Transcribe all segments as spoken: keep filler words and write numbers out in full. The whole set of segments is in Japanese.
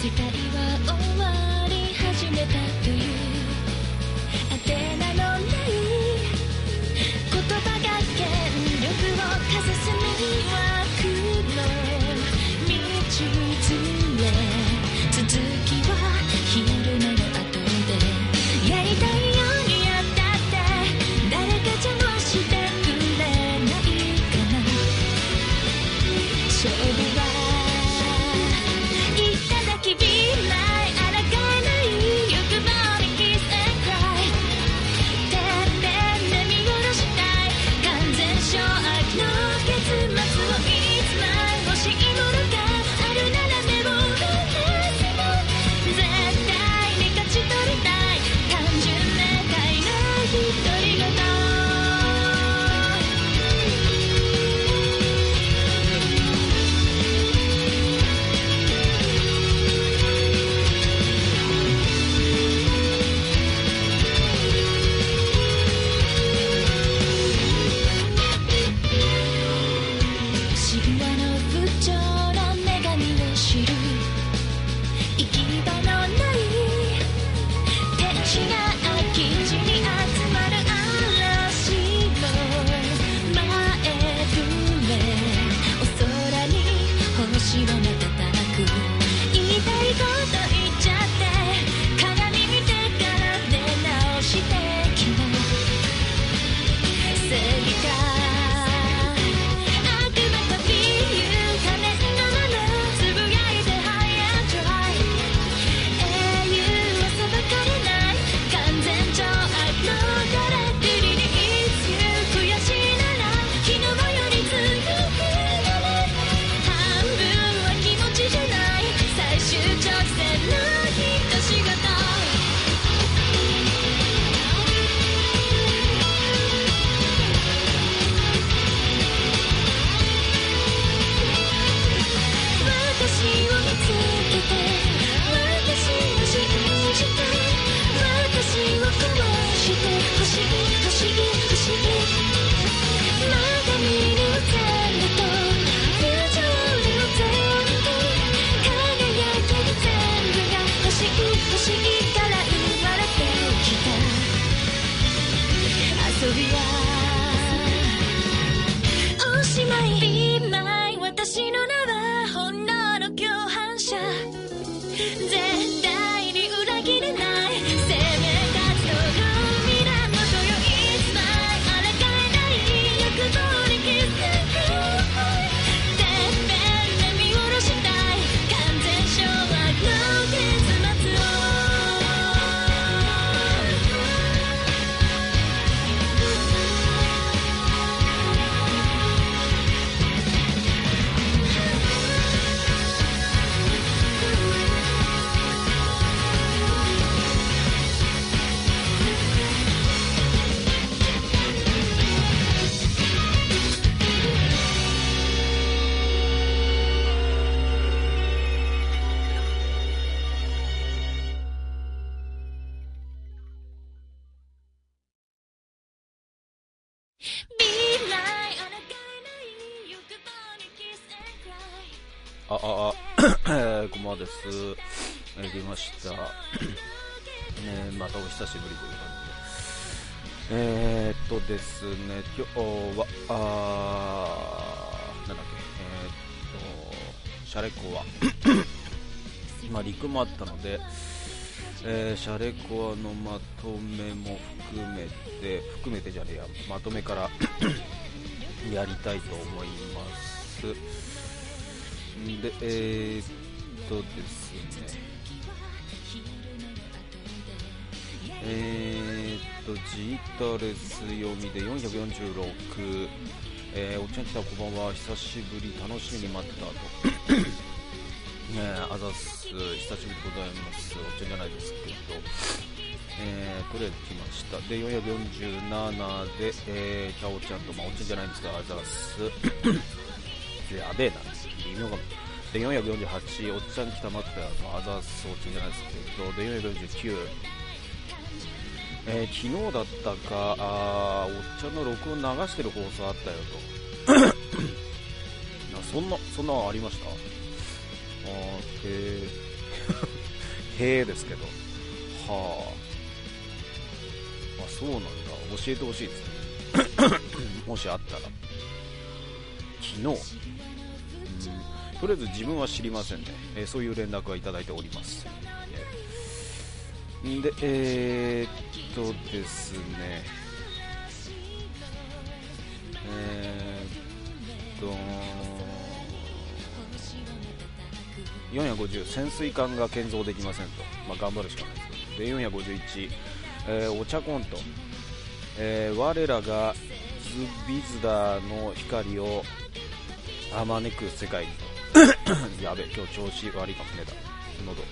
世界は終わり始めたという当て名のない言葉が権力をかざす迷惑の道連れ、続きは昼寝の後でやりたいようにやったって誰か邪魔してくれないかな。勝負はいただきBe my抗えない欲望に Kiss and Cry てっぺんで見殺したい完全勝悪の結末をいつまで欲しいものがあるなら目を離せない絶対に勝ち取りたい単純明快な独り言神話の不調の女神を知る行き場のない天使が空き地に集まる嵐の前触れお空に星を瞬く言いたいこと言っちゃって鏡見てから出直してきな正義か遊びはおしまい Be my 私の名は本能の共犯者絶対に裏切れない生命活動の源よ It's my 抗えない欲望に気づくてっぺんで見殺したい完全掌握の結末をあ、あ、あ、こんばんはです。えー、出ました。ね、またお久しぶりという感じで。えー、っとですね、今日は、あー、なんだっけ、えー、っと、シャレコア。まあ、陸もあったので、えー、シャレコアのまとめも含めて、含めてじゃねえや、まとめからやりたいと思います。で、えー、っとですね、えー、っと、ジータレス読みでよんひゃくよんじゅうろく、えー、おっちゃん来たこんばんは、久しぶり、楽しみに待ってたと。ね、あざす、久しぶりでございます。おっちゃんじゃないですけど、えー、とりあえず来ました。で、よんひゃくよんじゅうななで、えー、キャオちゃんと、まあ、おっちゃんじゃないんですが、あざす。やべえな、微妙かも。で、よんひゃくよんじゅうはち、おっちゃん来た待ってたの、あざす、おっちゃんじゃないですけど、で、よんひゃくよんじゅうきゅう、えー、昨日だったか、あー、おっちゃんの録音流してる放送あったよと。そんな、そんなのありました？あー、へー。 へえですけど、はあ、あ、そうなんだ、教えてほしいですねもしあったら。昨日、うん、とりあえず自分は知りませんね、えー、そういう連絡はいただいております。んで、えー、っとですね、えー、っとよんひゃくごじゅう、潜水艦が建造できませんと、まあ、頑張るしかないですでよんひゃくごじゅういち、えー、お茶コント、えー、我らがズビズダの光をあまねく世界にとやべ、今日調子悪いかもねだ喉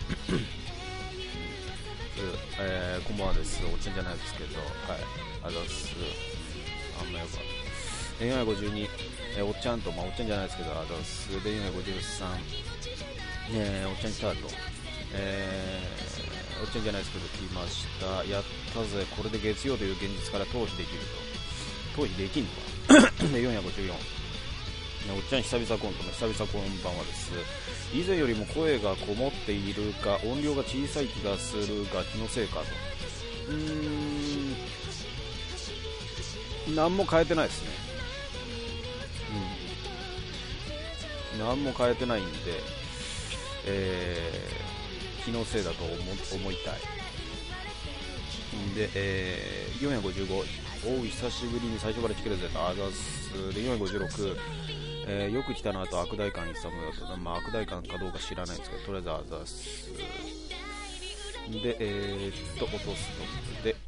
えー、こんばんはです。おっちゃんじゃないですけど、はい、あざっす。あんまよかった。よんひゃくごじゅうに、えー、おっちゃんと、まあ、おっちゃんじゃないですけど、あざっす。で、よんひゃくごじゅうさん、えー、おっちゃんスタート、えー、おっちゃんじゃないですけど、来ました。やったぜ、これで月曜という現実から逃避できると。逃避できんのかで、よんひゃくごじゅうよん、おっちゃん久々コントの久々こんばんはです。以前よりも声がこもっているか音量が小さい気がするが気のせいかと。うーん、何も変えてないですね。うん、何も変えてないんで、えー、気のせいだと 思, 思いたいんで、えー、よんひゃくごじゅうご、おう久しぶりに最初から聞けるぜと、あざす。でよんひゃくごじゅうろく、えー、よく来たなと悪大官勇よと、まあ、悪大官かどうか知らないんですけど、とりあえずあざす。で、えー、っと落とすとで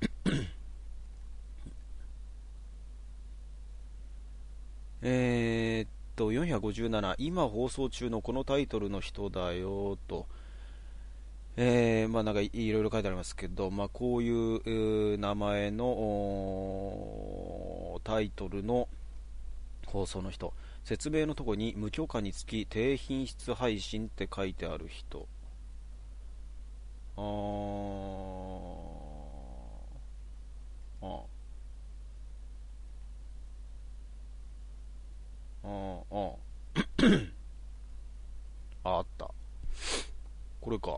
えー、っとよんひゃくごじゅうなな、今放送中のこのタイトルの人だよと、えー、まあなんかいろいろ書いてありますけど、まあ、こういう、名前のタイトルの放送の人、説明のとこに無許可につき低品質配信って書いてある人、あーああああああった、これか、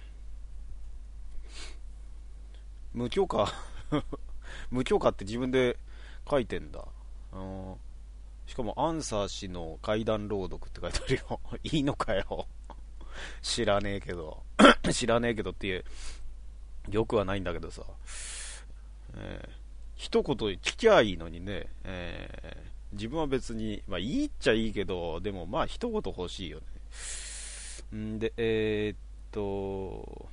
無許可無許可って自分で書いてんだ。うん、しかもアンサー氏の怪談朗読って書いてあるよいいのかよ知らねえけど知らねえけどっていう、よくはないんだけどさ、えー、一言聞きゃいいのにね、えー、自分は別に、まあいいっちゃいいけど、でもまあ一言欲しいよね。んで、えー、っと、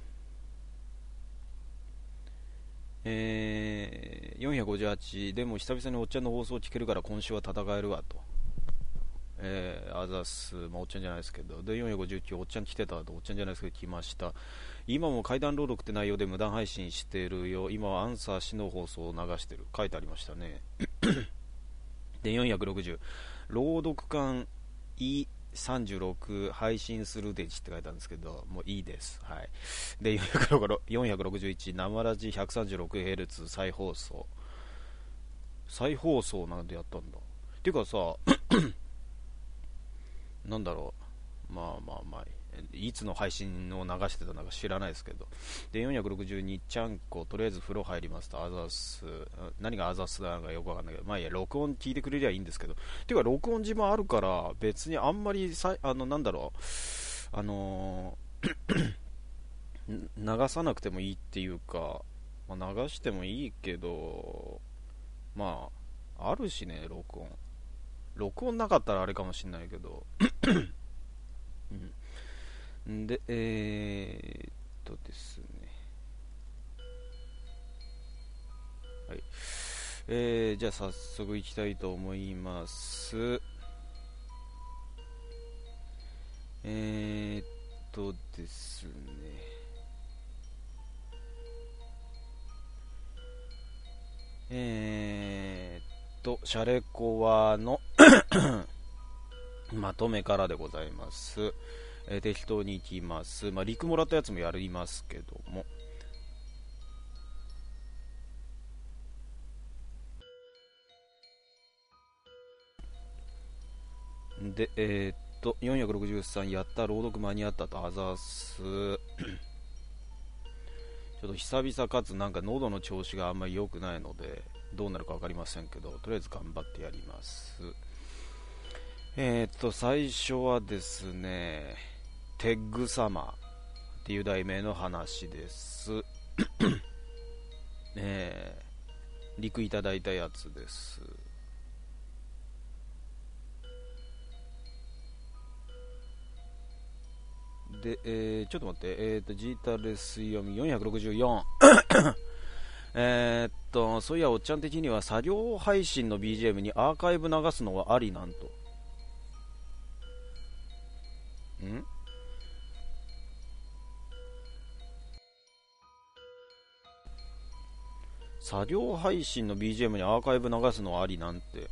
えー、よんひゃくごじゅうはち、でも久々におっちゃんの放送を聞けるから今週は戦えるわと。えー、あざす、まあ、おっちゃんじゃないですけど、でよんひゃくごじゅうきゅう、おっちゃん来てたと、おっちゃんじゃないですけど来ました。今も怪談朗読って内容で無断配信してるよ、今はアンサー氏の放送を流してる、書いてありましたねでよんひゃくろくじゅう、朗読館 イーさんじゅうろく 配信するでちって書いてあるんですけど、もういいです、はい。でよんひゃくろくじゅういち、生ラジ ひゃくさんじゅうろくヘルツ 再放送、再放送なんでやったんだっていうかさなんだろう、まあまあまあ、いつの配信を流してたのか知らないですけど、でよんひゃくろくじゅうに、ちゃんこ、とりあえず風呂入りますと、アザス、何がアザスなのかよくわかんないけど、まあいや、録音聞いてくれりゃいいんですけど、ていうか、録音自慢あるから、別にあんまりさ、あの、なんだろう、あのー、流さなくてもいいっていうか、まあ、流してもいいけど、まあ、あるしね、録音。録音なかったらあれかもしんないけど、うん、で、えー、っとですね、はい、えー、じゃあ早速いきたいと思います。えー、っとですね、えー、っと、シャレコワのまとめからでございます。えー、適当にいきます。まあ、リクもらったやつもやりますけども。で、えー、っと、よんひゃくろくじゅうさん、やった、朗読間に合ったと、あざす。 ちょっと久々かつなんか喉の調子があんまり良くないのでどうなるか分かりませんけど、とりあえず頑張ってやります。えー、っと最初はですね、テッグ様っていう題名の話です。えー、リクいただいたやつです。で、えー、ちょっと待って、えーと、ジータレス読みよんひゃくろくじゅうよん。えっと、そういや、おっちゃん的には作業配信の ビージーエム にアーカイブ流すのはありなんと。ん作業配信の ビージーエム にアーカイブ流すのはありなんて。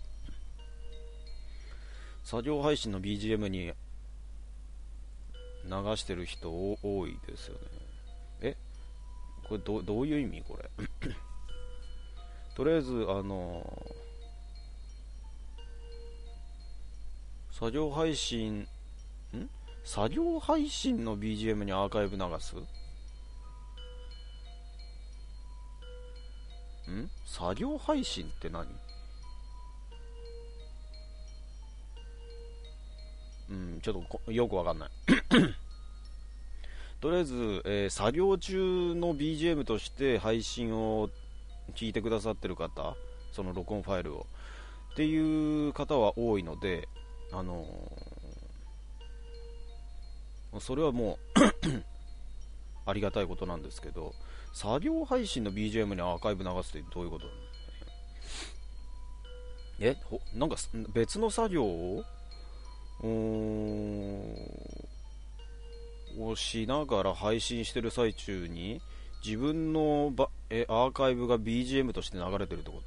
作業配信の ビージーエム に流してる人多いですよね。えこれ ど, どういう意味これとりあえずあの作業配信ん作業配信の ビージーエム にアーカイブ流すん作業配信って何？うんちょっとよくわかんないとりあえず、えー、作業中の ビージーエム として配信を聞いてくださってる方、その録音ファイルをっていう方は多いので、あのー、それはもうありがたいことなんですけど、作業配信の ビージーエム にアーカイブ流すってどういうことなの？えほなんか別の作業ををしながら配信してる最中に自分のばえアーカイブが ビージーエム として流れてるってこと？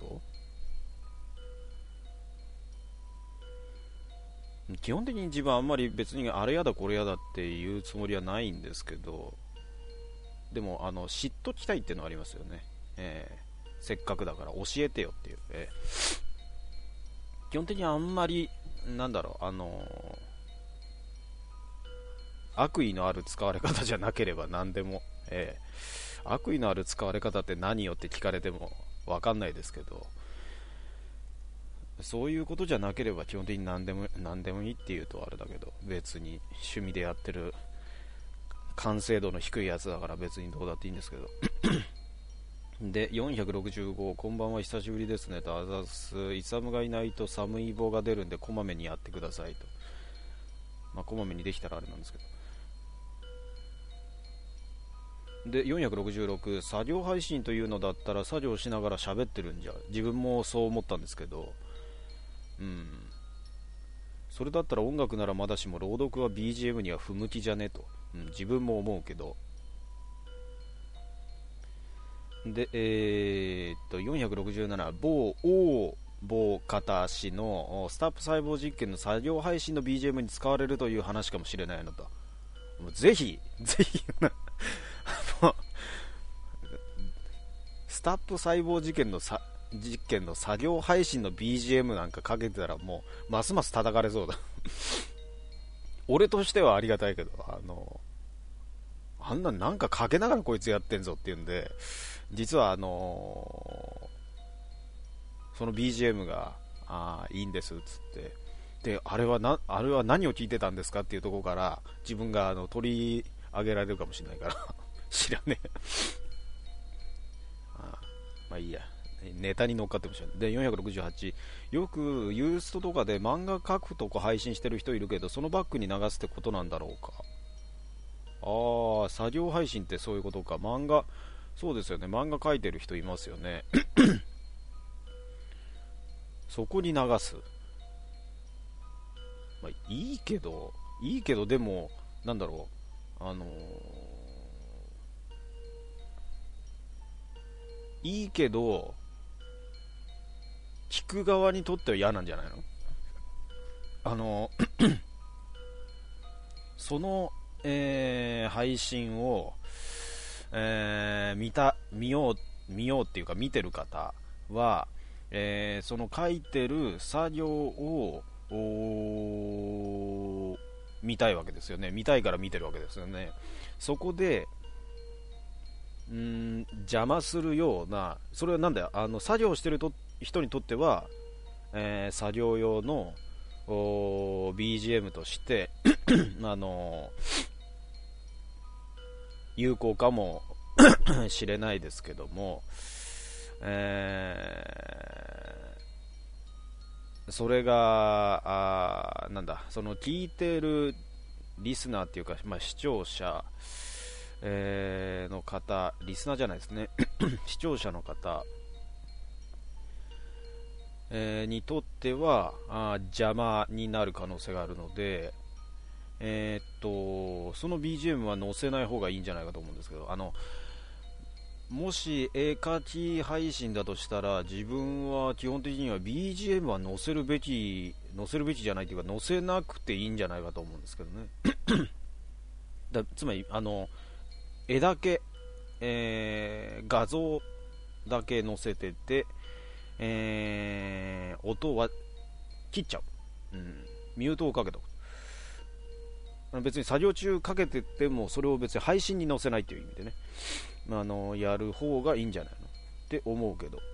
基本的に自分はあんまり別にあれやだこれやだっていうつもりはないんですけど、でもあの知っときたいっていうのはありますよね、えー、せっかくだから教えてよっていう、えー、基本的にあんまりなんだろうあのー、悪意のある使われ方じゃなければ何でも、えー、悪意のある使われ方って何よって聞かれても分かんないですけど、そういうことじゃなければ基本的に何でも何でもいいっていうとあれだけど、別に趣味でやってる完成度の低いやつだから別にどうだっていいんですけどでよんひゃくろくじゅうご、こんばんは久しぶりですねと、あざす、イサムがいないと寒い棒が出るんでこまめにやってくださいと。まあこまめにできたらあれなんですけど、でよんひゃくろくじゅうろく、作業配信というのだったら作業しながら喋ってるんじゃ、自分もそう思ったんですけど、うんそれだったら音楽ならまだしも朗読は ビージーエム には不向きじゃねと、うん、自分も思うけど、でえー、っとよんひゃくろくじゅうなな、某大某方氏のスタップ細胞実験の作業配信の ビージーエム に使われるという話かもしれないのと、もうぜひぜひスタップ細胞実験のさ実験の作業配信の ビージーエム なんかかけてたらもうますます叩かれそうだ俺としてはありがたいけど、あのあんななんかかけながらこいつやってんぞっていうんで、実はあのー、その ビージーエム があいいんですっつって、であれはなあれは何を聞いてたんですかっていうところから自分があの取り上げられるかもしれないから知らねえあまあいいや、ネタに乗っかってもしれない。でよんひゃくろくじゅうはち、よくユーストとかで漫画描くとこ配信してる人いるけど、そのバックに流すってことなんだろうか。ああ作業配信ってそういうことか。漫画そうですよね、漫画描いてる人いますよねそこに流す、まあ、いいけどいいけどでもなんだろう、あのー、いいけど聞く側にとっては嫌なんじゃないの？あのその、えー、配信を、えー、見た見よう見ようっていうか見てる方は、えー、その書いてる作業を見たいわけですよね。見たいから見てるわけですよね。そこでうーん邪魔するような、それはなんだよ、あの作業してると人にとっては、えー作業用のおー ビージーエム としてあの有効かもしれないですけども、えーそれがあーなんだ、その聞いてるリスナーっていうか、まあ、視聴者、えーの方、リスナーじゃないですね視聴者の方、えーにとってはあー邪魔になる可能性があるので、えーっとその ビージーエム は載せない方がいいんじゃないかと思うんですけど、あのもし絵描き配信だとしたら、自分は基本的には ビージーエム は載せるべき載せるべきじゃないというか、載せなくていいんじゃないかと思うんですけどねだつまりあの絵だけ、えー画像だけ載せてて、えー音は切っちゃう、うん、ミュートをかけとく。別に作業中かけてても、それを別に配信に載せないという意味でね、あのやる方がいいんじゃないのって思うけど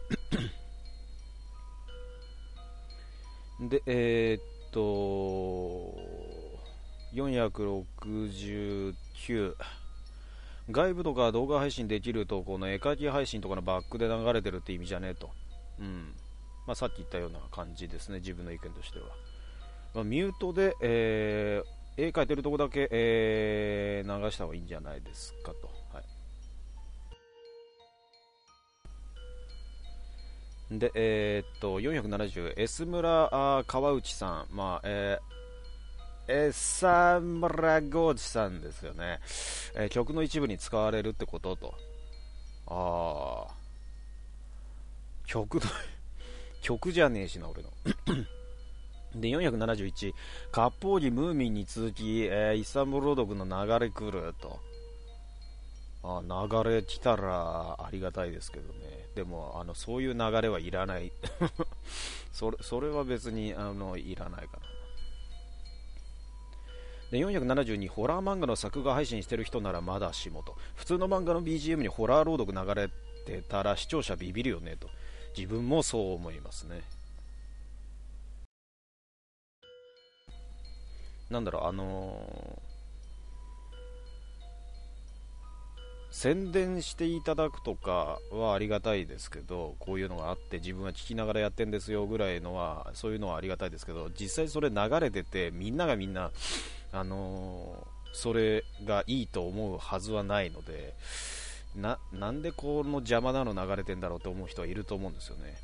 で、えー、っとよんひゃくろくじゅうきゅう、外部とか動画配信できるとこの絵描き配信とかのバックで流れてるって意味じゃねえと、うんまあ、さっき言ったような感じですね、自分の意見としては。まあ、ミュートで、えー絵描いてるとこだけ、えー流した方がいいんじゃないですかと、はい、で、えー、っとよんひゃくななじゅう S 村あ川内さん、まあえー、エサ村ゴーチさんですよね、えー曲の一部に使われるってことと、ああ曲の曲じゃねえしな俺のでよんひゃくななじゅういち、割烹着ムーミンに続き、えーイスタンブール朗読の流れ来ると、あ流れ来たらありがたいですけどね。でもあのそういう流れはいらないそれそれは別にあのいらないかな。でよんひゃくななじゅうに、ホラー漫画の作画配信してる人ならまだしもと、普通の漫画の ビージーエム にホラー朗読流れてたら視聴者ビビるよねと、自分もそう思いますね。なんだろう、あのー宣伝していただくとかはありがたいですけど、こういうのがあって自分は聞きながらやってんですよぐらいのは、そういうのはありがたいですけど、実際それ流れててみんながみんな、あのーそれがいいと思うはずはないので、な、なんでこの邪魔なの流れてんだろうと思う人はいると思うんですよね、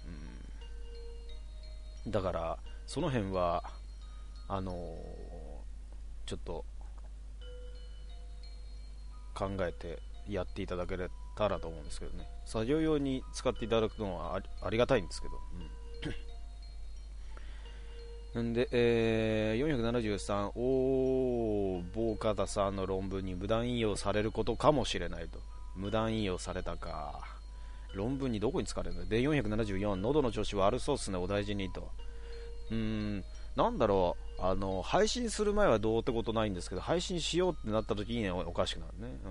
うん、だからその辺はあのーちょっと考えてやっていただけたらと思うんですけどね。作業用に使っていただくのはあり、ありがたいんですけど、うん、んで、えー、よんひゃくななじゅうさん、おーボーカダさんの論文に無断引用されることかもしれないと。無断引用されたか、論文にどこに使われるので。よんひゃくななじゅうよん、喉の調子悪そうっすね、お大事にと。うーんなんだろう、あの配信する前はどうってことないんですけど、配信しようってなった時におかしくなるね、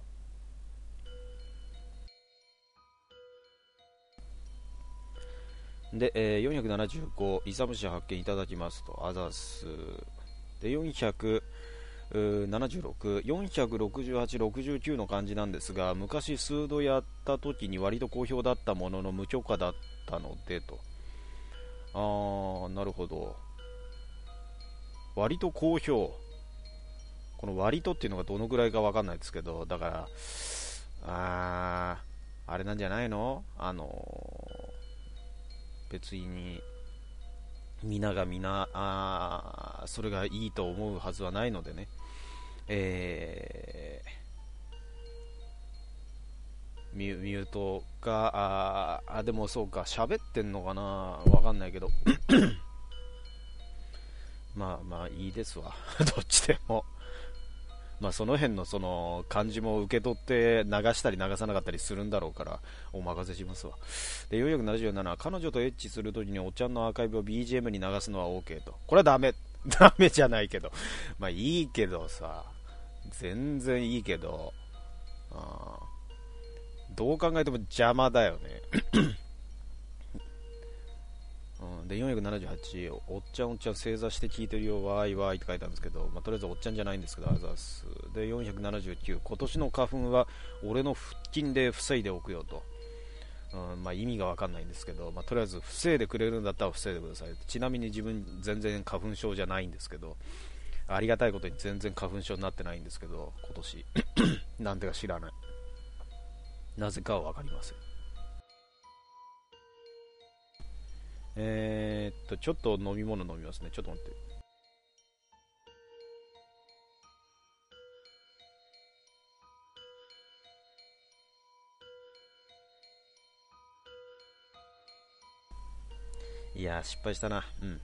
うん、で、えー、よんひゃくななじゅうご、勇むし発見いただきますと、あざすで、よんひゃくななじゅうろく、よんひゃくろくじゅうはち、ろくじゅうきゅうの漢字なんですが、昔数度やった時に割と好評だったものの無許可だったのでと。あーなるほど、割と好評、この割とっていうのがどのぐらいか分かんないですけど、だからあーあれなんじゃないの、あのー別に皆が皆あそれがいいと思うはずはないのでね、えー、ミュ、ミュートがああでもそうか、喋ってんのかな、わかんないけどまあまあいいですわどっちでも、まあその辺のその感じも受け取って流したり流さなかったりするんだろうからお任せしますわ。でよんひゃくななじゅうなな、彼女とエッチするときにおっちゃんのアーカイブを ビージーエム に流すのは OK と。これはダメダメじゃないけど、まあいいけどさ、全然いいけど、あどう考えても邪魔だよね。うん、でよんひゃくななじゅうはち、おっちゃんおっちゃん正座して聞いてるよわーいわーいって書いてあるんですけど、まあ、とりあえずおっちゃんじゃないんですけど、あざす。でよんひゃくななじゅうきゅう、今年の花粉は俺の腹筋で防いでおくよと。うん、まあ、意味が分かんないんですけど、まあ、とりあえず防いでくれるんだったら防いでください。ちなみに自分全然花粉症じゃないんですけど、ありがたいことに全然花粉症になってないんですけど、今年なんでか知らない、なぜかは分かりません。えー、っとちょっと飲み物飲みますね。ちょっと待って。いやー失敗したな。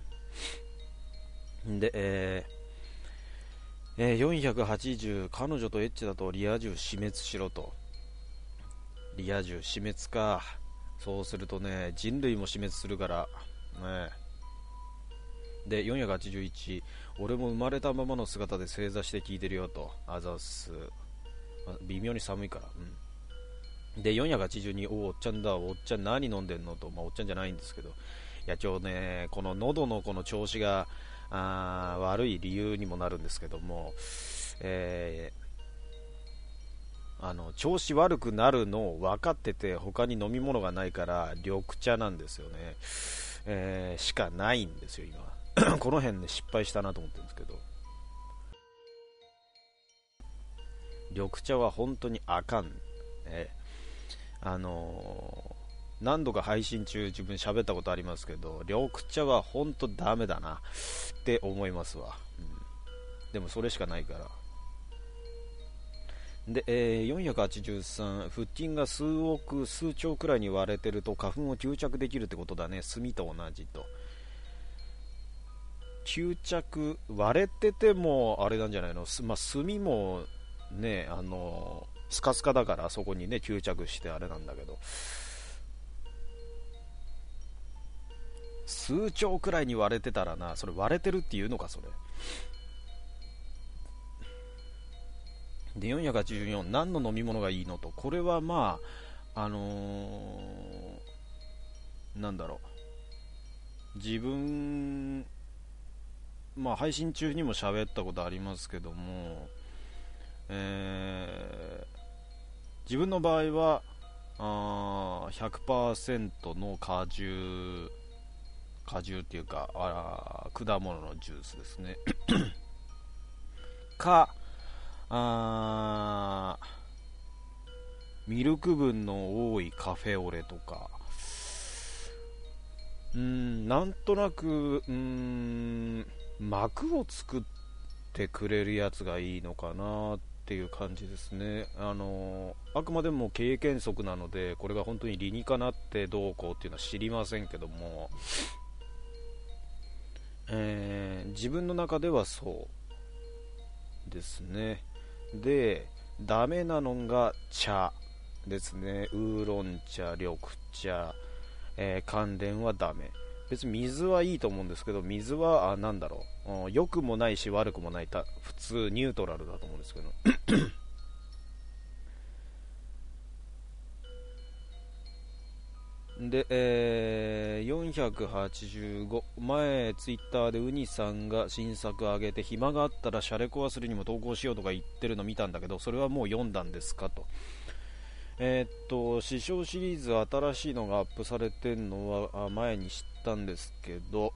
うんで、えーえー、よんひゃくはちじゅう、彼女とエッチだとリア充死滅しろと。リア充死滅か。そうするとね、人類も死滅するからね。でよんひゃくはちじゅういち、俺も生まれたままの姿で正座して聞いてるよと。あざっす、まあ、微妙に寒いから。うんでよんひゃくはちじゅうに、おおっちゃんだ、おっちゃん何飲んでんのと。まあ、おっちゃんじゃないんですけど、いや今日ね、この喉のこの調子があ悪い理由にもなるんですけども、えー、あの調子悪くなるのを分かってて他に飲み物がないから緑茶なんですよね。えー、しかないんですよ今。この辺で失敗したなと思ってるんですけど、緑茶は本当にあかん、ね。あのー何度か配信中自分喋ったことありますけど、緑茶は本当ダメだなって思いますわ。うん、でもそれしかないから。で、えーよんひゃくはちじゅうさん、腹筋が数億数兆くらいに割れてると花粉を吸着できるってことだね。炭と同じと。吸着割れててもあれなんじゃないの。まあ、炭もね、あのスカスカだからそこにね吸着してあれなんだけど、数兆くらいに割れてたらな、それ割れてるっていうのかそれで。よんひゃくはちじゅうよん、何の飲み物がいいのと。これはまああのー、なんだろう、自分まあ配信中にも喋ったことありますけども、えー自分の場合はあー ひゃくパーセント の果汁果汁っていうかあ果物のジュースですね。かあミルク分の多いカフェオレとか、うーんなんとなくうーん膜を作ってくれるやつがいいのかなっていう感じですね。あのあくまでも経験則なので、これが本当に理にかなってどうこうっていうのは知りませんけども、えー自分の中ではそうですね。でダメなのが茶ですね。ウーロン茶、緑茶、えー関連はダメ。別に水はいいと思うんですけど、水はあなんだろう、うん良くもないし悪くもない、た普通ニュートラルだと思うんですけど。で、えーよんひゃくはちじゅうご、前ツイッターでウニさんが新作上げて暇があったらシャレコアするにも投稿しようとか言ってるの見たんだけど、それはもう読んだんですかと。えーっと師匠シリーズ新しいのがアップされてるのは前に知ったんですけど、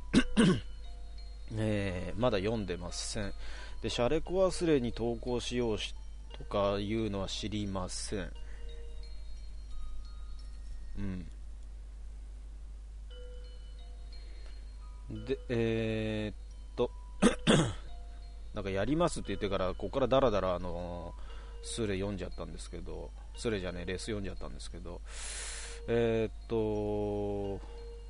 えーまだ読んでません。でシャレコ忘れに投稿しようしとかいうのは知りません。うんでえーっとなんかやりますって言ってからここからダラダラあのスレ読んじゃったんですけど、スレじゃねえレス読んじゃったんですけど、えーっと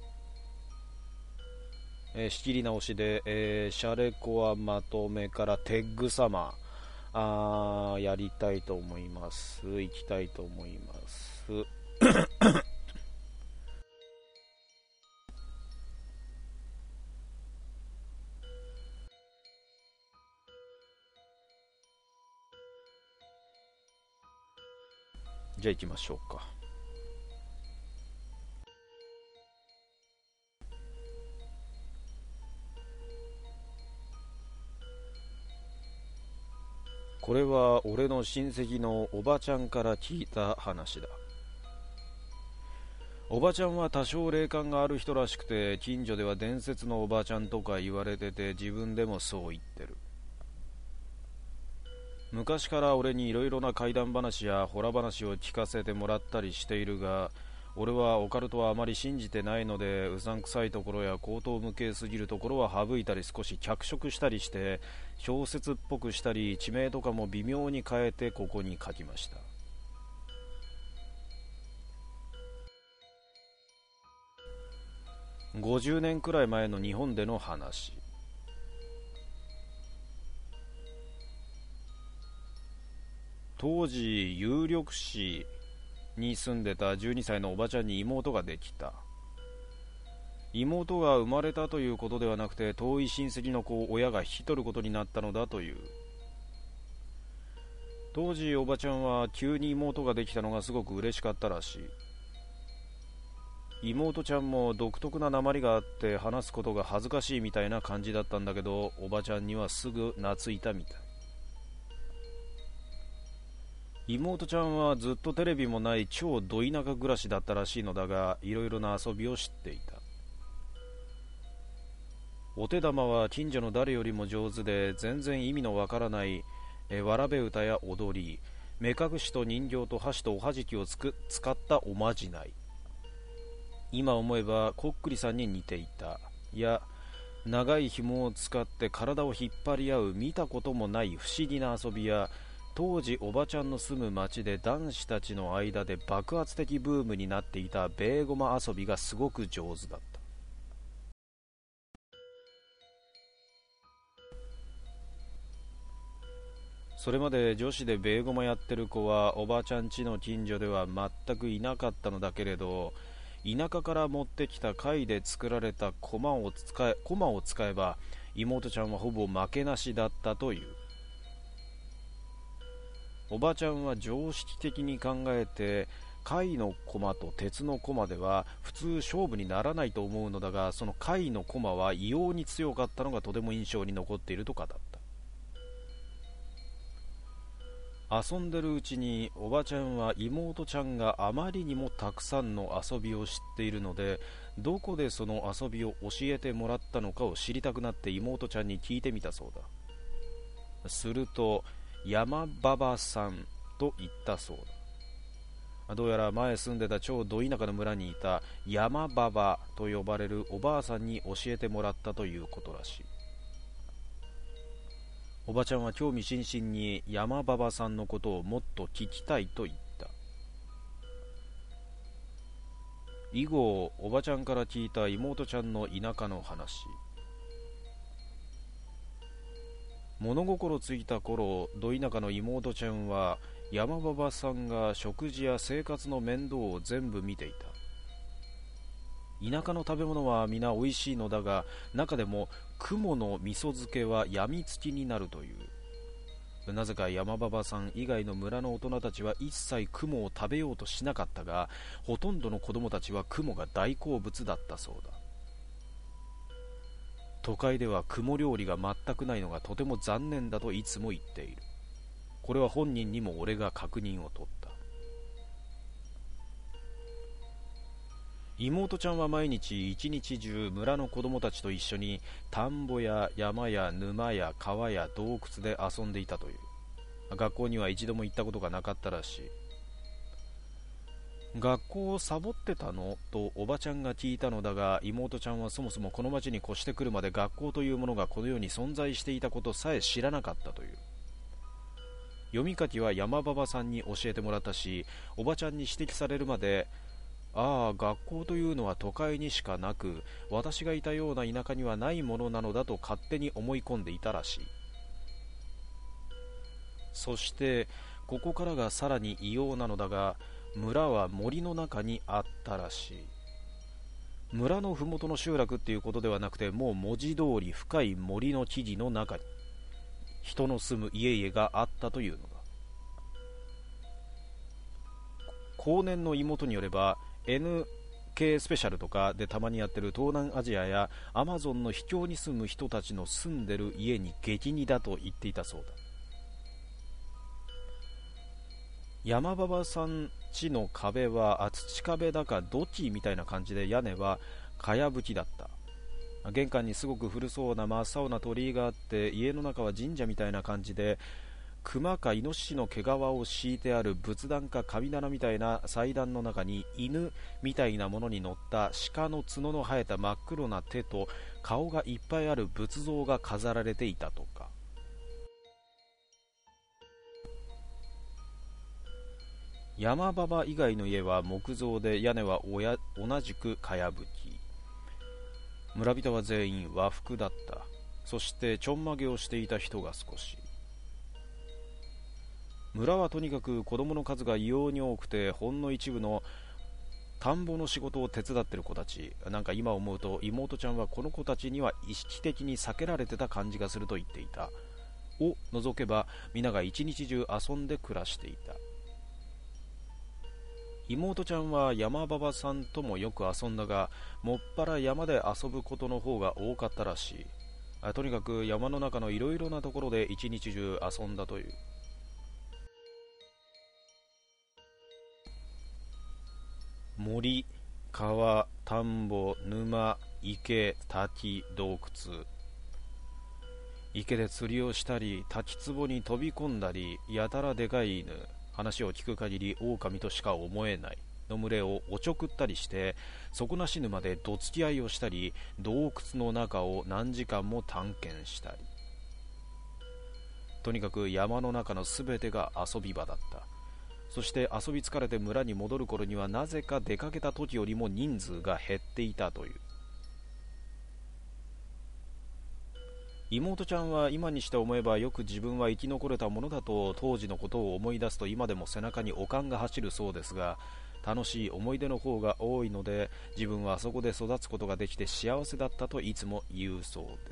えー仕切り直しで、えーシャレコアまとめからテッグサマーあーやりたいと思います。行きたいと思います。じゃあ行きましょうか。 これは俺の親戚のおばちゃんから聞いた話だ。おばちゃんは多少霊感がある人らしくて、近所では伝説のおばちゃんとか言われてて、自分でもそう言ってる。昔から俺にいろいろな怪談話やホラ話を聞かせてもらったりしているが、俺はオカルトはあまり信じてないので、うさんくさいところや口頭無形すぎるところは省いたり、少し脚色したりして、小説っぽくしたり、地名とかも微妙に変えてここに書きました。ごじゅうねんくらい前の日本での話。当時有力市に住んでたじゅうにさいのおばちゃんに妹ができた。妹が生まれたということではなくて、遠い親戚の子を親が引き取ることになったのだという。当時おばちゃんは急に妹ができたのがすごく嬉しかったらしい。妹ちゃんも独特な訛りがあって話すことが恥ずかしいみたいな感じだったんだけど、おばちゃんにはすぐ懐いたみたい。妹ちゃんはずっとテレビもない超ど田舎暮らしだったらしいのだが、いろいろな遊びを知っていた。お手玉は近所の誰よりも上手で、全然意味のわからないえわらべ歌や踊り、目隠しと人形と箸とおはじきをつく使ったおまじない。今思えばこっくりさんに似ていた。いや、長い紐を使って体を引っ張り合う見たこともない不思議な遊びや、当時おばちゃんの住む町で男子たちの間で爆発的ブームになっていたベーゴマ遊びがすごく上手だった。それまで女子でベーゴマやってる子はおばちゃん家の近所では全くいなかったのだけれど、田舎から持ってきた貝で作られた駒を使え、駒を使えば妹ちゃんはほぼ負けなしだったという。おばちゃんは常識的に考えて、貝の駒と鉄の駒では普通勝負にならないと思うのだが、その貝の駒は異様に強かったのがとても印象に残っていると語った。遊んでるうちにおばちゃんは妹ちゃんがあまりにもたくさんの遊びを知っているので、どこでその遊びを教えてもらったのかを知りたくなって妹ちゃんに聞いてみたそうだ。すると山ババさんと言ったそうだ。どうやら前住んでた超ど田舎の村にいた山ババと呼ばれるおばあさんに教えてもらったということらしい。おばちゃんは興味津々に山ババさんのことをもっと聞きたいと言った。以後おばちゃんから聞いた妹ちゃんの田舎の話。物心ついた頃、ど田舎の妹ちゃんは山ババさんが食事や生活の面倒を全部見ていた。田舎の食べ物は皆美味しいのだが、中でも雲の味噌漬けはやみつきになるという。なぜか山ババさん以外の村の大人たちは一切雲を食べようとしなかったが、ほとんどの子供たちは雲が大好物だったそうだ。都会では雲料理が全くないのがとても残念だといつも言っている。これは本人にも俺が確認を取った。妹ちゃんは毎日一日中村の子供たちと一緒に田んぼや山や沼や川や洞窟で遊んでいたという。学校には一度も行ったことがなかったらしい。学校をサボってたのとおばちゃんが聞いたのだが、妹ちゃんはそもそもこの町に越してくるまで学校というものがこの世に存在していたことさえ知らなかったという。読み書きは山ババさんに教えてもらったし、おばちゃんに指摘されるまで、ああ学校というのは都会にしかなく、私がいたような田舎にはないものなのだと勝手に思い込んでいたらしい。そしてここからがさらに異様なのだが、村は森の中にあったらしい。村のふもとの集落っていうことではなくて、もう文字通り深い森の木々の中に人の住む家々があったというのだ。後年の妹によれば エヌケー スペシャルとかでたまにやってる東南アジアやアマゾンの秘境に住む人たちの住んでる家に激似だと言っていたそうだ。 山馬場さん家の壁はあ土壁だか土器みたいな感じで、屋根はかやぶきだった。玄関にすごく古そうな真っ青な鳥居があって、家の中は神社みたいな感じで、熊かイノシシの毛皮を敷いてある仏壇か神棚みたいな祭壇の中に、犬みたいなものに乗った鹿の角の生えた真っ黒な手と顔がいっぱいある仏像が飾られていたとか。山馬場以外の家は木造で、屋根はおや同じくかやぶき。村人は全員和服だった。そしてちょんまげをしていた人が少し。村はとにかく子供の数が異様に多くて、ほんの一部の田んぼの仕事を手伝ってる子たち。なんか今思うと妹ちゃんはこの子たちには意識的に避けられてた感じがすると言っていた。を除けば皆が一日中遊んで暮らしていた。妹ちゃんは山馬場さんともよく遊んだが、もっぱら山で遊ぶことの方が多かったらしい。あとにかく山の中のいろいろなところで一日中遊んだという。森、川、田んぼ、沼、池、滝、洞窟。池で釣りをしたり、滝壺に飛び込んだり、やたらでかい犬、話を聞く限り狼としか思えないの群れをおちょくったりして、底なし沼でどつき合いをしたり、洞窟の中を何時間も探検したり。とにかく山の中のすべてが遊び場だった。そして遊び疲れて村に戻る頃には、なぜか出かけた時よりも人数が減っていたという。妹ちゃんは今にして思えば、よく自分は生き残れたものだと当時のことを思い出すと、今でも背中に悪寒が走るそうですが、楽しい思い出の方が多いので、自分はあそこで育つことができて幸せだったといつも言うそうです。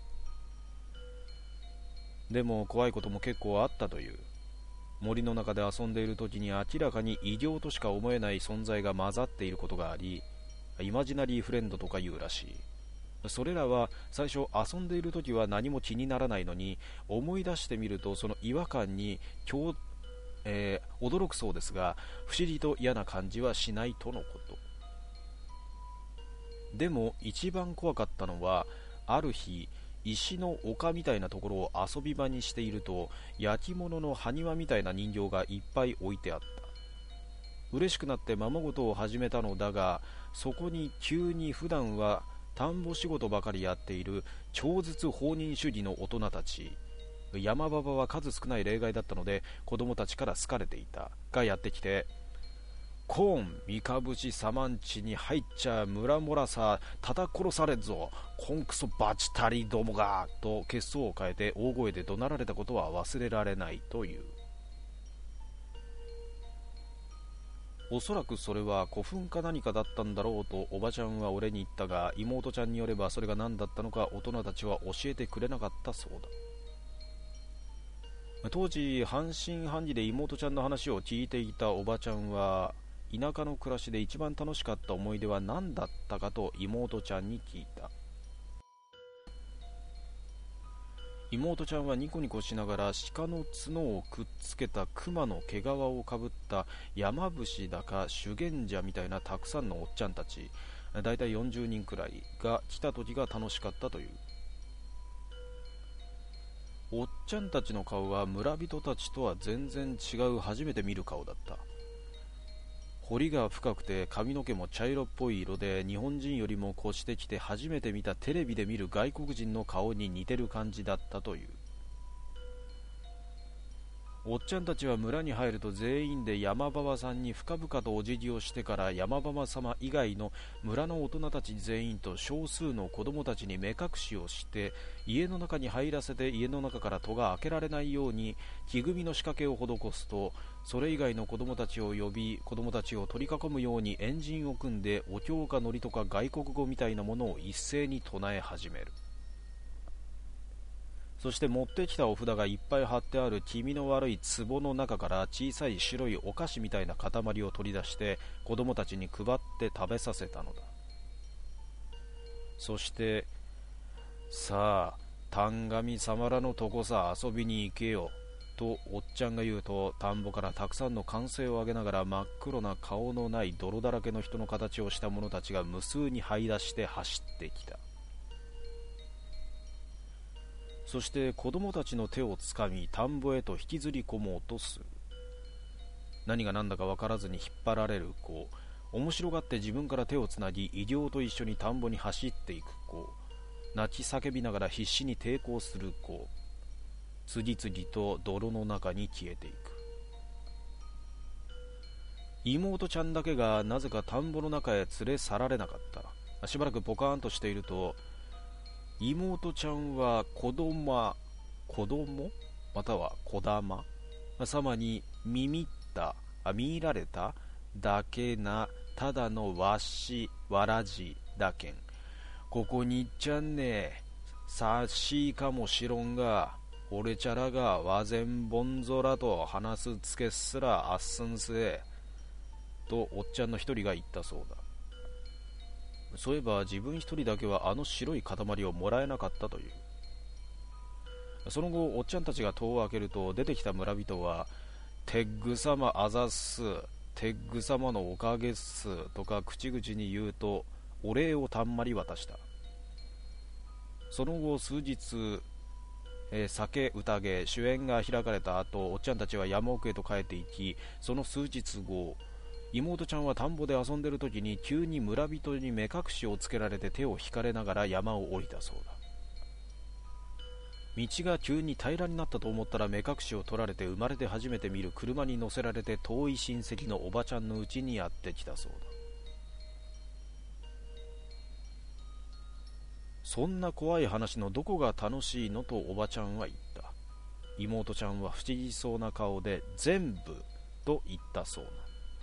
でも怖いことも結構あったという。森の中で遊んでいる時に明らかに異形としか思えない存在が混ざっていることがあり、イマジナリーフレンドとか言うらしい。それらは最初遊んでいる時は何も気にならないのに、思い出してみるとその違和感に驚、えー、驚くそうですが、不思議と嫌な感じはしないとのこと。でも一番怖かったのは、ある日石の丘みたいなところを遊び場にしていると、焼き物の埴輪みたいな人形がいっぱい置いてあった。嬉しくなってままごとを始めたのだが、そこに急に普段は田んぼ仕事ばかりやっている超絶放任主義の大人たち、山馬場は数少ない例外だったので子供たちから好かれていたがやってきて、コーン三かぶしサマンチに入っちゃ村もらさ、叩殺されっぞ、コンクソバチタリどもがと血相を変えて大声で怒鳴られたことは忘れられないという。おそらくそれは古墳か何かだったんだろうとおばちゃんは俺に言ったが、妹ちゃんによればそれが何だったのか大人たちは教えてくれなかったそうだ。当時半信半疑で妹ちゃんの話を聞いていたおばちゃんは、田舎の暮らしで一番楽しかった思い出は何だったかと妹ちゃんに聞いた。妹ちゃんはニコニコしながら、鹿の角をくっつけた熊の毛皮をかぶった山伏だか修験者みたいなたくさんのおっちゃんたち、だいたいよんじゅうにんくらいが来た時が楽しかったという。おっちゃんたちの顔は村人たちとは全然違う初めて見る顔だった。彫りが深くて髪の毛も茶色っぽい色で、日本人よりも越してきて初めて見たテレビで見る外国人の顔に似てる感じだったという。おっちゃんたちは村に入ると全員で山馬場さんに深々とお辞儀をしてから、山馬場様以外の村の大人たち全員と少数の子供たちに目隠しをして家の中に入らせて、家の中から戸が開けられないように木組みの仕掛けを施すと、それ以外の子供たちを呼び、子供たちを取り囲むように円陣を組んで、お経か祝詞とか外国語みたいなものを一斉に唱え始める。そして持ってきたお札がいっぱい貼ってある気味の悪い壺の中から小さい白いお菓子みたいな塊を取り出して子供たちに配って食べさせたのだ。そして、さあ、タンガミ様らのとこさ遊びに行けよとおっちゃんが言うと、田んぼからたくさんの歓声を上げながら真っ黒な顔のない泥だらけの人の形をした者たちが無数に這い出して走ってきた。そして子供たちの手をつかみ田んぼへと引きずり込もうとする。何が何だか分からずに引っ張られる子、面白がって自分から手をつなぎ異形と一緒に田んぼに走っていく子、泣き叫びながら必死に抵抗する子、次々と泥の中に消えていく。妹ちゃんだけがなぜか田んぼの中へ連れ去られなかった。しばらくポカーンとしていると、妹ちゃんは子供子供または子玉様に耳ったあ見入られただけなただのわしわらじだけん。ここに行っちゃんねえさしいかもしろんが、俺ちゃらがわぜんぼんぞらと話すつけっすらあっすんせえとおっちゃんの一人が言ったそうだ。そういえば自分一人だけはあの白い塊をもらえなかったという。その後おっちゃんたちが戸を開けると出てきた村人は、テッグ様あざっす、テッグ様のおかげっすとか口々に言うとお礼をたんまり渡した。その後数日、えー、酒宴酒宴が開かれた後、おっちゃんたちは山奥へと帰っていき、その数日後、妹ちゃんは田んぼで遊んでる時に急に村人に目隠しをつけられて手を引かれながら山を降りたそうだ。道が急に平らになったと思ったら目隠しを取られて生まれて初めて見る車に乗せられて遠い親戚のおばちゃんの家にやってきたそうだ。そんな怖い話のどこが楽しいのとおばちゃんは言った。妹ちゃんは不思議そうな顔で全部と言ったそうな。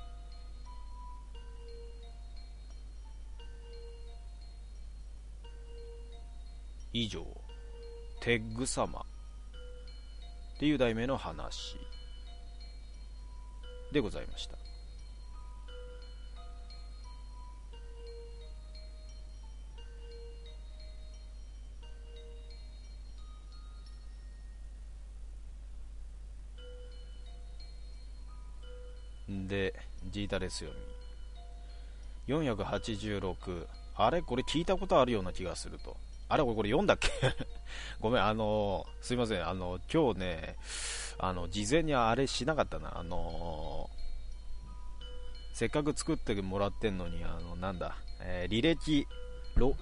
以上、テッグ様っていう題名の話でございました。で、ジータレス読みよんひゃくはちじゅうろく、あれこれ聞いたことあるような気がすると。あれこれこれ読んだっけごめん、あのー、すいません、あの今日ね、あの事前にあれしなかったな。あのー、せっかく作ってもらってんのに、あのなんだ、えー、履歴ロ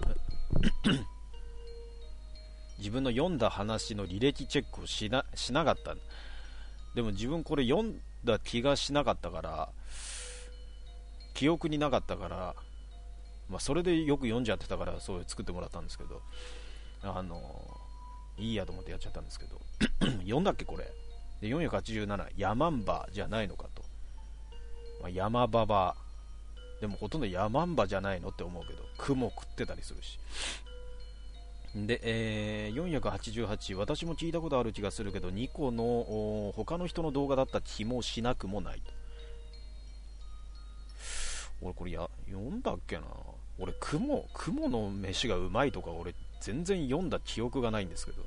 自分の読んだ話の履歴チェックをしな、しなかった。でも自分これ読んだ気がしなかったから、記憶になかったから、まあ、それでよく読んじゃってたからそう作ってもらったんですけど、あのいいやと思ってやっちゃったんですけど読んだっけこれで。よんひゃくはちじゅうなな、ヤマンバじゃないのかと、まあ、山ババでもほとんどヤマンバじゃないのって思うけど、雲食ってたりするし。で、えー、よんひゃくはちじゅうはち、私も聞いたことある気がするけどニコの他の人の動画だった気もしなくもないと。俺これや読んだっけな。俺雲雲の飯がうまいとか俺全然読んだ記憶がないんですけど、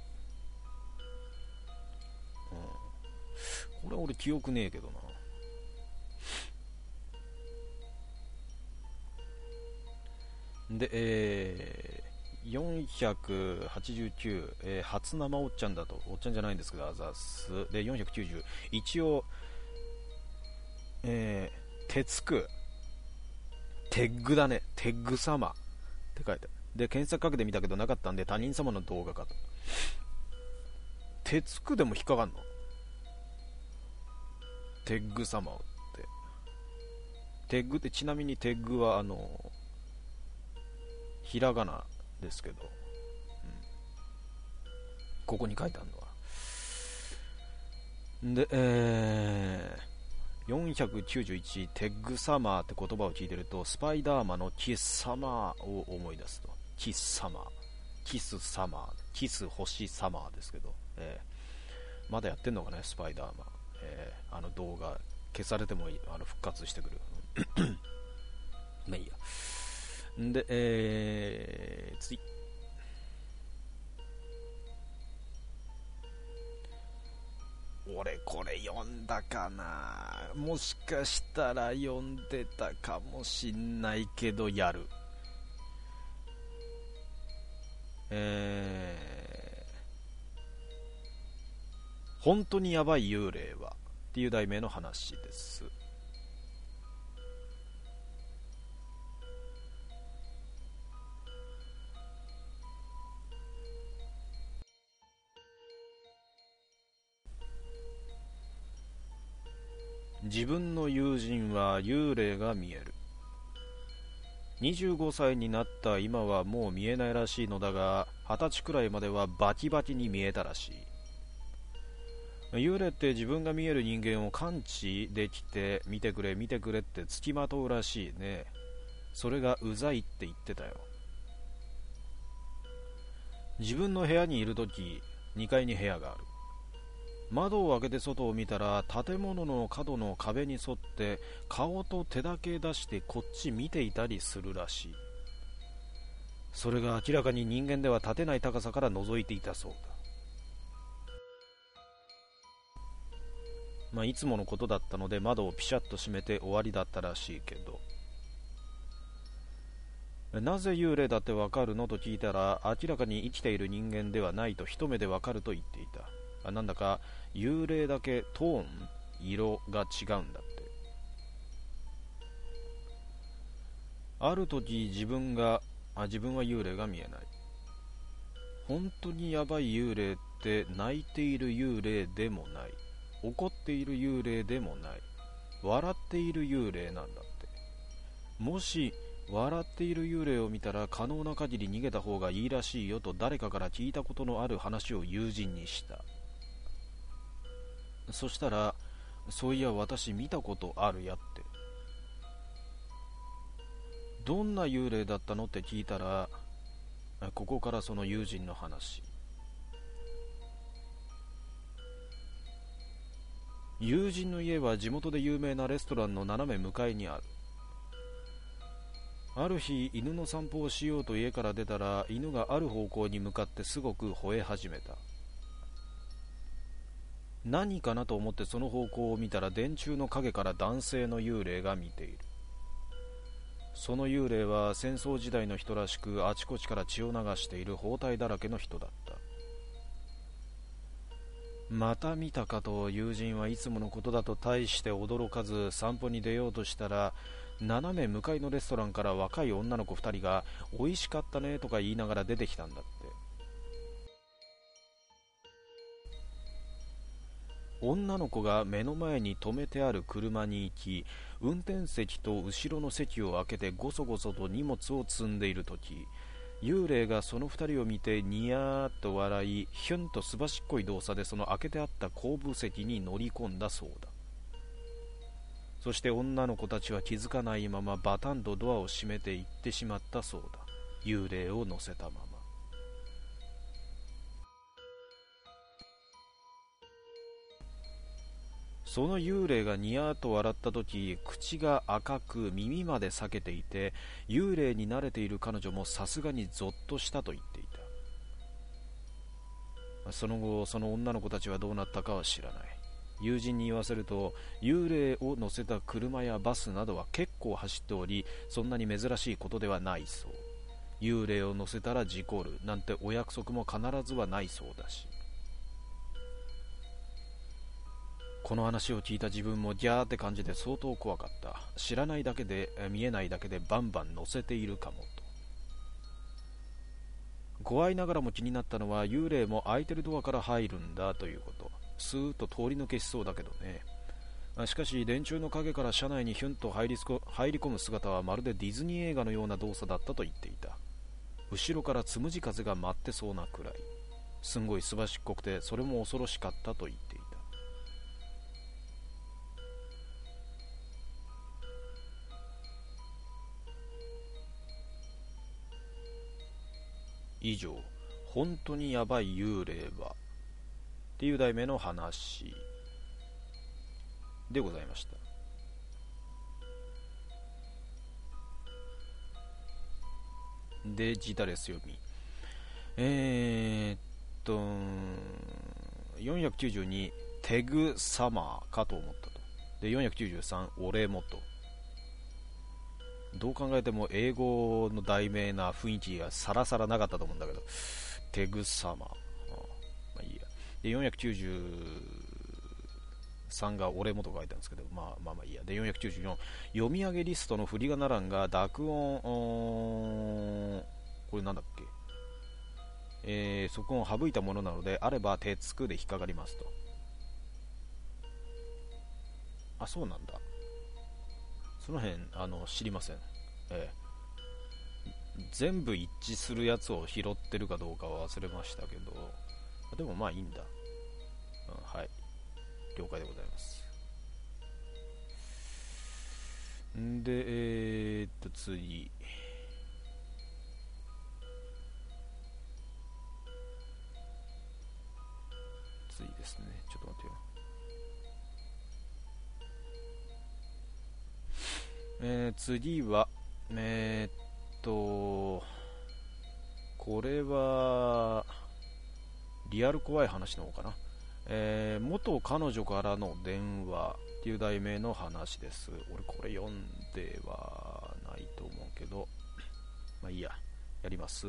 うん、これ俺記憶ねえけどな。で、えー、よんひゃくはちじゅうきゅう、えー、初生おっちゃんだと、おっちゃんじゃないんですけど、あざす。でよんひゃくきゅうじゅう、一応、えー、鉄くテッグだね、テッグ様って書いてある。で検索かけてみたけどなかったんで他人様の動画かと。鉄くでも引っかかんの、テッグ様って。テッグってちなみにテッグはあのひらがなですけど、うん、ここに書いてあるのはで、えーよんひゃくきゅうじゅういち、テッグサマーって言葉を聞いてるとスパイダーマンのキスサマーを思い出すと。キスサマー、キスサマー、キス星サマーですけど、えー、まだやってんのかねスパイダーマン、えー、あの動画消されてもいい、あの復活してくるまあいいや。で、えー、次俺これ読んだかな、もしかしたら読んでたかもしんないけどやる。えー、本当にやばい幽霊はっていう題名の話です。自分の友人は幽霊が見える。にじゅうごさいになった今はもう見えないらしいのだが、はたちくらいまではバキバキに見えたらしい。幽霊って自分が見える人間を感知できて、見てくれ見てくれってつきまとうらしいね。それがうざいって言ってたよ。自分の部屋にいるとき、にかいに部屋がある。窓を開けて外を見たら、建物の角の壁に沿って顔と手だけ出してこっち見ていたりするらしい。それが明らかに人間では立てない高さから覗いていたそうだ。まあいつものことだったので窓をピシャッと閉めて終わりだったらしいけど、なぜ幽霊だってわかるのと聞いたら、明らかに生きている人間ではないと一目でわかると言っていた。なんだか幽霊だけトーン、色が違うんだって。ある時自分があ自分は幽霊が見えない。本当にヤバい幽霊って泣いている幽霊でもない、怒っている幽霊でもない、笑っている幽霊なんだって。もし笑っている幽霊を見たら可能な限り逃げた方がいいらしいよと誰かから聞いたことのある話を友人にした。そしたら、そういや私見たことあるやって。どんな幽霊だったのって聞いたら、ここからその友人の話。友人の家は地元で有名なレストランの斜め向かいにある。ある日、犬の散歩をしようと家から出たら、犬がある方向に向かってすごく吠え始めた。何かなと思ってその方向を見たら、電柱の陰から男性の幽霊が見ている。その幽霊は戦争時代の人らしく、あちこちから血を流している包帯だらけの人だった。また見たかと友人はいつものことだと大して驚かず散歩に出ようとしたら、斜め向かいのレストランから若い女の子ふたりが美味しかったねとか言いながら出てきたんだって。女の子が目の前に止めてある車に行き、運転席と後ろの席を開けてごそごそと荷物を積んでいるとき、幽霊がその二人を見てニヤーっと笑い、ヒュンとすばしっこい動作でその開けてあった後部席に乗り込んだそうだ。そして女の子たちは気づかないままバタンとドアを閉めて行ってしまったそうだ。幽霊を乗せたまま。その幽霊がニヤーと笑った時、口が赤く耳まで裂けていて、幽霊に慣れている彼女もさすがにゾッとしたと言っていた。その後、その女の子たちはどうなったかは知らない。友人に言わせると、幽霊を乗せた車やバスなどは結構走っており、そんなに珍しいことではないそう。幽霊を乗せたら事故るなんてお約束も必ずはないそうだし。この話を聞いた自分もギャーって感じで相当怖かった。知らないだけで、見えないだけでバンバン乗せているかもと。怖いながらも気になったのは、幽霊も開いてるドアから入るんだということ。スーッと通り抜けしそうだけどね。しかし電柱の陰から車内にヒュンと入り入り込む姿はまるでディズニー映画のような動作だったと言っていた。後ろからつむじ風が舞ってそうなくらい、すんごいすばしっこくて、それも恐ろしかったと言っていた。以上、本当にヤバい幽霊はっていう題名の話でございました。で、ジタレス読み。えーっと、よんひゃくきゅうじゅうに、 テグサマーかと思ったと。でよんひゃくきゅうじゅうさん俺もと。どう考えても英語の題名な雰囲気がさらさらなかったと思うんだけど、テグサマー、ああ、まあいいや。でよんひゃくきゅうじゅうさんが俺もと書いてあるんですけど、まあまあまあいいや。でよんひゃくきゅうじゅうよん読み上げリストの振り仮名欄が濁音、これなんだっけ、えー、そこを省いたものなのであれば鉄くで引っかかりますと。あ、そうなんだ。その辺あの知りません。えー、全部一致するやつを拾ってるかどうかは忘れましたけど、でもまあいいんだ。うん、はい、了解でございます。んでえー、っと次、次ですね。ちょっと待ってよ。えー、次はえー、っとこれはリアル怖い話の方かな。えー、元彼女からの電話っていう題名の話です。俺これ読んではないと思うけど、まあいいや、やります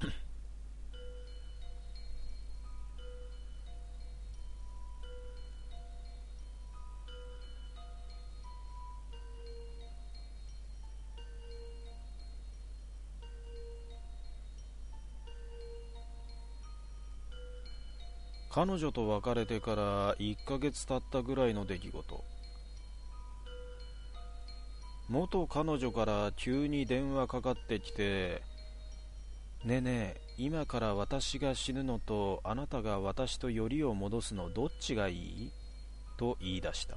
彼女と別れてからいっかげつ経ったぐらいの出来事。元彼女から急に電話かかってきて、ねえねえ、今から私が死ぬのとあなたが私とよりを戻すのどっちがいいと言い出した。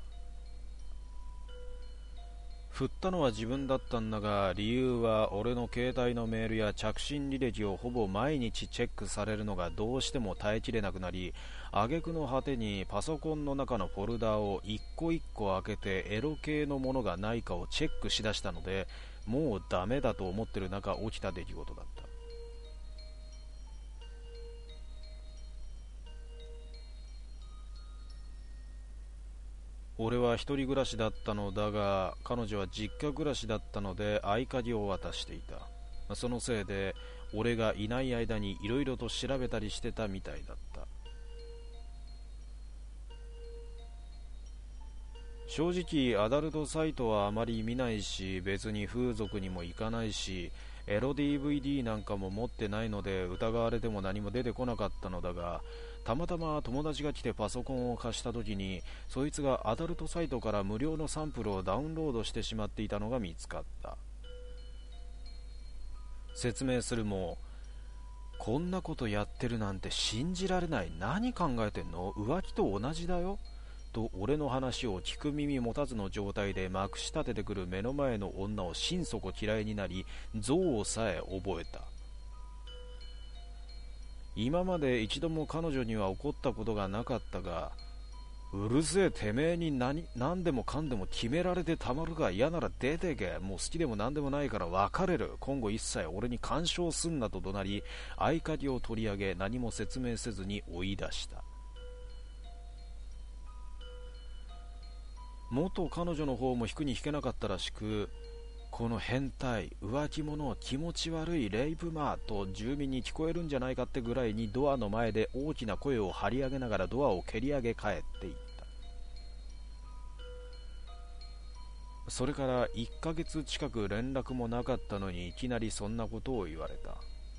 振ったのは自分だったんだが、理由は俺の携帯のメールや着信履歴をほぼ毎日チェックされるのがどうしても耐えきれなくなり、挙句の果てにパソコンの中のフォルダを一個一個開けてエロ系のものがないかをチェックしだしたので、もうダメだと思ってる中起きた出来事だった。俺は一人暮らしだったのだが、彼女は実家暮らしだったので合鍵を渡していた。そのせいで俺がいない間にいろいろと調べたりしてたみたいだった。正直アダルトサイトはあまり見ないし、別に風俗にも行かないし、エロ ディーブイディー なんかも持ってないので疑われても何も出てこなかったのだが、たまたま友達が来てパソコンを貸した時に、そいつがアダルトサイトから無料のサンプルをダウンロードしてしまっていたのが見つかった。説明するも、こんなことやってるなんて信じられない、何考えてんの、浮気と同じだよと俺の話を聞く耳持たずの状態でまくし立ててくる目の前の女を心底嫌いになり、憎悪さえ覚えた。今まで一度も彼女には怒ったことがなかったが、うるせえてめえに 何, 何でもかんでも決められてたまるか、嫌なら出てけ、もう好きでも何でもないから別れる、今後一切俺に干渉すんなと怒鳴り、合鍵を取り上げ何も説明せずに追い出した。元彼女の方も引くに引けなかったらしく、この変態、浮気者、気持ち悪いレイプマーと住民に聞こえるんじゃないかってぐらいにドアの前で大きな声を張り上げながらドアを蹴り上げ帰っていった。それからいっかげつ近く連絡もなかったのにいきなりそんなことを言われた。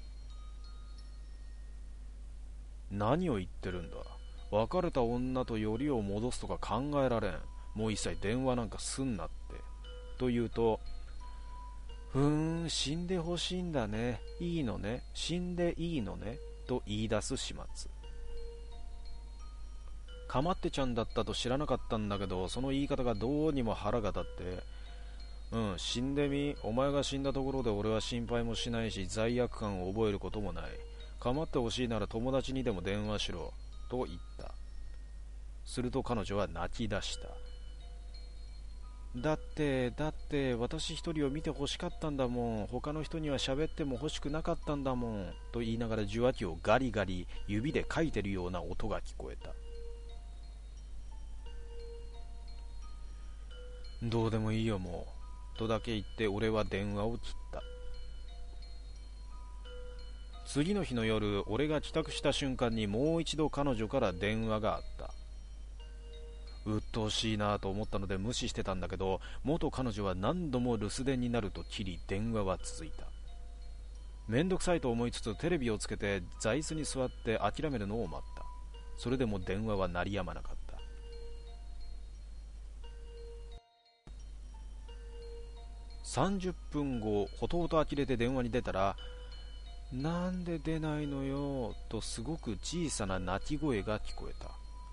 何を言ってるんだ、別れた女とよりを戻すとか考えられん、もう一切電話なんかすんなってと言うと、ふーん、死んでほしいんだね、いいのね、死んでいいのねと言い出す始末。かまってちゃんだったと知らなかったんだけど、その言い方がどうにも腹が立って、うん、死んでみ、お前が死んだところで俺は心配もしないし罪悪感を覚えることもない、かまってほしいなら友達にでも電話しろと言った。すると彼女は泣き出した。だってだって私一人を見て欲しかったんだもん、他の人には喋っても欲しくなかったんだもんと言いながら受話器をガリガリ指で書いてるような音が聞こえた。 どうでもいいよもうとだけ言って俺は電話を切った。次の日の夜、俺が帰宅した瞬間にもう一度彼女から電話があった。鬱陶しいなと思ったので無視してたんだけど、元彼女は何度も留守電になると切り、電話は続いた。めんどくさいと思いつつテレビをつけて座椅子に座って諦めるのを待った。それでも電話は鳴りやまなかった。さんじゅっぷんご、ほとほと呆れて電話に出たら、なんで出ないのよとすごく小さな泣き声が聞こえた。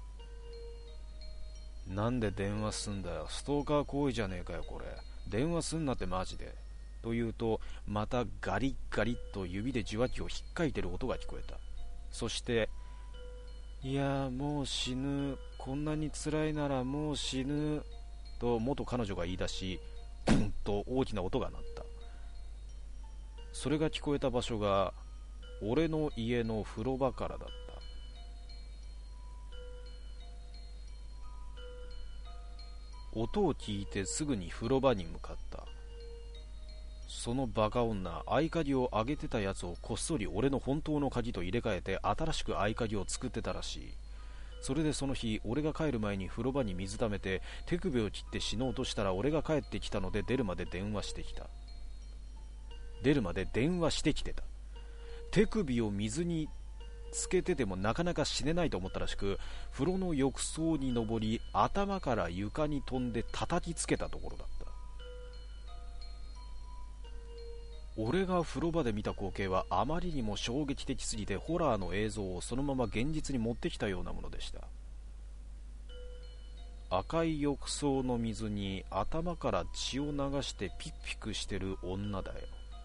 なんで電話すんだよ、ストーカー行為じゃねえかよこれ、電話すんなってマジで、と言うとまたガリッガリッと指で受話器を引っかいてる音が聞こえた。そして、いやもう死ぬ、こんなに辛いならもう死ぬと元彼女が言い出し、ドンと大きな音が鳴った。それが聞こえた場所が俺の家の風呂場からだった。音を聞いてすぐに風呂場に向かった。そのバカ女、合鍵をあげてたやつをこっそり俺の本当の鍵と入れ替えて新しく合鍵を作ってたらしい。それでその日、俺が帰る前に風呂場に水溜めて手首を切って死のうとしたら、俺が帰ってきたので出るまで電話してきた。出るまで電話してきてた。手首を水につけててもなかなか死ねないと思ったらしく、風呂の浴槽に登り、頭から床に飛んで叩きつけたところだった。俺が風呂場で見た光景はあまりにも衝撃的すぎて、ホラーの映像をそのまま現実に持ってきたようなものでした。赤い浴槽の水に頭から血を流してピッピクしてる女だよ。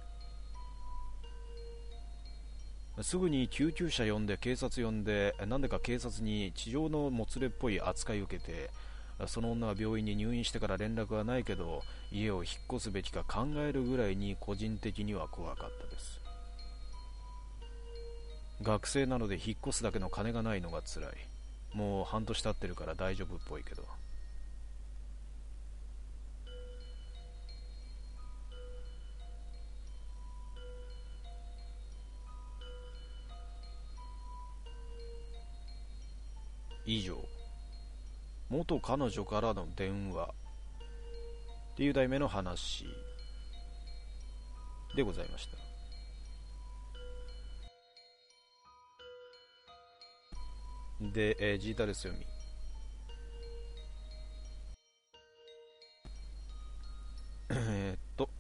すぐに救急車呼んで警察呼んで、なんでか警察に地上のもつれっぽい扱いを受けて、その女は病院に入院してから連絡はないけど、家を引っ越すべきか考えるぐらいに個人的には怖かったです。学生なので引っ越すだけの金がないのが辛い。もう半年経ってるから大丈夫っぽいけど。以上、元彼女からの電話っていう題名の話でございました。で、えー、ジータレス読み。えーっと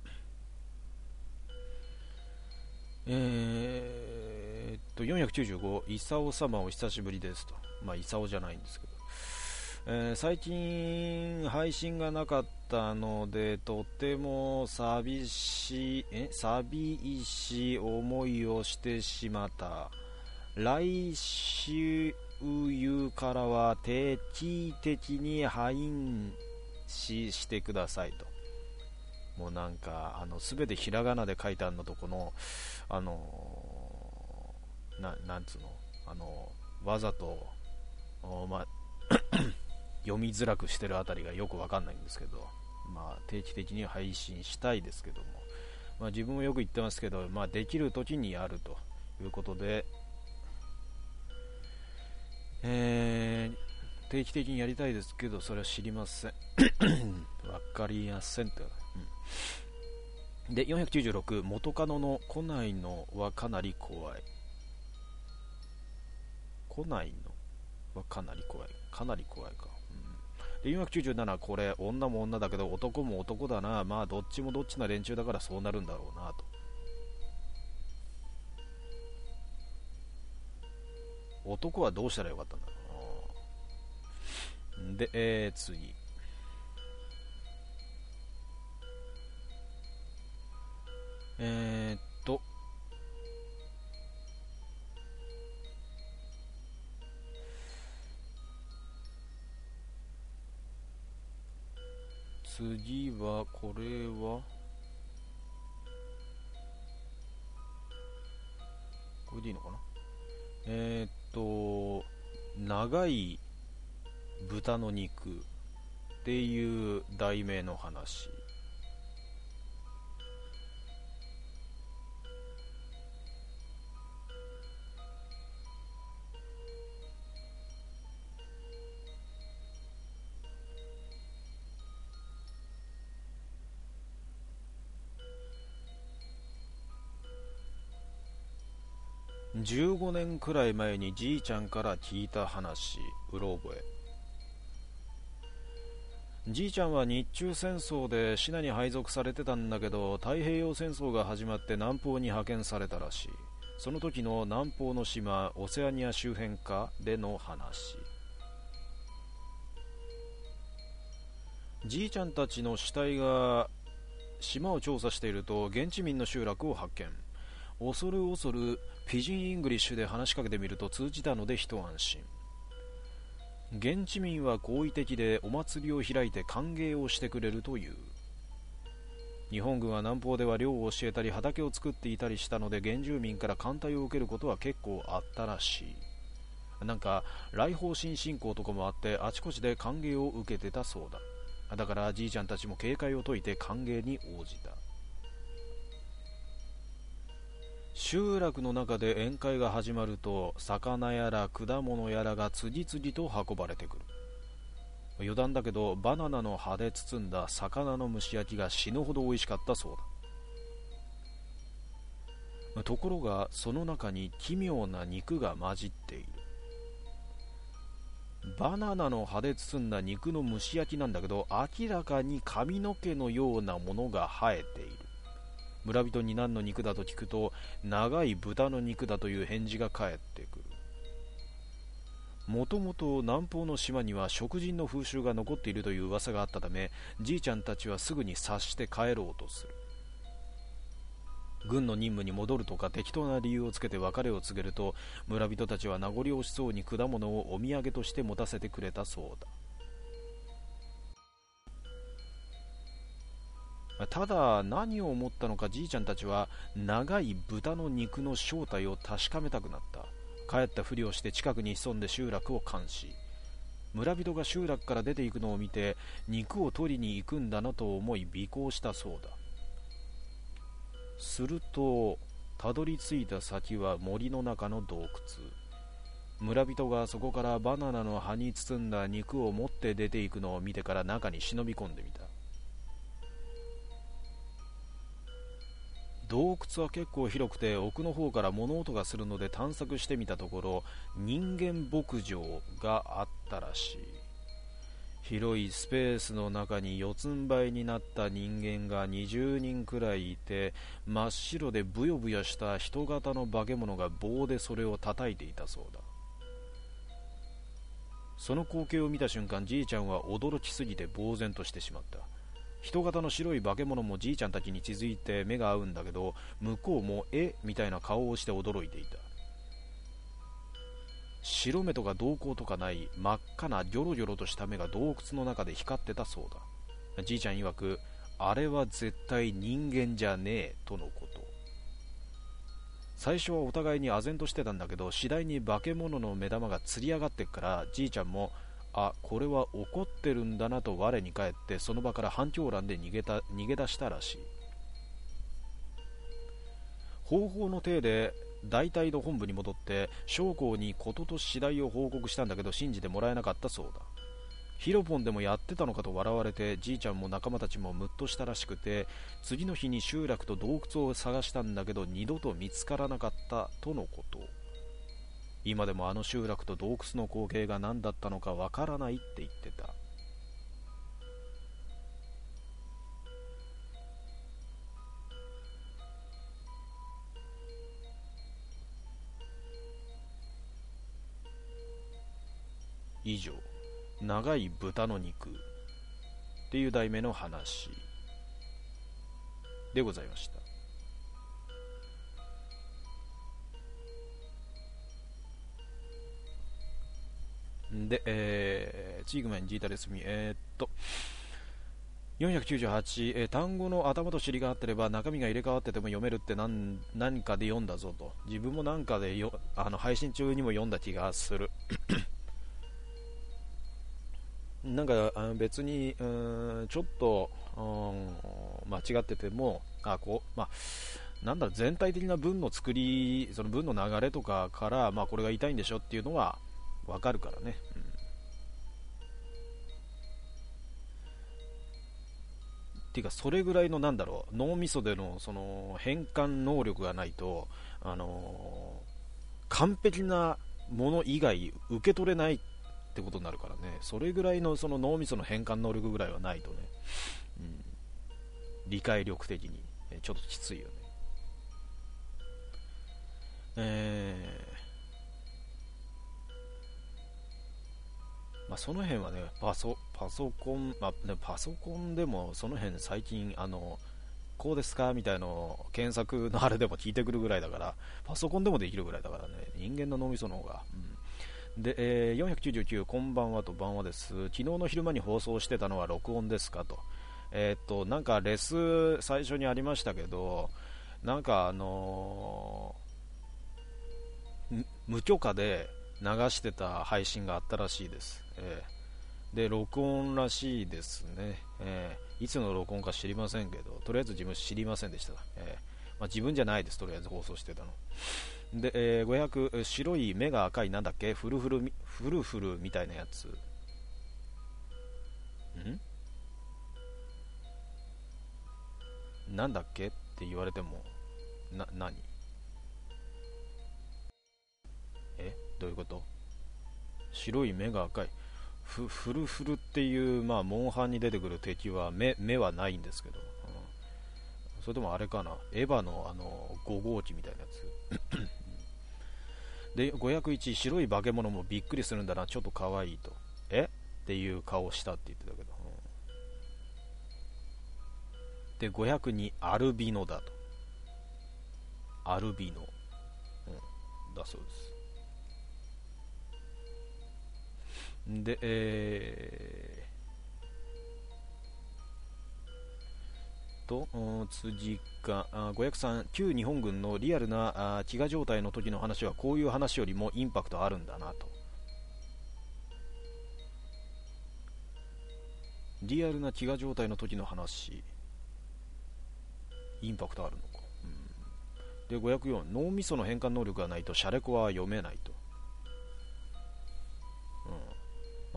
えーっとよんひゃくきゅうじゅうご、イサオ様お久しぶりですと。まあイサオじゃないんですけど、えー、最近配信がなかったのでとても寂しいえ寂しい思いをしてしまった。来週からは定期的に配信してくださいと。もうなんかあの全てひらがなで書いてあるのと、このあのななんつうの、あのわざとまあ読みづらくしてるあたりがよくわかんないんですけど、まあ定期的に配信したいですけども、まあ自分もよく言ってますけど、まあできる時にやるということで、えー、定期的にやりたいですけど、それは知りません。わかりやせんと、うん、でよんひゃくきゅうじゅうろく、元カノの来ないのはかなり怖い。来ないのはかなり怖い、かなり怖いか、うん、でよんひゃくきゅうじゅうなな、これ女も女だけど男も男だな、まあどっちもどっちな連中だからそうなるんだろうなと。男はどうしたらよかったんだろうな。で、えー、次。えー、っと、次は、これは、これでいいのかな。えー、っと長い豚の肉っていう題名の話。じゅうごねんくらい前にじいちゃんから聞いた話、うろ覚え。じいちゃんは日中戦争でシナに配属されてたんだけど、太平洋戦争が始まって南方に派遣されたらしい。その時の南方の島、オセアニア周辺かでの話。じいちゃんたちの死体が島を調査していると、現地民の集落を発見。恐る恐るピジンイングリッシュで話しかけてみると通じたので一安心。現地民は好意的でお祭りを開いて歓迎をしてくれるという。日本軍は南方では漁を教えたり畑を作っていたりしたので、原住民から歓待を受けることは結構あったらしい。なんか来訪新信仰とかもあって、あちこちで歓迎を受けてたそうだ。だからじいちゃんたちも警戒を解いて歓迎に応じた。集落の中で宴会が始まると、魚やら果物やらが次々と運ばれてくる。余談だけど、バナナの葉で包んだ魚の蒸し焼きが死ぬほど美味しかったそうだ。ところがその中に奇妙な肉が混じっている。バナナの葉で包んだ肉の蒸し焼きなんだけど、明らかに髪の毛のようなものが生えている。村人に何の肉だと聞くと、長い豚の肉だという返事が返ってくる。もともと南方の島には食人の風習が残っているという噂があったため、じいちゃんたちはすぐに察して帰ろうとする。軍の任務に戻るとか適当な理由をつけて別れを告げると、村人たちは名残惜しそうに果物をお土産として持たせてくれたそうだ。ただ何を思ったのか、じいちゃんたちは長い豚の肉の正体を確かめたくなった。帰ったふりをして近くに潜んで集落を監視。村人が集落から出ていくのを見て、肉を取りに行くんだなと思い尾行したそうだ。するとたどり着いた先は森の中の洞窟。村人がそこからバナナの葉に包んだ肉を持って出ていくのを見てから中に忍び込んでみた。洞窟は結構広くて、奥の方から物音がするので探索してみたところ、人間牧場があったらしい。広いスペースの中に四つん這いになった人間がにじゅうにんくらいいて、真っ白でブヨブヨした人型の化け物が棒でそれを叩いていたそうだ。その光景を見た瞬間、じいちゃんは驚きすぎて呆然としてしまった。人型の白い化け物もじいちゃんたちに気づいて目が合うんだけど、向こうもえみたいな顔をして驚いていた。白目とか瞳孔とかない真っ赤なギョロギョロとした目が洞窟の中で光ってたそうだ。じいちゃん曰く、あれは絶対人間じゃねえとのこと。最初はお互いに唖然としてたんだけど、次第に化け物の目玉がつり上がってっから、じいちゃんもあ、これは怒ってるんだなと我に返って、その場から半狂乱で逃げた、逃げ出したらしい。方法の体で大隊の本部に戻って将校に事と次第を報告したんだけど、信じてもらえなかったそうだ。ヒロポンでもやってたのかと笑われて、じいちゃんも仲間たちもムッとしたらしくて、次の日に集落と洞窟を探したんだけど二度と見つからなかったとのこと。今でもあの集落と洞窟の光景が何だったのかわからないって言ってた。以上、長い豚の肉っていう題名の話でございました。で、えー、チーグマンジータレスミ、えー、っと、よんひゃくきゅうじゅうはち、えー、単語の頭と尻が合ってれば中身が入れ替わってても読めるって何、何かで読んだぞと。自分も何かでよ、あの配信中にも読んだ気がする。 なんかあの別にうーんちょっと、うん、間違っててもあこう、まあ、なんだろう全体的な文の作りその文の流れとかから、まあ、これが言いたいんでしょっていうのは分かるからね、うん、っていうかそれぐらいのなんだろう脳みそでのその変換能力がないと、あのー完璧なもの以外受け取れないってことになるからね。それぐらいのその脳みその変換能力ぐらいはないとね、うん、理解力的にちょっときついよね。えーまあ、その辺はねパソパソコン、まあ、ねパソコンでもその辺最近あのこうですかみたいの検索のあれでも聞いてくるぐらいだから、パソコンでもできるぐらいだからね、人間の脳みその方が、うん、で、えー、よんひゃくきゅうじゅうきゅうこんばんはと晩はです。昨日の昼間に放送してたのは録音ですかと。えー、っとなんかレス最初にありましたけど、なんかあのー無許可で流してた配信があったらしいです、えーで録音らしいですね、えーいつの録音か知りませんけど、とりあえず自分知りませんでした、えーまあ、自分じゃないです、とりあえず放送してたので、えーごひゃく白い目が赤いなんだっけフルフルみフルフルみたいなやつんなんだっけって言われてもな何えどういうこと？白い目が赤いフフルフルっていう、まあ、モンハンに出てくる敵は 目, 目はないんですけど、うん、それともあれかな、エヴァのあのご号機みたいなやつでごひゃくいち白い化け物もびっくりするんだな、ちょっと可愛いと、えっていう顔したって言ってたけど、うん、でごひゃくにアルビノだと、アルビノ、うん、だそうです。で、えー、と次がごひゃくさん旧日本軍のリアルな飢餓状態の時の話はこういう話よりもインパクトあるんだなと。リアルな飢餓状態の時の話インパクトあるのか、うん、でごひゃくよん脳みその変換能力がないとシャレコは読めないと、うん、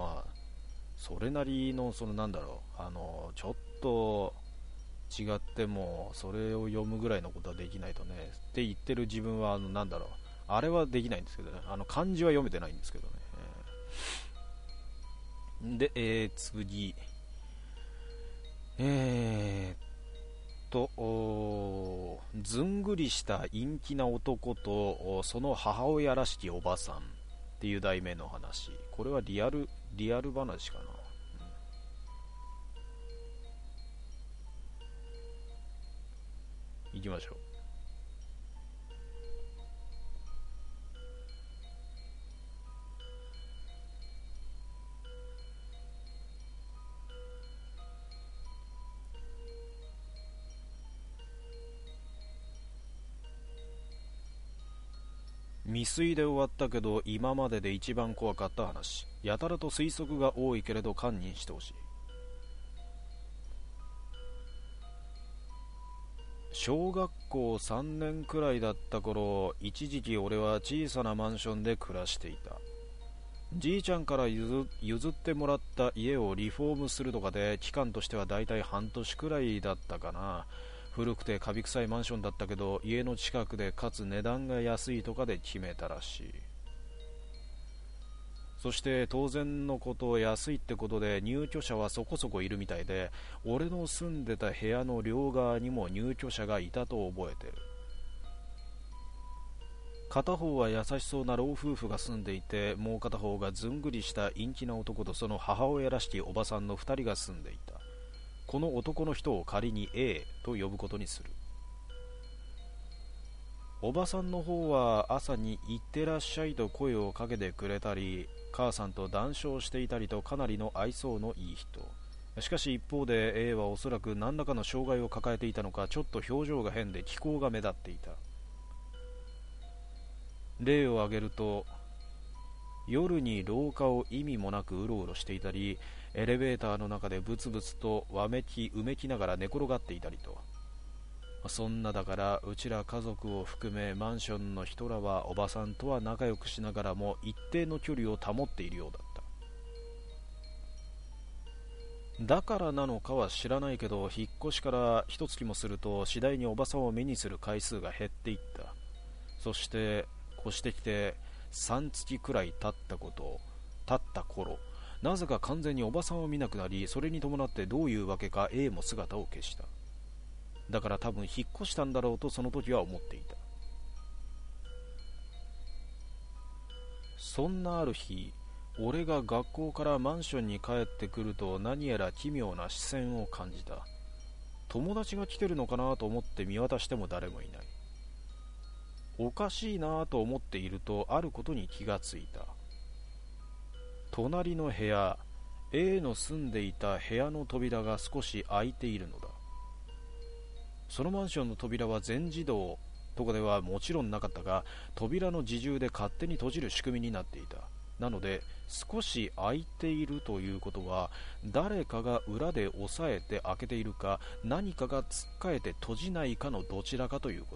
まあそれなりのそのなんだろうあのちょっと違ってもそれを読むぐらいのことはできないとねって言ってる自分はあのなんだろうあれはできないんですけどね、あの漢字は読めてないんですけどね、えー、で、えー、次えー、とずんぐりした陰気な男とその母親らしきおばさんっていう題名の話、これはリアルリアル話かな、行きましょう。未遂で終わったけど今までで一番怖かった話、やたらと推測が多いけれど堪忍してほしい。小学校さんねんくらいだった頃、一時期俺は小さなマンションで暮らしていた。じいちゃんから譲ってもらった家をリフォームするとかで期間としてはだいたい半年くらいだったかな。古くてカビ臭いマンションだったけど家の近くでかつ値段が安いとかで決めたらしい。そして当然のこと安いってことで入居者はそこそこいるみたいで、俺の住んでた部屋の両側にも入居者がいたと覚えてる。片方は優しそうな老夫婦が住んでいて、もう片方がずんぐりした陰気な男とその母親らしきおばさんのふたりが住んでいた。この男の人を仮に A と呼ぶことにする。おばさんの方は朝に行ってらっしゃいと声をかけてくれたり、母さんと談笑していたりとかなりの愛想のいい人。しかし一方で A はおそらく何らかの障害を抱えていたのか、ちょっと表情が変で気候が目立っていた。例を挙げると、夜に廊下を意味もなくうろうろしていたり、 エレベーターの中でブツブツとわめきうめきながら寝転がっていたりと。そんなだからうちら家族を含めマンションの人らはおばさんとは仲良くしながらも一定の距離を保っているようだった。だからなのかは知らないけど、引っ越しから一月もすると次第におばさんを目にする回数が減っていった。そして越してきてさんがつくらい経ったこと経った頃、なぜか完全におばさんを見なくなり、それに伴ってどういうわけか A も姿を消した。だから多分引っ越したんだろうとその時は思っていた。そんなある日、俺が学校からマンションに帰ってくると何やら奇妙な視線を感じた。友達が来てるのかなと思って見渡しても誰もいない。おかしいなと思っているとあることに気がついた。隣の部屋 A の住んでいた部屋の扉が少し開いているのだ。そのマンションの扉は全自動とかではもちろんなかったが、扉の自重で勝手に閉じる仕組みになっていた。なので少し開いているということは、誰かが裏で押さえて開けているか、何かがつっかえて閉じないかのどちらかということ。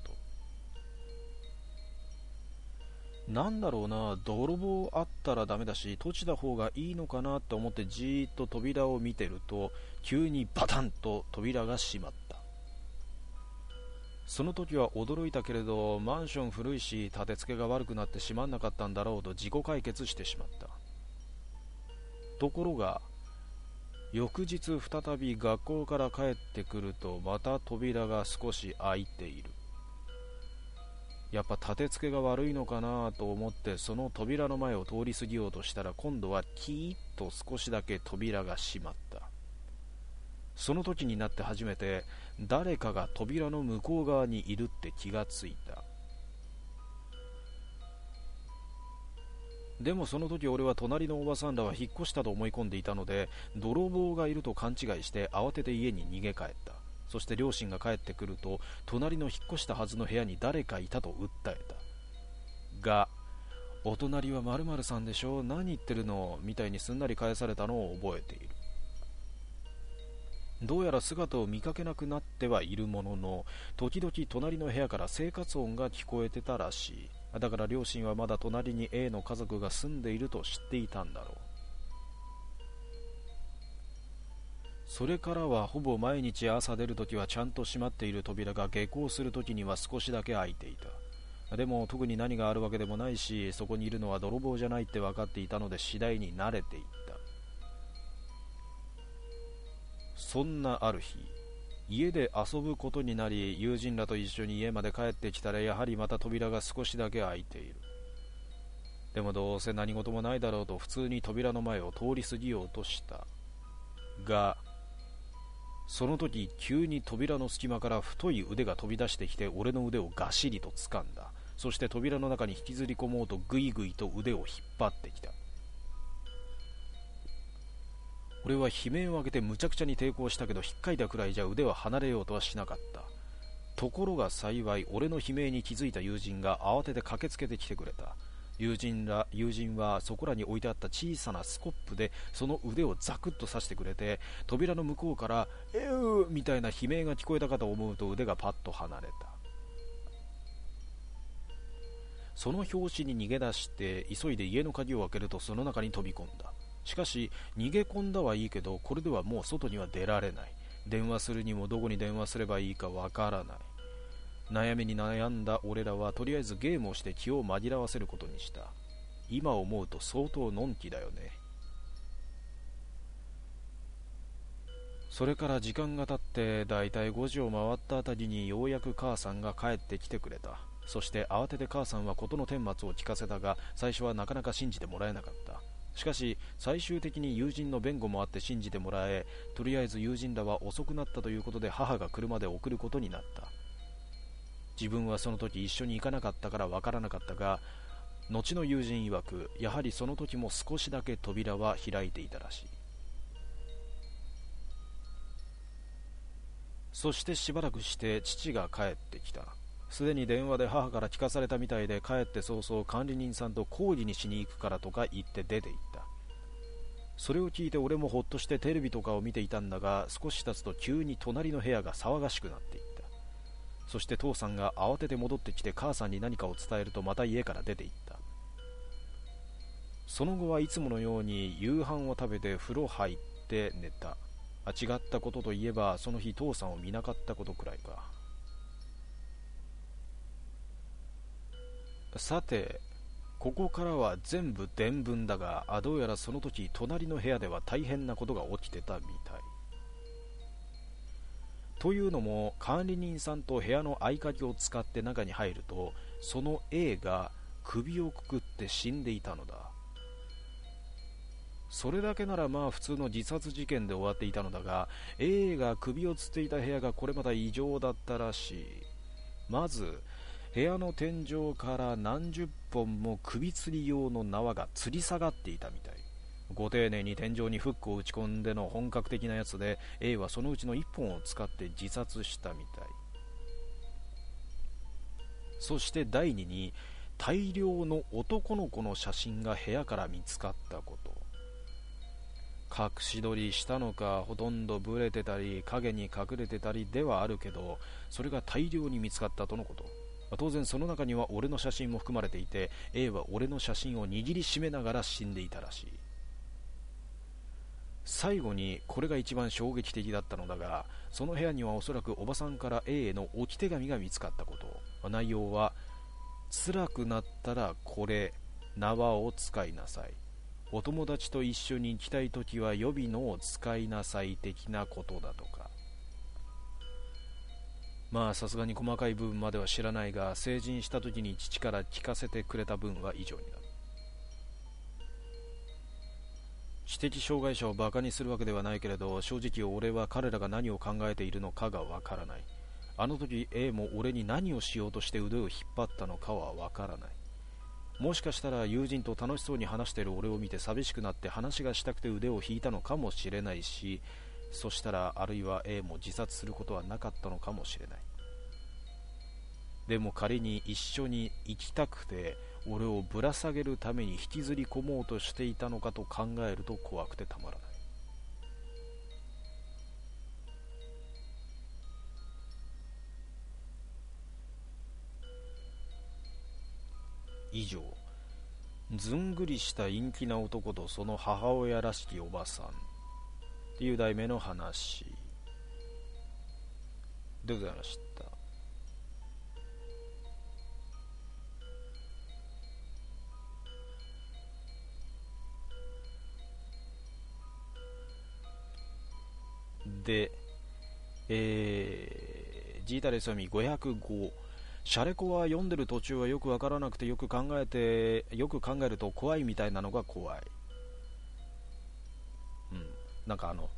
なんだろうな、泥棒あったらダメだし閉じた方がいいのかなと思ってじーっと扉を見てると、急にバタンと扉が閉まった。その時は驚いたけれど、マンション古いし立て付けが悪くなって閉まんなかったんだろうと自己解決してしまった。ところが翌日再び学校から帰ってくると、また扉が少し開いている。やっぱ立て付けが悪いのかなと思ってその扉の前を通り過ぎようとしたら、今度はキーッと少しだけ扉が閉まった。その時になって初めて誰かが扉の向こう側にいるって気がついた。でもその時俺は隣のおばさんらは引っ越したと思い込んでいたので、泥棒がいると勘違いして慌てて家に逃げ帰った。そして両親が帰ってくると、隣の引っ越したはずの部屋に誰かいたと訴えた。が、お隣は〇〇さんでしょ、何言ってるのみたいにすんなり返されたのを覚えている。どうやら姿を見かけなくなってはいるものの、時々隣の部屋から生活音が聞こえてたらしい。だから両親はまだ隣に A の家族が住んでいると知っていたんだろう。それからはほぼ毎日朝出るときはちゃんと閉まっている扉が下校するときには少しだけ開いていた。でも特に何があるわけでもないし、そこにいるのは泥棒じゃないって分かっていたので次第に慣れていった。そんなある日、家で遊ぶことになり、友人らと一緒に家まで帰ってきたら、やはりまた扉が少しだけ開いている。でもどうせ何事もないだろうと普通に扉の前を通り過ぎようとした。が、その時急に扉の隙間から太い腕が飛び出してきて、俺の腕をガシリと掴んだ。そして扉の中に引きずり込もうとグイグイと腕を引っ張ってきた。俺は悲鳴を上げてむちゃくちゃに抵抗したけど、引っかいたくらいじゃ腕は離れようとはしなかった。ところが幸い、俺の悲鳴に気づいた友人が慌てて駆けつけてきてくれた。友人ら友人はそこらに置いてあった小さなスコップでその腕をザクッと刺してくれて、扉の向こうからエウーみたいな悲鳴が聞こえたかと思うと、腕がパッと離れた。その拍子に逃げ出して急いで家の鍵を開けると、その中に飛び込んだ。しかし逃げ込んだはいいけど、これではもう外には出られない。電話するにもどこに電話すればいいかわからない。悩みに悩んだ俺らはとりあえずゲームをして気を紛らわせることにした。今思うと相当のんきだよね。それから時間が経ってだいたいごじを回ったあたりにようやく母さんが帰ってきてくれた。そして慌てて母さんは事の顛末を聞かせたが、最初はなかなか信じてもらえなかった。しかし最終的に友人の弁護もあって信じてもらえ、とりあえず友人らは遅くなったということで母が車で送ることになった。自分はその時一緒に行かなかったからわからなかったが、後の友人曰くやはりその時も少しだけ扉は開いていたらしい。そしてしばらくして父が帰ってきた。すでに電話で母から聞かされたみたいで、帰って早々管理人さんと講義にしに行くからとか言って出て行った。 それを聞いて俺もほっとしてテレビとかを見ていたんだが、少し経つと急に隣の部屋が騒がしくなっていった。そして父さんが慌てて戻ってきて母さんに何かを伝えるとまた家から出て行った。その後はいつものように夕飯を食べて風呂入って寝た。あ違ったことといえばその日父さんを見なかったことくらいか。さてここからは全部伝聞だが、あどうやらその時隣の部屋では大変なことが起きてたみたい。というのも管理人さんと部屋の合鍵を使って中に入ると、その A が首をくくって死んでいたのだ。それだけならまあ普通の自殺事件で終わっていたのだが、 A が首をつっていた部屋がこれまた異常だったらしい。まず部屋の天井から何十本も首吊り用の縄が吊り下がっていたみたい。ご丁寧に天井にフックを打ち込んでの本格的なやつで、 A はそのうちのいっぽんを使って自殺したみたい。そして第二に、大量の男の子の写真が部屋から見つかったこと。隠し撮りしたのか、ほとんどブレてたり影に隠れてたりではあるけど、それが大量に見つかったとのこと。当然その中には俺の写真も含まれていて、 A は俺の写真を握りしめながら死んでいたらしい。最後にこれが一番衝撃的だったのだが、その部屋にはおそらくおばさんから A への置き手紙が見つかったこと。内容は、辛くなったらこれ縄を使いなさい、お友達と一緒に行きたいときは予備のを使いなさい的なことだとか。まあさすがに細かい部分までは知らないが、成人したときに父から聞かせてくれた分は以上になる。知的障害者をバカにするわけではないけれど、正直俺は彼らが何を考えているのかがわからない。あの時 A も俺に何をしようとして腕を引っ張ったのかはわからない。もしかしたら友人と楽しそうに話している俺を見て寂しくなって話がしたくて腕を引いたのかもしれないし、そしたらあるいは A も自殺することはなかったのかもしれない。でも仮に一緒に行きたくて俺をぶら下げるために引きずり込もうとしていたのかと考えると怖くてたまらない。以上、ずんぐりした陰気な男とその母親らしきおばさんっていう題名の話でございました。で、えー、ジータレスアミごひゃくご、シャレコは読んでる途中はよくわからなくて、よく考えてよく考えると怖いみたいなのが怖い。うん、なんかあの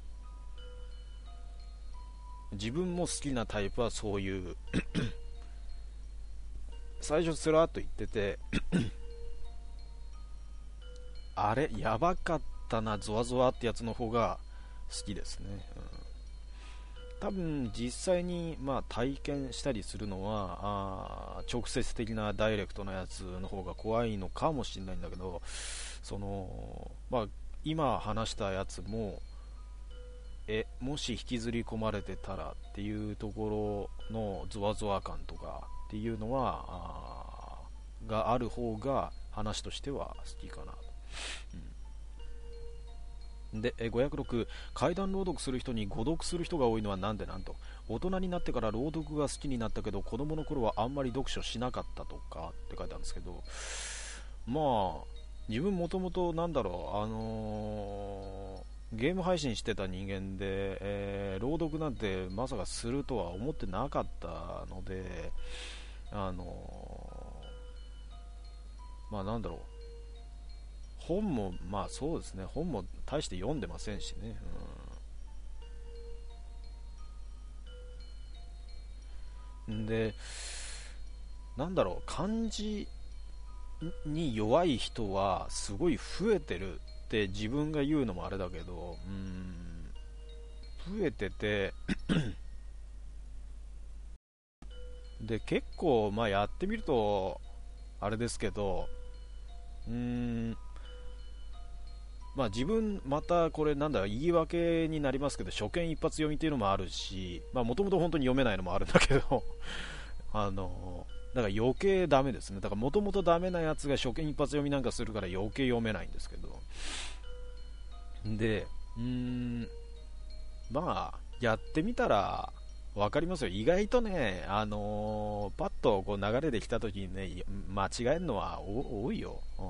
自分も好きなタイプはそういう最初スラーっと言っててあれやばかったなゾワゾワってやつの方が好きですね。うん、多分実際にまあ体験したりするのはあ直接的なダイレクトなやつの方が怖いのかもしれないんだけど、そのまあ今話したやつもえもし引きずり込まれてたらっていうところのゾワゾワ感とかっていうのはあがある方が話としては好きかなと。うん、でごひゃくろく、怪談朗読する人に誤読する人が多いのはなんでなんと。大人になってから朗読が好きになったけど子供の頃はあんまり読書しなかったとかって書いてあるんですけど、まあ自分もともとなんだろうあのーゲーム配信してた人間で、えー、朗読なんてまさかするとは思ってなかったので、あのー、まあなんだろう、本もまあそうですね、本も大して読んでませんしね、うん、でなんだろう、漢字に弱い人はすごい増えてるって自分が言うのもあれだけど、うーん増えててで結構まあやってみるとあれですけど、うーんまあ、自分またこれなんだ言い訳になりますけど、初見一発読みっていうのもあるし、もともと本当に読めないのもあるんだけどあのだから余計ダメですね。だからもともとダメなやつが初見一発読みなんかするから余計読めないんですけど、でうーんまあやってみたら分かりますよ。意外とね、あのー、パッとこう流れできた時にね、間違えるのは多いよ、うん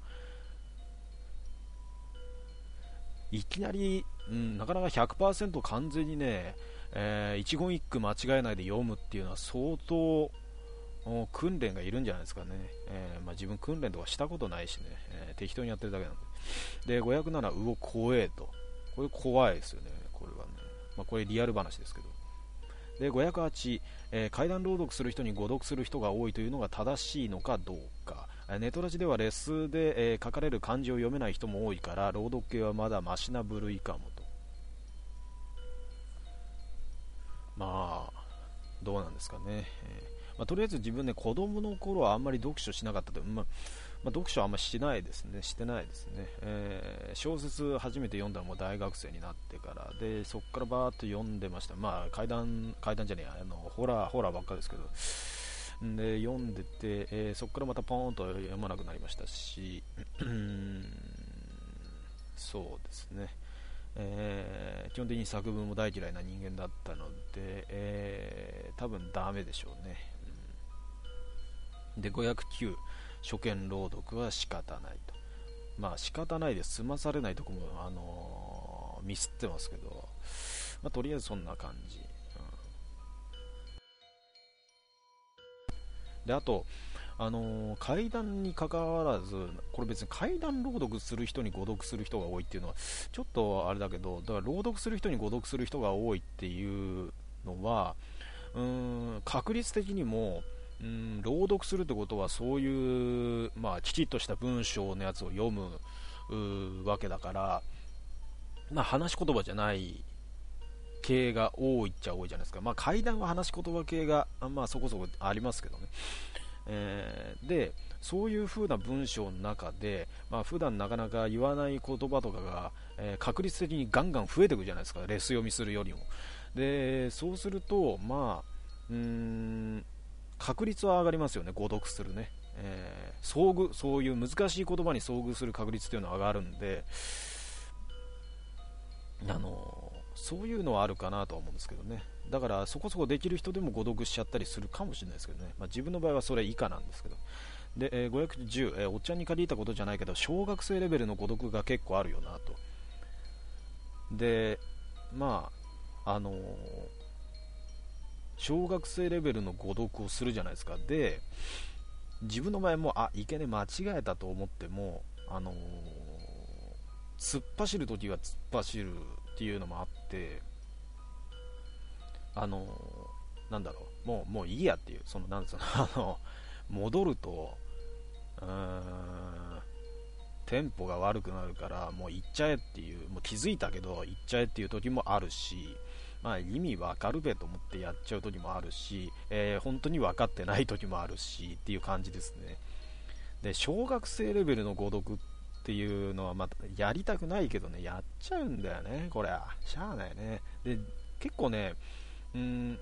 、いきなり、うん、なかなか ひゃくパーセント 完全にね、えー、一言一句間違えないで読むっていうのは相当訓練がいるんじゃないですかね、えーまあ、自分訓練とかしたことないしね、えー、適当にやってるだけなんで。でごひゃくなな、うお怖えと、これ怖いですよね、これはね、まあ、これリアル話ですけど。でごひゃくはち、えー、階段朗読する人に誤読する人が多いというのが正しいのかどうか。ネトラジではレスで、えー、書かれる漢字を読めない人も多いから朗読系はまだマシな部類かもと。まあどうなんですかね、えーまあ、とりあえず自分ね、子供の頃はあんまり読書しなかったと、まあまあ、読書はあんまりしないですね、してないですね、えー、小説初めて読んだのも大学生になってからで、そこからバーッと読んでました。まあ怪談怪談じゃねえや、あのホラーホラーばっかですけど、で読んでて、えー、そこからまたポーンと読まなくなりましたしそうですね、えー、基本的に作文も大嫌いな人間だったので、えー、多分ダメでしょうね、うん、でごひゃくきゅう、初見朗読は仕方ないと。まあ仕方ないで済まされないとこも、あのー、ミスってますけど、まあ、とりあえずそんな感じ、うん、であと、あのー、怪談に関わらず、これ別に怪談朗読する人に誤読する人が多いっていうのはちょっとあれだけど、だから朗読する人に誤読する人が多いっていうのは、うーん確率的にもうん、朗読するってことはそういう、まあ、きちっとした文章のやつを読むわけだから、まあ、話し言葉じゃない系が多いっちゃ多いじゃないですか。まあ、怪談は話し言葉系が、まあ、そこそこありますけどね、えー、でそういう風な文章の中で、まあ、普段なかなか言わない言葉とかが、えー、確率的にガンガン増えていくじゃないですか、レス読みするよりも。でそうすると、まあうーん確率は上がりますよね、誤読するね、えー、遭遇そういう難しい言葉に遭遇する確率というのは上がるんで、あのー、そういうのはあるかなとは思うんですけどね。だからそこそこできる人でも誤読しちゃったりするかもしれないですけどね、まあ、自分の場合はそれ以下なんですけど。で、えー、ごひゃくじゅう、えー、おっちゃんに限ったことじゃないけど小学生レベルの誤読が結構あるよなと。でまああのー小学生レベルの誤読をするじゃないですか。で自分の場合もあいけね間違えたと思っても、あのー、突っ走るときは突っ走るっていうのもあって、あのー、なんだろうもうもういいやっていう、そのなんつうのあの戻るとうーんテンポが悪くなるからもう行っちゃえっていう、もう気づいたけど行っちゃえっていう時もあるし、まあ、意味わかるべと思ってやっちゃう時もあるし、えー、本当に分かってない時もあるしっていう感じですね。で小学生レベルの誤読っていうのは、またやりたくないけどねやっちゃうんだよね、これはしゃあないね。で結構ねうーん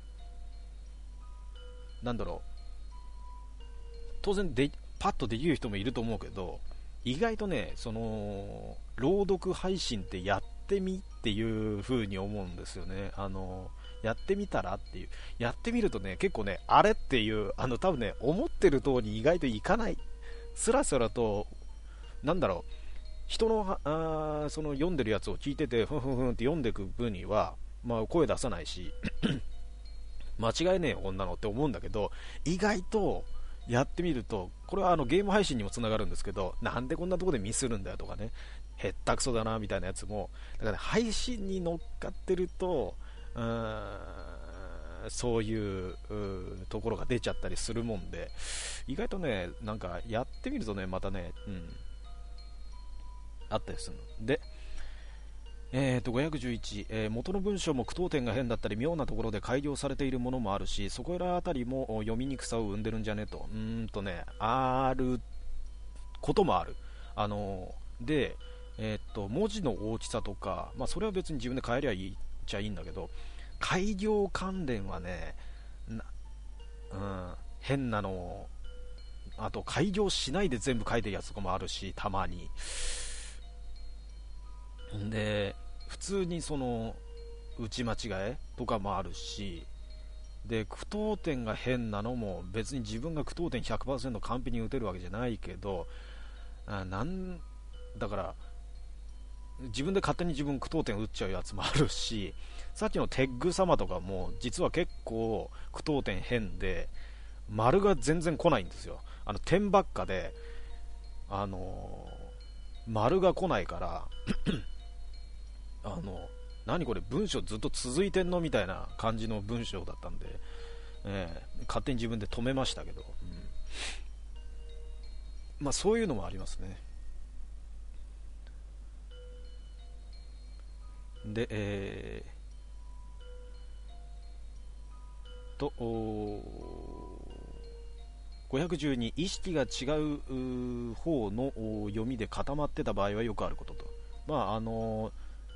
なんだろう当然でパッとできる人もいると思うけど、意外とねその朗読配信ってやってみっていう風に思うんですよね。あのやってみたらっていう、やってみるとね結構ねあれっていう、あの多分ね思ってる通り意外といかない、スラスラとなんだろう人のあその読んでるやつを聞いててふんふんふんって読んでいく分には、まあ、声出さないし間違えねえよこんなのって思うんだけど、意外とやってみると、これはあのゲーム配信にもつながるんですけど、なんでこんなとこでミスるんだよとかね、へったくそだなみたいなやつも、だから、ね、配信に乗っかってるとうーんそういう、うところが出ちゃったりするもんで、意外とねなんかやってみるとねまたね、うん、あったりするので、えー、とごひゃくじゅういち、えー、元の文章も句読点が変だったり妙なところで改良されているものもあるし、そこらあたりも読みにくさを生んでるんじゃねと。うーんとねあることもある。あのー、でえー、っと文字の大きさとか、まあ、それは別に自分で変えりゃいいっちゃいいんだけど、開業関連はねな、うん、変なの、あと開業しないで全部書いてるやつとかもあるし、たまにで普通にその打ち間違えとかもあるし、で句読点が変なのも別に自分が句読点 ひゃくパーセント 完璧に打てるわけじゃないけど、あなんだから自分で勝手に自分句読点打っちゃうやつもあるし、さっきのテッグ様とかも実は結構句読点変で丸が全然来ないんですよ。あの点ばっかで、あのー、丸が来ないからあの何これ文章ずっと続いてんのみたいな感じの文章だったんで、えー、勝手に自分で止めましたけど、うん、まあそういうのもありますね。で、えー、とごひゃくじゅうに、意識が違う方の読みで固まってた場合はよくあることと、まああのー、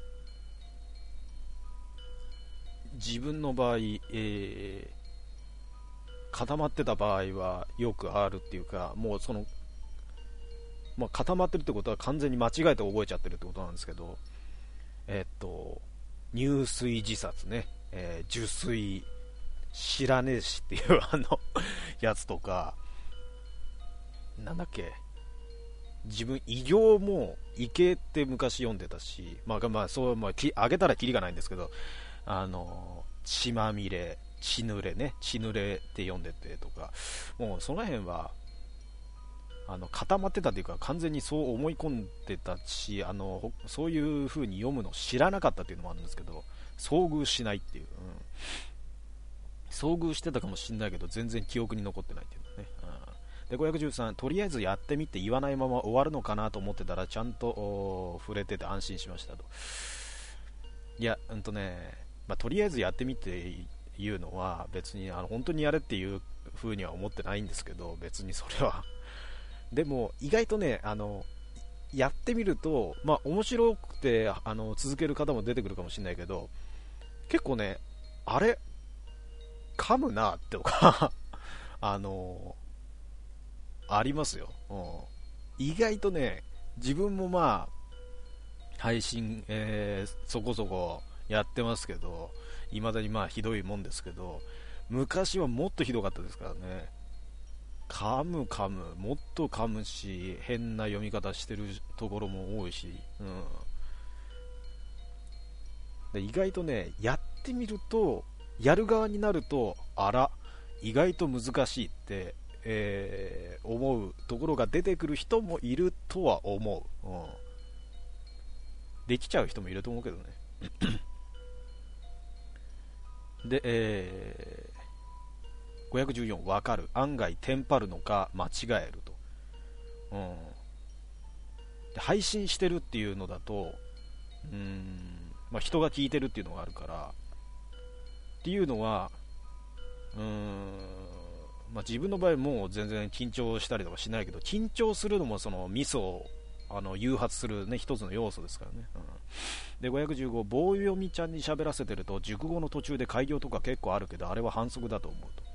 自分の場合、えー、固まってた場合はよくあるっていうか、もうその、まあ、固まってるってことは完全に間違えて覚えちゃってるってことなんですけど、えー、っと入水自殺ね、えー、受水知らねえしっていうあのやつとか、なんだっけ、自分医療も医系って昔読んでたし、まあまあそう、まあ、き上げたらキリがないんですけど、あの血まみれ、血濡れね、血濡れって読んでてとか、もうその辺はあの固まってたというか完全にそう思い込んでたし、あのそういう風に読むの知らなかったっていうのもあるんですけど、遭遇しないっていう、うん、遭遇してたかもしれないけど全然記憶に残ってないっていうのね、うん、でごひゃくじゅうさん、とりあえずやってみて言わないまま終わるのかなと思ってたらちゃんと触れてて安心しましたと。いや、うんとね、まあ、とりあえずやってみて言うのは別にあの本当にやれっていう風には思ってないんですけど、別にそれはでも意外とね、あのやってみると、まあ、面白くてあの続ける方も出てくるかもしれないけど、結構ね、あれ噛むなってとかあのありますよ、うん、意外とね、自分もまあ配信、えー、そこそこやってますけど、未だにまあひどいもんですけど、昔はもっとひどかったですからね。噛む噛む、もっと噛むし、変な読み方してるところも多いし、うん、で意外とね、やってみると、やる側になると、あら、意外と難しいって、えー、思うところが出てくる人もいるとは思う、うん、できちゃう人もいると思うけどねで、えーごひゃくじゅうよん、分かる、案外テンパるのか間違えると、うん、で配信してるっていうのだと、うーん、まあ、人が聞いてるっていうのがあるからっていうのは、うーん、まあ、自分の場合もう全然緊張したりとかしないけど、緊張するのもそのミスをあの誘発する、ね、一つの要素ですからね、うん、でごひゃくじゅうご、棒読みちゃんに喋らせてると熟語の途中で改行とか結構あるけど、あれは反則だと思うと。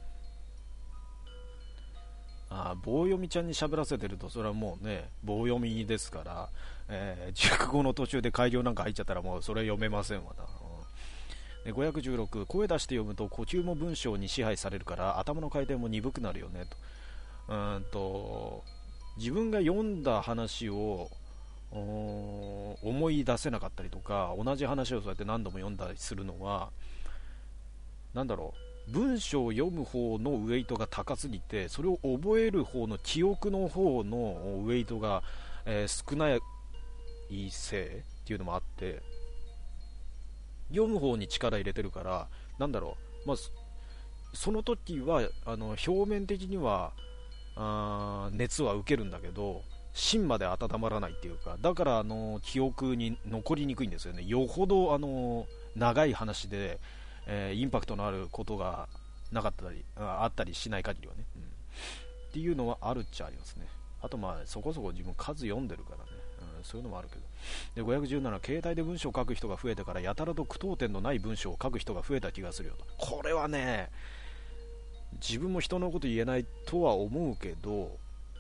あ、棒読みちゃんに喋らせてるとそれはもうね、棒読みですから、えー、熟語の途中で改行なんか入っちゃったらもうそれ読めませんわな、うん、でごひゃくじゅうろく、声出して読むと呼吸も文章に支配されるから頭の回転も鈍くなるよねと。うーんと自分が読んだ話を思い出せなかったりとか、同じ話をそうやって何度も読んだりするのは、なんだろう、文章を読む方のウェイトが高すぎて、それを覚える方の記憶の方のウェイトが、えー、少ないせいっていうのもあって、読む方に力入れてるから、なんだろう、まあ、その時はあの表面的にはあ熱は受けるんだけど芯まで温まらないっていうか、だからあの記憶に残りにくいんですよね。よほどあの長い話で、えー、インパクトのあることがなかったり あ, あったりしない限りはね、うん、っていうのはあるっちゃありますね。あとまあそこそこ自分数読んでるからね、うん、 そういうのもあるけど。でごひゃくじゅうなな、携帯で文章を書く人が増えてからやたらと句読点のない文章を書く人が増えた気がするよと。これはね、自分も人のこと言えないとは思うけど、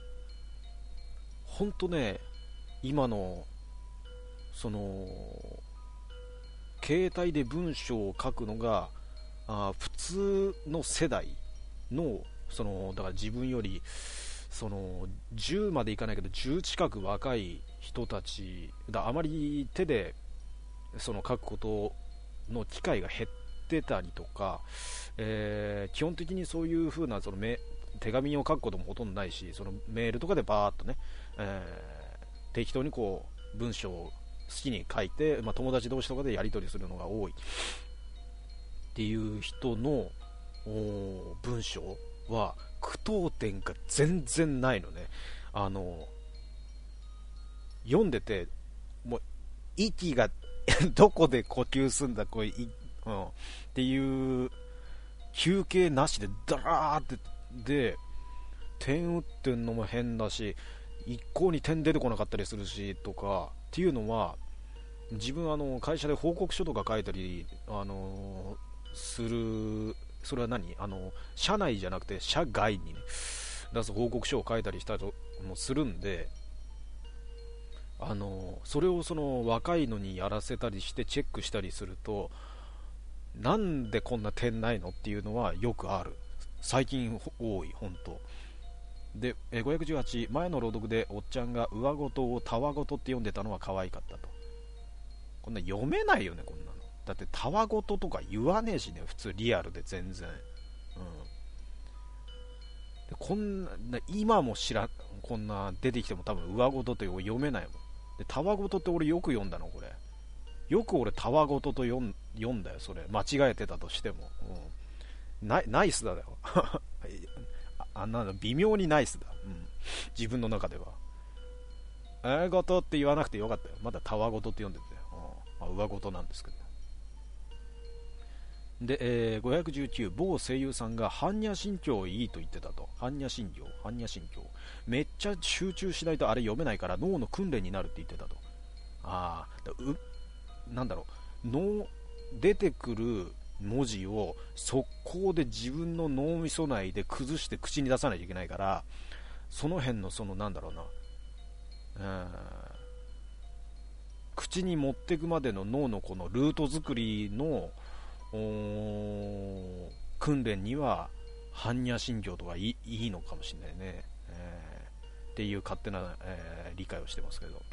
ほんとね、今のその携帯で文章を書くのがあ普通の世代の、そのだから自分よりそのじゅうまでいかないけどじゅう近く若い人たちだ、あまり手でその書くことの機会が減ってたりとか、えー、基本的にそういう風なそのめ手紙を書くこともほとんどないし、そのメールとかでバーっとね、えー、適当にこう文章を好きに書いて、まあ、友達同士とかでやり取りするのが多いっていう人の文章は句読点が全然ないのね。あの読んでてもう息がどこで呼吸すんだこれ、うん、っていう休憩なしでダラーってで点打ってんのも変だし、一向に点出てこなかったりするしとかっていうのは、自分あの会社で報告書とか書いたり、あのする、それは何、あの社内じゃなくて社外に、ね、出す報告書を書いたりしたりもするんで、あのそれをその若いのにやらせたりしてチェックしたりすると、なんでこんな点ないのっていうのはよくある。最近多い本当で。ごひゃくじゅうはち、前の朗読でおっちゃんが上ごとをたわごとって読んでたのは可愛かったと。こんな読めないよね、こんなの。だってたわごととか言わねえしね、普通リアルで全然。うん。でこんな今も知らこんな出てきても多分上ごとって読めないもん。でたわごとって俺よく読んだのこれ。よく俺たわごとと読ん、読んだよそれ。間違えてたとしても。うん、ナイ、ナイスだよ。あんなの微妙にナイスだ。うん、自分の中では。えごとって言わなくてよかったよ。まだたわごとって読んでて。うん、まあ、上ごとなんですけど。で、えー、ごひゃくじゅうきゅう、某声優さんが般若心経いいと言ってたと。般若心経、般若心経。めっちゃ集中しないとあれ読めないから脳の訓練になるって言ってたと。ああ、う、なんだろう、脳、出てくる文字を速攻で自分の脳みそ内で崩して口に出さないといけないから、その辺のそのなんだろうな、うーん、口に持っていくまでの脳のこのルート作りの訓練には般若心経とかい い, いいのかもしれないね、えー、っていう勝手な、えー、理解をしてますけど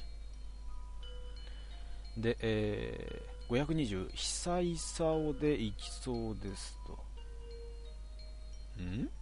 で、えー、ごひゃくにじゅう、久々でいきそうですと。ん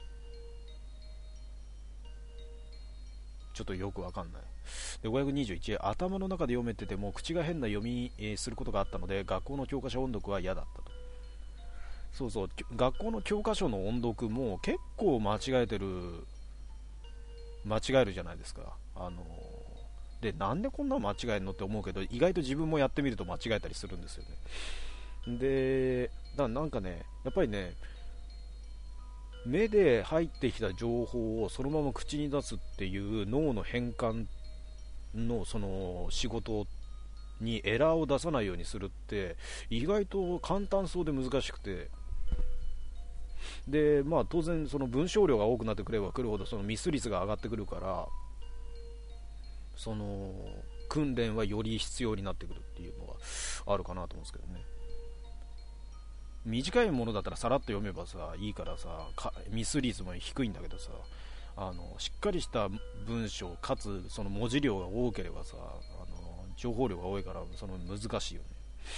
ちょっとよくわかんない。でごひゃくにじゅういち、頭の中で読めてても口が変な読み、えー、することがあったので学校の教科書音読は嫌だったと。そうそう、学校の教科書の音読も結構間違えてる、間違えるじゃないですか。あのーでなんでこんなの間違えるのって思うけど、意外と自分もやってみると間違えたりするんですよね。でだなんかね、やっぱりね、目で入ってきた情報をそのまま口に出すっていう脳の変換のその仕事にエラーを出さないようにするって意外と簡単そうで難しくて、でまあ当然その文章量が多くなってくればくるほどそのミス率が上がってくるから、その訓練はより必要になってくるっていうのはあるかなと思うんですけどね。短いものだったらさらっと読めばさいいからさ、かミス率も低いんだけどさ、あのしっかりした文章かつその文字量が多ければさ、あの情報量が多いからその難しいよね。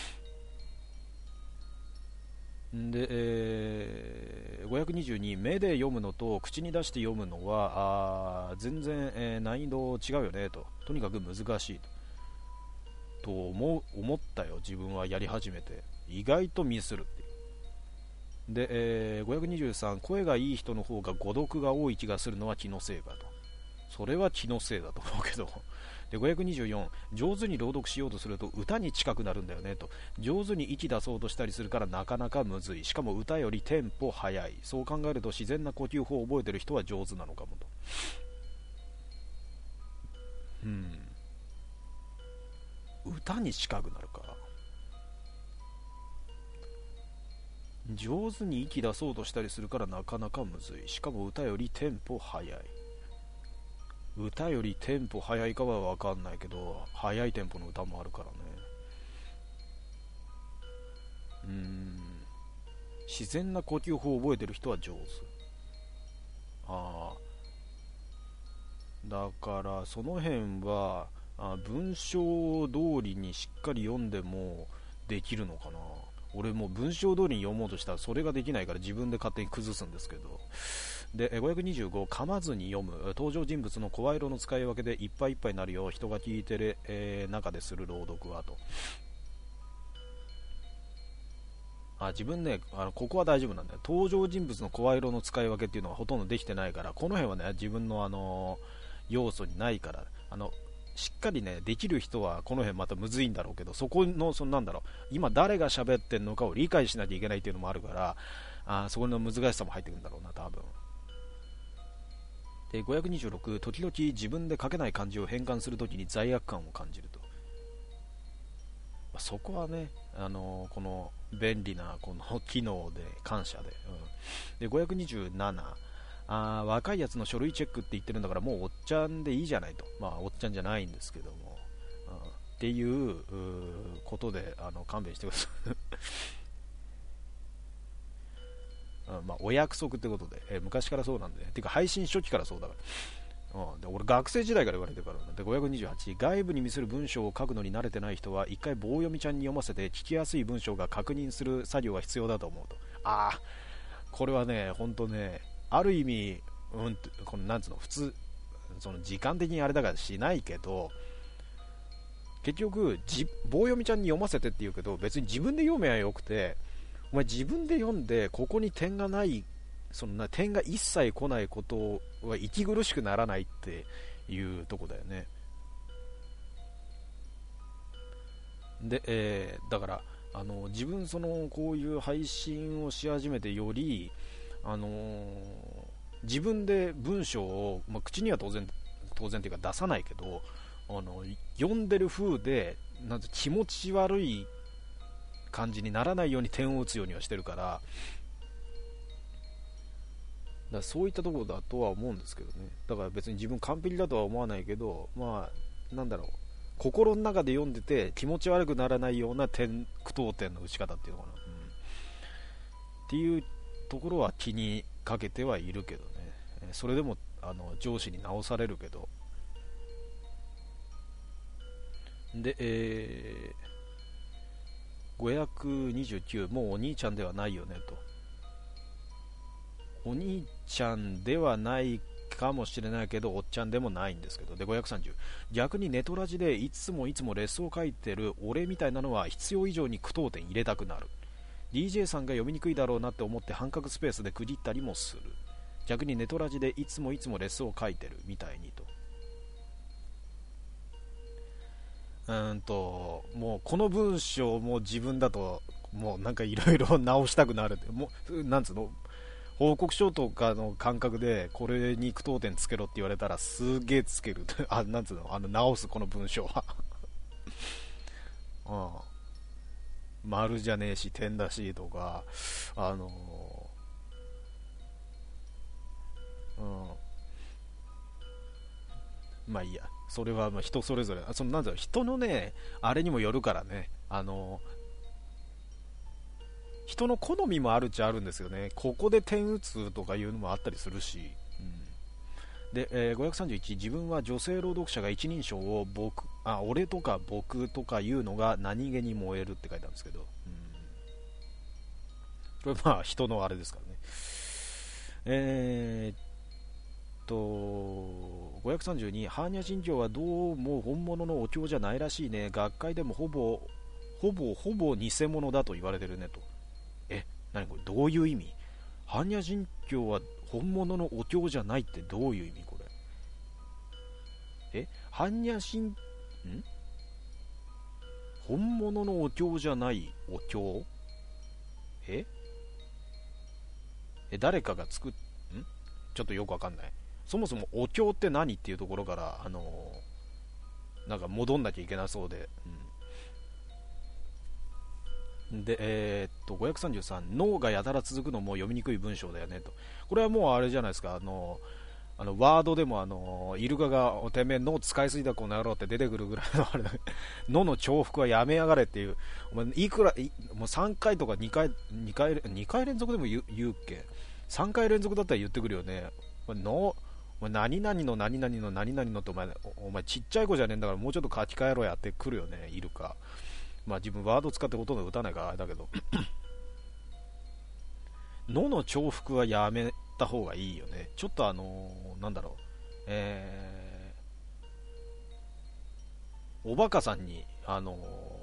で、えー、ごひゃくにじゅうに、目で読むのと口に出して読むのはあ全然、えー、難易度違うよねと。とにかく難しいとと思う思ったよ、自分はやり始めて。意外とミスるっていう。で、えー、ごひゃくにじゅうさん、声がいい人の方が誤読が多い気がするのは気のせいかと。それは気のせいだと思うけど。でごひゃくにじゅうよん、上手に朗読しようとすると歌に近くなるんだよねと。上手に息出そうとしたりするからなかなかむずい。しかも歌よりテンポ速い。そう考えると自然な呼吸法を覚えてる人は上手なのかもと。うん歌に近くなるから、上手に息出そうとしたりするからなかなかむずい。しかも歌よりテンポ速い。歌よりテンポ速いかは分かんないけど、速いテンポの歌もあるからね。うーん、自然な呼吸法を覚えてる人は上手。ああ、だからその辺はあ文章通りにしっかり読んでもできるのかな。俺もう文章通りに読もうとしたらそれができないから自分で勝手に崩すんですけど。でごひゃくにじゅうご、噛まずに読む。登場人物の声色の使い分けでいっぱいいっぱいになるよ、人が聞いてる、えー、中でする朗読はと。あ、自分ね、あのここは大丈夫なんだよ。登場人物の声色の使い分けっていうのはほとんどできてないから、この辺はね自分のあの要素にないから、あのしっかりねできる人はこの辺またむずいんだろうけど、そこのそのなんだろう、今誰が喋ってんのかを理解しなきゃいけないっていうのもあるから、あそこの難しさも入ってくるんだろうな多分。でごひゃくにじゅうろく、時々自分で書けない漢字を変換するときに罪悪感を感じると。まあ、そこはね、あのー、この便利なこの機能で感謝で、うん、でごひゃくにじゅうなな、あ若いやつの書類チェックって言ってるんだからもうおっちゃんでいいじゃないと。まあおっちゃんじゃないんですけども、うん、っていう、うことであの勘弁してくださいうん、まあ、お約束ってことで、えー、昔からそうなんで、ね、てか配信初期からそうだから、うん、で俺学生時代から言われてるから、ね、でごひゃくにじゅうはち、外部に見せる文章を書くのに慣れてない人は一回棒読みちゃんに読ませて聞きやすい文章が確認する作業が必要だと思うと。ああ、これはね本当ね、ある意味、うん、このなんつうの、普通その時間的にあれだからしないけど、結局じ棒読みちゃんに読ませてって言うけど、別に自分で読めばよくて、お前自分で読んでここに点がない、そんな点が一切来ないことは息苦しくならないっていうとこだよね。で、えー、だからあの自分そのこういう配信をし始めてより、あのー、自分で文章を、まあ、口には当然当然っていうか出さないけど、あの読んでる風でなんて気持ち悪い感じにならないように点を打つようにはしてるから、だからそういったところだとは思うんですけどね。だから別に自分完璧だとは思わないけど、まあなんだろう、心の中で読んでて気持ち悪くならないような点句読点の打ち方っていうのかな、うん、っていうところは気にかけてはいるけどね。それでもあの上司に直されるけど。で、えーごひゃくにじゅうきゅう、もうお兄ちゃんではないよねと。お兄ちゃんではないかもしれないけどおっちゃんでもないんですけど。でごひゃくさんじゅう、逆にネトラジでいつもいつもレスを書いてる俺みたいなのは必要以上に句読点入れたくなる。 ディージェー さんが読みにくいだろうなって思って半角スペースで区切ったりもする。逆にネトラジでいつもいつもレスを書いてるみたいにと。うーんともうこの文章も自分だともうなんかいろいろ直したくなる。もうなんつうの、報告書とかの感覚でこれに句読点つけろって言われたらすげえつけるあ、なんつうの、あの直すこの文章はああ、丸じゃねえし点だしとか、あのー、うん、まあいいや、それはまあ人それぞれ、そのなんだろう、人のねあれにもよるからね、あの人の好みもあるっちゃあるんですよね。ここで点打つとかいうのもあったりするし、うん、で、えー、ごひゃくさんじゅういち、自分は女性朗読者が一人称を僕、あ、俺とか僕とかいうのが何気に燃えるって書いてあるんですけど、うん、これまあ人のあれですからね。えーとごひゃくさんじゅうに、般若心経はどうも本物のお経じゃないらしいね。学会でもほぼほぼほぼ偽物だと言われてるねと。え、何これ、どういう意味？般若心経は本物のお経じゃないってどういう意味これ？え、般若心ん本物のお経じゃないお経？ええ、誰かが作っんちょっとよくわかんない。そもそもお経って何っていうところから、あのー、なんか戻んなきゃいけなそうで、うん、 で、えー、っとごひゃくさんじゅうさん、脳がやたら続くのも読みにくい文章だよねと。これはもうあれじゃないですか、あのあのワードでもあのイルカがおてめえ脳使いすぎだこの野郎って出てくるぐらいのあれだ脳の重複はやめやがれっていう、お前いくらいもうさんかいとかにかいにかいにかい連続でも言う、言うっけ、さんかい連続だったら言ってくるよね。お前のお前何々の何々の何々のってお前お前ちっちゃい子じゃねえんだからもうちょっと書き換えろやってくるよね、イルカ。まあ自分ワード使ってほとんど打たないからあれだけどのの重複はやめた方がいいよね。ちょっとあのー、なんだろう、えー、おバカさんにあのー、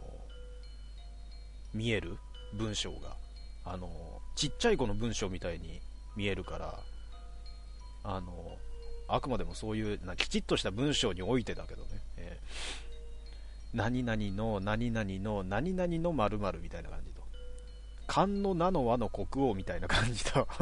見える文章があのー、ちっちゃい子の文章みたいに見えるから、あのー、あくまでもそういうなきちっとした文章においてだけどね、えー何々の何々の何々の〇〇みたいな感じと、漢の名の和の国王みたいな感じと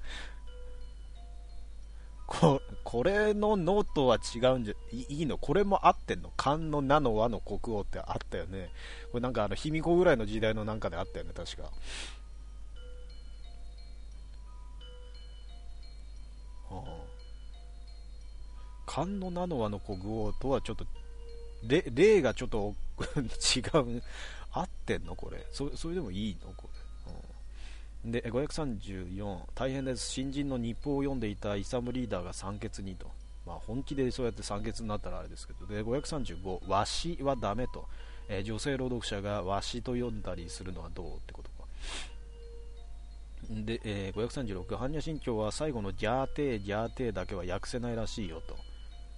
こ, これののとは違うんじゃいいの、これも合ってんの、漢の名の和の国王ってあったよね。これなんかあの卑弥呼ぐらいの時代のなんかであったよね確か。漢の名の和の国王とはちょっと例がちょっと違う合ってんのこれ、 そ, それでもいいのこれ、うん、でごひゃくさんじゅうよん、大変です、新人の日報を読んでいたイサムリーダーが酸欠にと、まあ、本気でそうやって酸欠になったらあれですけど、でごひゃくさんじゅうご、わしはダメと、えー、女性朗読者がわしと読んだりするのはどうってことかで、えー、ごひゃくさんじゅうろく、般若心経は最後のジャーテージャーテーだけは訳せないらしいよと。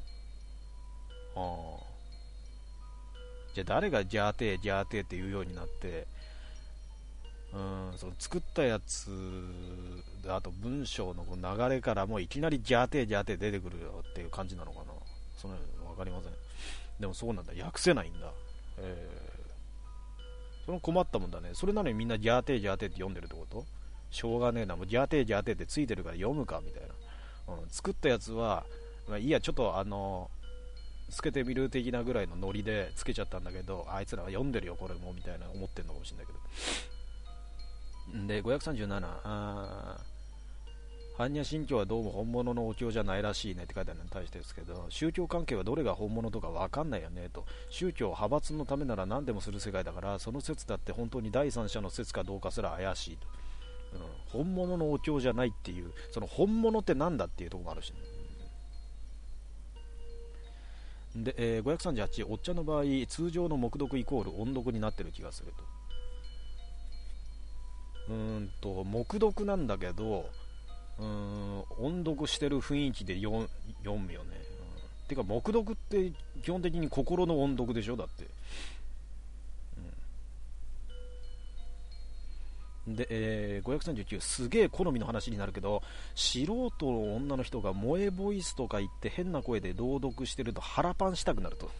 ああ、じゃあ誰がジャーテージャーテーって言うようになって、うーん、その作ったやつ、あと文章の流れからもういきなりジャーテージャーテー出てくるよっていう感じなのかな、その分かりません。でもそうなんだ、訳せないんだ、えー、その困ったもんだね。それなのにみんなジャーテージャーテーって読んでるってこと？しょうがねえな、もうジャーテージャーテーってついてるから読むかみたいな、うん、作ったやつは、まあ、いいやちょっとあのつけてみる的なぐらいのノリでつけちゃったんだけど、あいつらは読んでるよこれもみたいな思ってるのかもしれないけど。でごひゃくさんじゅうなな、あ般若心経はどうも本物のお経じゃないらしいねって書いてあるのに対してですけど、宗教関係はどれが本物とか分かんないよねと。宗教派閥のためなら何でもする世界だから、その説だって本当に第三者の説かどうかすら怪しいと、うん、本物のお経じゃないっていう、その本物ってなんだっていうところもあるし、ね、で、えー、ごひゃくさんじゅうはち、お茶の場合通常の黙読イコール音読になってる気がすると。うーんと黙読なんだけど、うーん音読してる雰囲気で読むよね、うん、てか黙読って基本的に心の音読でしょだって、うん、で、えー、ごひゃくさんじゅうきゅう、すげえ好みの話になるけど、素人の女の人が萌えボイスとか言って変な声で朗読してると腹パンしたくなると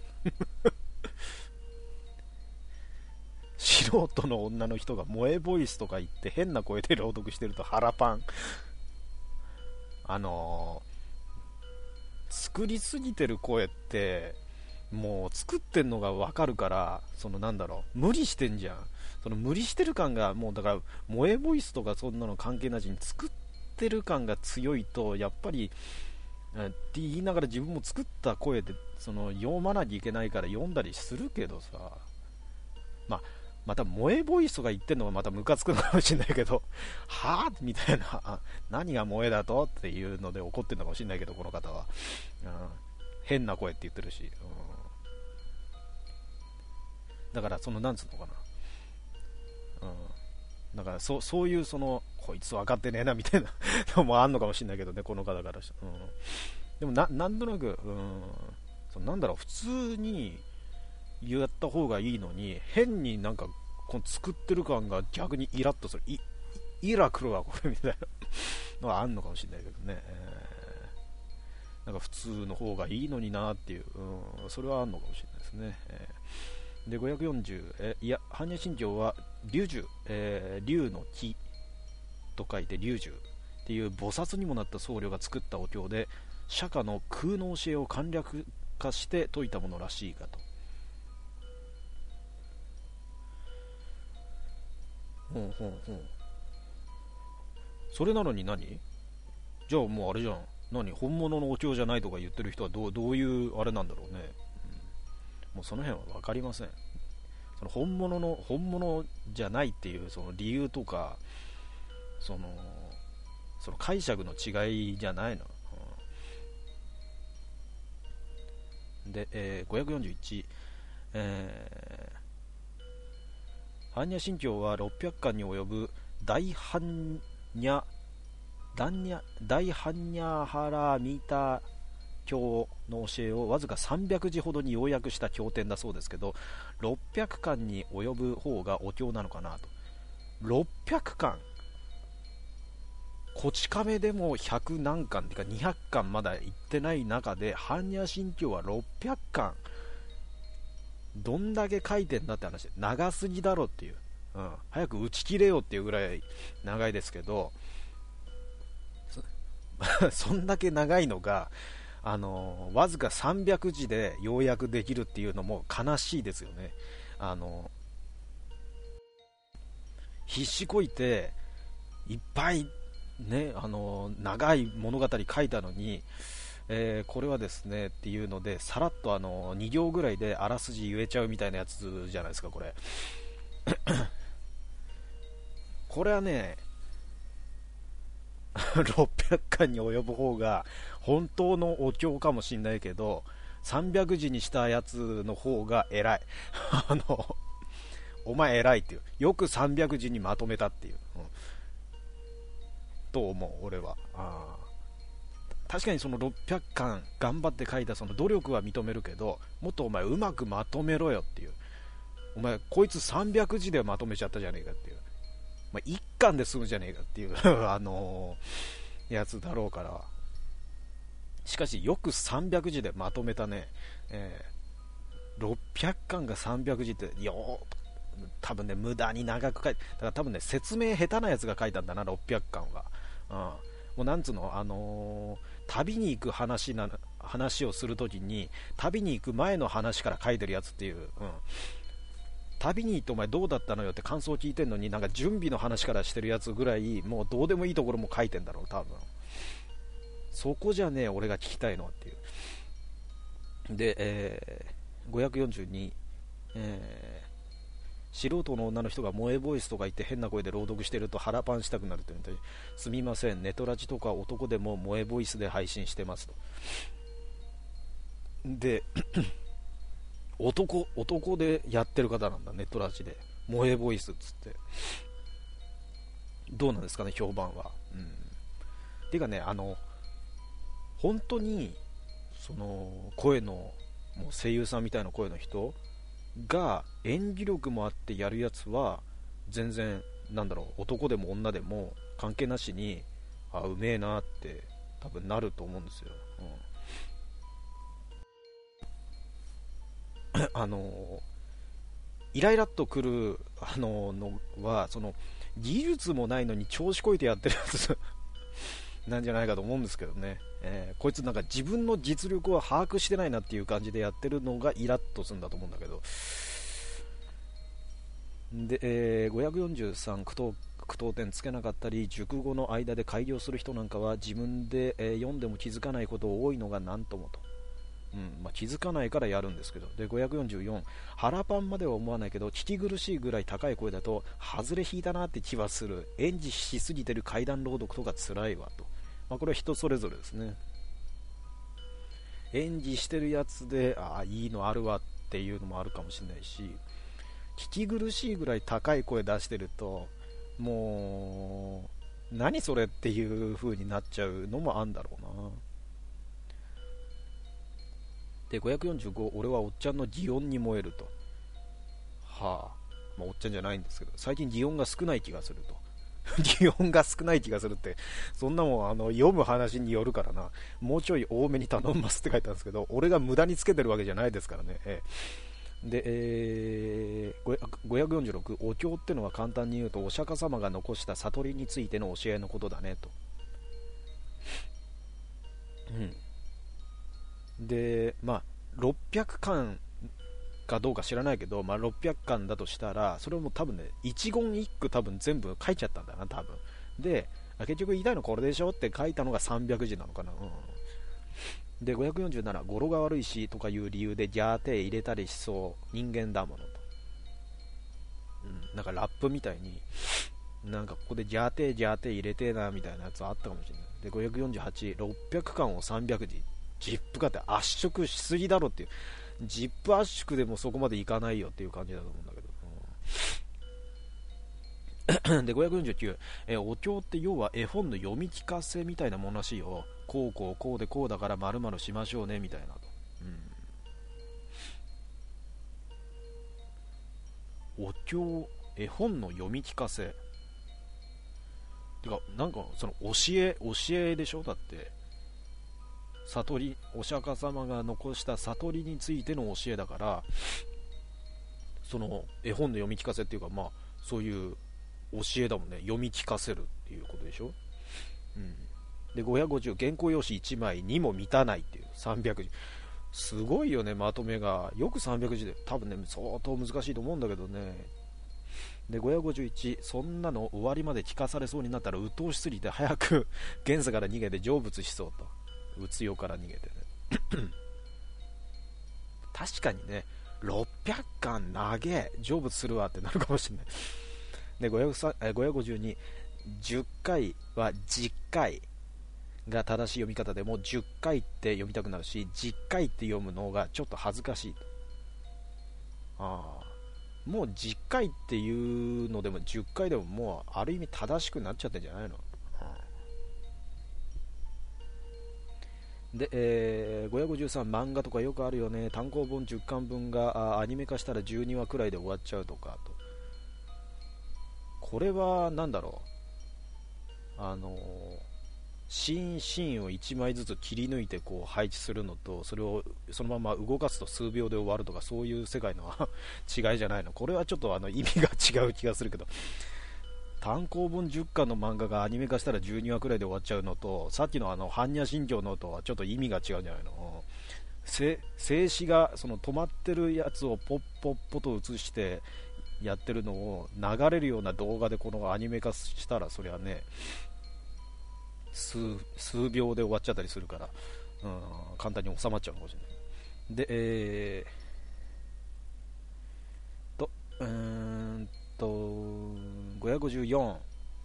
素人の女の人が萌えボイスとか言って変な声で朗読してると腹パン、あのー、作りすぎてる声ってもう作ってんのが分かるから、そのなんだろう、無理してんじゃん。その無理してる感がもうだから、萌えボイスとかそんなの関係なしに作ってる感が強いと、やっぱりって言いながら自分も作った声でその読まなきゃいけないから読んだりするけどさ、まあまた萌えボイスとか言ってんのはまたムカつくのかもしれないけどはぁみたいな、何が萌えだとっていうので怒ってるのかもしれないけど、この方は、うん、変な声って言ってるし、うん、だからそのなんつうのかな、うん、だから そ, そういうそのこいつ分かってねえなみたいなのもあんのかもしれないけどね、この方からしたら、うん、でも な, なんとなく、うん、そのなんだろう、普通にやった方がいいのに変になんかこの作ってる感が逆にイラッとする、イイラ来るわこれみたいなのはあんのかもしれないけどね、えー、なんか普通の方がいいのになっていう、うん、それはあんのかもしれないですね、えー、でごひゃくよんじゅう、えいや般若心経は龍樹、えー、龍の木と書いて龍樹っていう菩薩にもなった僧侶が作ったお経で、釈迦の空の教えを簡略化して説いたものらしいかと。 ほんほんほん。それなのに何？じゃあもうあれじゃん。何？本物のお経じゃないとか言ってる人はどう、どういうあれなんだろうね。うん、もうその辺は分かりません。その本物の本物じゃないっていうその理由とか、そのその解釈の違いじゃないの。うん、で、えー、ごひゃくよんじゅういち、えー、般若心経はろっぴゃくかんに及ぶ大般若大般若波羅蜜多経の教えをわずかさんびゃくじほどに要約した経典だそうですけど、ろっぴゃくかんに及ぶ方がお経なのかなと。ろっぴゃくかん、こち亀でもひゃく何巻っていうかにひゃっかんまだいってない中で般若心経はろっぴゃくかん、どんだけ書いてんだって話で、長すぎだろっていう、うん、早く打ち切れよっていうぐらい長いですけど、 そ, そんだけ長いのがあのわずかさんびゃくじで要約できるっていうのも悲しいですよね。あの必死こいていっぱいね、あの長い物語書いたのに、えー、これはですねっていうのでさらっとあのに行ぐらいであらすじ言えちゃうみたいなやつじゃないですか、これこれはねろっぴゃくかんに及ぶ方が本当のお経かもしんないけど、さんびゃくじにしたやつの方が偉いあのお前偉いっていう、よくさんびゃくじにまとめたっていう、うん、と思う俺は。あ、確かにそのろっぴゃくかん頑張って書いたその努力は認めるけど、もっとお前うまくまとめろよっていう、お前こいつさんびゃくじでまとめちゃったじゃねえかっていう、まあ、いっかんで済むじゃねえかっていうあのー、やつだろうから。しかしよくさんびゃくじでまとめたね、えー、ろっぴゃくかんがさんびゃくじってよー、多分ね無駄に長く書いて、だから多分ね説明下手なやつが書いたんだなろっぴゃくかんは、うん、もうなんつうの、あのー、旅に行く話な話をするときに旅に行く前の話から書いてるやつっていう、うん、旅に行ってお前どうだったのよって感想を聞いてんのに、なんか準備の話からしてるやつぐらいもうどうでもいいところも書いてんだろう多分。そこじゃねえ俺が聞きたいのはっていう。で、えー、ごひゃくよんじゅうに、えー、素人の女の人が萌えボイスとか言って変な声で朗読してると腹パンしたくなるというので、すみませんネトラジとか男でも萌えボイスで配信してますと。で男男でやってる方なんだ、ネットラジで萌えボイスっつって。どうなんですかね評判は。うん、ていうかね、あの本当にその声のもう声優さんみたいな声の人が演技力もあってやるやつは全然なんだろう、男でも女でも関係なしにあうめえなって多分なると思うんですよ、うん、あのイライラっとくるあののはその技術もないのに調子こいてやってるやつなんじゃないかと思うんですけどね、えー、こいつなんか自分の実力を把握してないなっていう感じでやってるのがイラッとするんだと思うんだけど。で、えー、ごひゃくよんじゅうさん句読句読点つけなかったり熟語の間で改行する人なんかは自分で、えー、読んでも気づかないこと多いのがなんともと、うんまあ、気づかないからやるんですけど。でごひゃくよんじゅうよん腹パンまでは思わないけど聞き苦しいぐらい高い声だと外れ引いたなって気はする、演じしすぎてる怪談朗読とか辛いわと。まあ、これは人それぞれですね。演技してるやつでああいいのあるわっていうのもあるかもしれないし、聞き苦しいぐらい高い声出してるともう何それっていう風になっちゃうのもあんだろうな。でごひゃくよんじゅうご俺はおっちゃんの擬音に燃えると。はあ、まあ、おっちゃんじゃないんですけど最近擬音が少ない気がすると。擬音が少ない気がするってそんなもんあの読む話によるからな、もうちょい多めに頼みますって書いてあるんですけど、俺が無駄につけてるわけじゃないですからね、えー、で、えー、ごひゃくよんじゅうろくお経ってのは簡単に言うとお釈迦様が残した悟りについての教えのことだねと。うんでまあろっぴゃくかんかどうか知らないけど、まあ、ろっぴゃっかんだとしたら、それをもう多分ね、一言一句多分全部書いちゃったんだな、多分。で、結局言いたいのこれでしょって書いたのがさんびゃくじなのかな。うん、で、ごひゃくよんじゅうなな、語呂が悪いしとかいう理由でギャーテー入れたりしそう、人間だものと。うん、なんかラップみたいに、なんかここでギャーテーギャーテー入れてーなみたいなやつあったかもしれない。で、ごひゃくよんじゅうはち、ろっぴゃくかんをさんびゃくじ、ジップ化って圧縮しすぎだろっていう、ジップ圧縮でもそこまでいかないよっていう感じだと思うんだけど、うん、でごひゃくよんじゅうきゅう、えー、お経って要は絵本の読み聞かせみたいなものらしいよ。こうこうこうでこうだから〇〇しましょうねみたいなと、うん、お経、絵本の読み聞かせてか、なんかその教え教えでしょ。だって悟り、お釈迦様が残した悟りについての教えだから、その絵本の読み聞かせっていうか、まあそういう教えだもんね。読み聞かせるっていうことでしょ。うん、でごひゃくごじゅう、原稿用紙いちまいにも満たないっていうさんびゃくじ、すごいよね、まとめが。よくさんびゃくじで、多分ね相当難しいと思うんだけどね。でごひゃくごじゅういち、そんなの終わりまで聞かされそうになったら鬱陶しすぎて早く現世から逃げて成仏しそうと。うつよから逃げてね確かにね、ろっぴゃっかん投げ成仏するわってなるかもしれない。でごひゃくごじゅうに、じゅっかいはじっかいが正しい読み方でもじゅっかいって読みたくなるし、じっかいって読むのがちょっと恥ずかしい。ああ、もうじっかいっていうのでもじゅっかいでももうある意味正しくなっちゃってんじゃないの。で、えー、ごひゃくごじゅうさん、漫画とかよくあるよね。単行本じゅっかんぶんがアニメ化したらじゅうにわくらいで終わっちゃうとかと。これは何だろう、あのー、シーンシーンをいちまいずつ切り抜いてこう配置するのと、それをそのまま動かすと数秒で終わるとか、そういう世界の違いじゃないの。これはちょっとあの意味が違う気がするけど、単行本じゅっかんの漫画がアニメ化したらじゅうにわくらいで終わっちゃうのと、さっきのあの般若心経のとはちょっと意味が違うんじゃないの。静止がその止まってるやつをポッポッポと映してやってるのを流れるような動画でこのアニメ化したら、そりゃね 数, 数秒で終わっちゃったりするから、うん、簡単に収まっちゃうかもしれない。で、えー、とうーんとごひゃくごじゅうよん、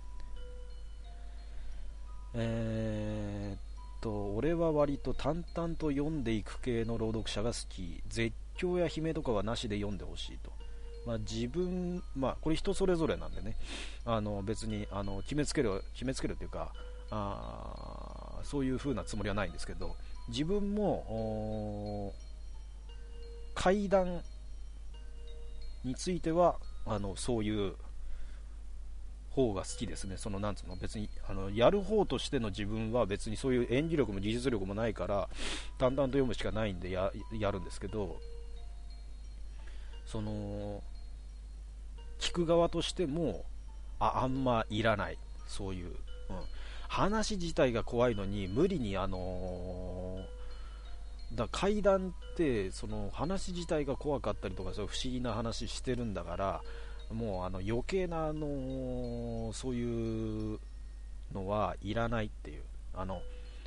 えー、っと俺は割と淡々と読んでいく系の朗読者が好き。絶叫や悲鳴とかはなしで読んでほしいと。まあ、自分、まあ、これ人それぞれなんでね、あの別にあの決めつける決めつけるっていうか、あそういう風なつもりはないんですけど、自分も怪談についてはあのそういう方が好きですね。そのなんつうの、別にあのやる方としての自分は別にそういう演技力も技術力もないから淡々と読むしかないんで や, やるんですけど、その聞く側としても あ, あんまいらない、そういう、うん、話自体が怖いのに無理にあのー、だ怪談ってその話自体が怖かったりとか、そういう不思議な話してるんだから、もうあの余計な、あのー、そういうのはいらないっていう、あの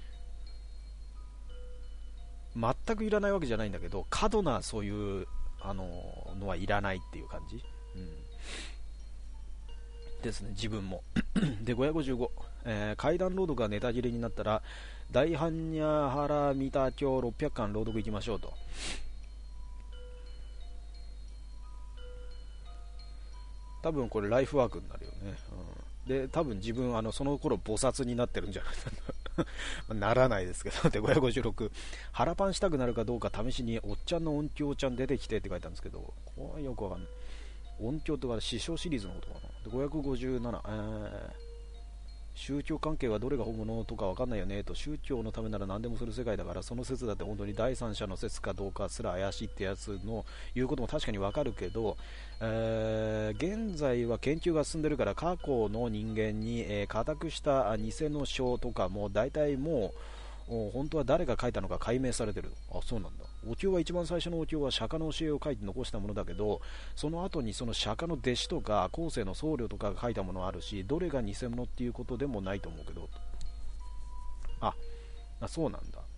全くいらないわけじゃないんだけど、過度なそういうあのー、のはいらないっていう感じ、うん、ですね、自分もでごひゃくごじゅうご、えー、怪談朗読がネタ切れになったら大般若波羅蜜多経ろっぴゃっかん朗読いきましょうと。多分これライフワークになるよね、うん、で多分自分あのその頃菩薩になってるんじゃないかなならないですけど。でごひゃくごじゅうろく、腹パンしたくなるかどうか試しにおっちゃんの音響ちゃん出てきてって書いたんですけど、これはよくわかんない。音響とか師匠シリーズのことかな。でごひゃくごじゅうなな、えー、宗教関係はどれが本物とかわかんないよねと。宗教のためなら何でもする世界だから、その説だって本当に第三者の説かどうかすら怪しいってやつの言うことも確かにわかるけど、えー、現在は研究が進んでるから、過去の人間に、えー、固くした偽の書とかも大体も本当は誰が書いたのか解明されてる。あ、そうなんだ。お経は一番最初のお経は釈迦の教えを書いて残したものだけど、その後にその釈迦の弟子とか後世の僧侶とかが書いたものあるし、どれが偽物っていうことでもないと思うけど。あ、あそうなんだ。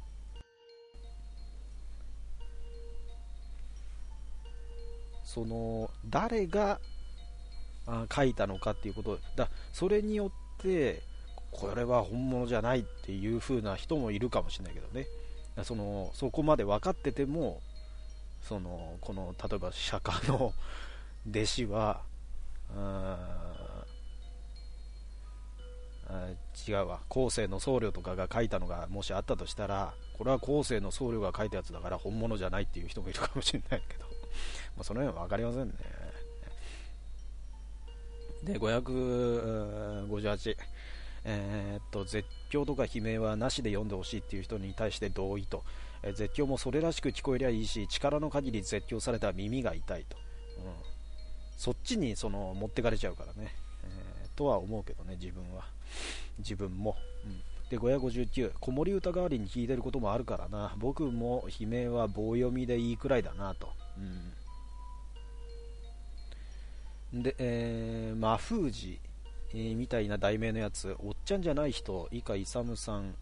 その誰があ書いたのかっていうことだ、それによってこれは本物じゃないっていう風な人もいるかもしれないけどね。そのそこまで分かってても、そのこの例えば釈迦の弟子はああ違うわ、後世の僧侶とかが書いたのがもしあったとしたら、これは後世の僧侶が書いたやつだから本物じゃないっていう人もいるかもしれないけどまあその辺は分かりませんね。でごひゃくごじゅうはち、えー、っと絶叫とか悲鳴はなしで読んでほしいっていう人に対して同意と、えー、絶叫もそれらしく聞こえりゃいいし、力の限り絶叫されたら耳が痛いと、うん、そっちにその持ってかれちゃうからね、えー、とは思うけどね、自分は自分も、うん、でごひゃくごじゅうきゅう、子守歌代わりに聞いてることもあるからな、僕も悲鳴は棒読みでいいくらいだなと、うん、で、えー、真封じえー、みたいな題名のやつ、おっちゃんじゃない人以下勇さんん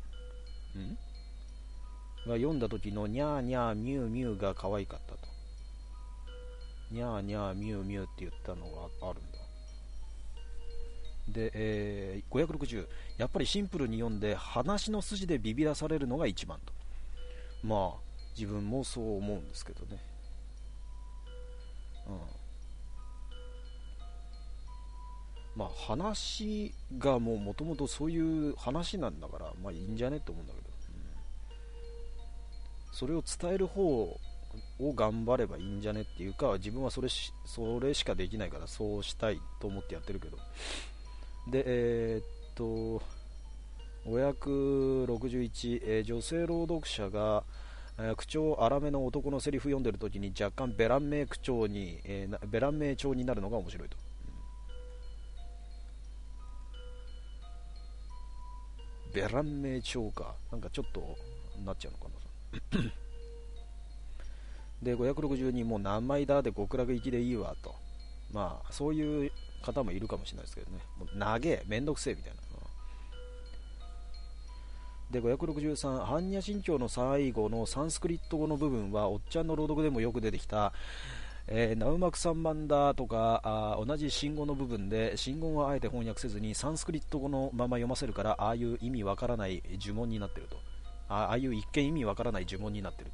が読んだ時のニャーニャーミューミューが可愛かったと。ニャーニャーミューミューって言ったのがあるんだ。で、えー、ごひゃくろくじゅう、やっぱりシンプルに読んで話の筋でビビらされるのが一番と。まあ自分もそう思うんですけどね。うん、まあ話がもうもともとそういう話なんだから、まあいいんじゃねって思うんだけど、うん、それを伝える方を頑張ればいいんじゃねっていうか、自分はそれし、それしかできないからそうしたいと思ってやってるけど。で、えー、っとごひゃくろくじゅういち、えー、女性朗読者が、えー、口調荒めの男のセリフ読んでる時に若干ベラン名口調に、えー、ベラン名調になるのが面白いと。ベラン名調か、なんかちょっとなっちゃうのかなでごひゃくろくじゅうに、もう何枚だで極楽行きでいいわと、まあそういう方もいるかもしれないですけどね、もう長えめんどくせえみたいな。でごひゃくろくじゅうさん、般若心経の最後のサンスクリット語の部分はおっちゃんの朗読でもよく出てきた、えー、ナウマクサンマンダとかあ同じ真言の部分で、真言はあえて翻訳せずにサンスクリット語のまま読ませるから、ああいう意味わからない呪文になってると。あああいう一見意味わからない呪文になってる。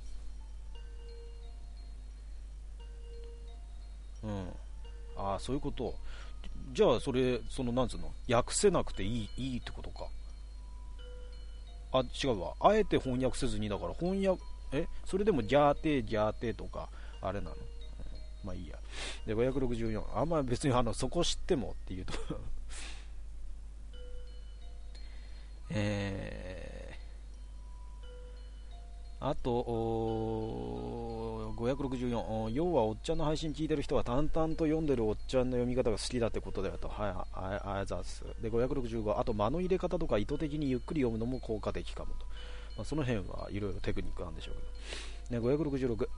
うん、ああそういうこと。じゃあそれ、そのなんつうの、訳せなくていいいいってことか。あ違うわ、あえて翻訳せずにだから翻訳、えそれでもギャーテーギャーテーとかあれなの、まあいいや。でごひゃくろくじゅうよん、あんま別にあのそこ知ってもっていうとえー、あとごひゃくろくじゅうよん、要はおっちゃんの配信聞いてる人は淡々と読んでるおっちゃんの読み方が好きだってことだよと。はい、ああやざす。でごひゃくろくじゅうご、あと間の入れ方とか意図的にゆっくり読むのも効果的かもと、まあ、その辺はいろいろテクニックなんでしょうけど、ね、ごひゃくろくじゅうろく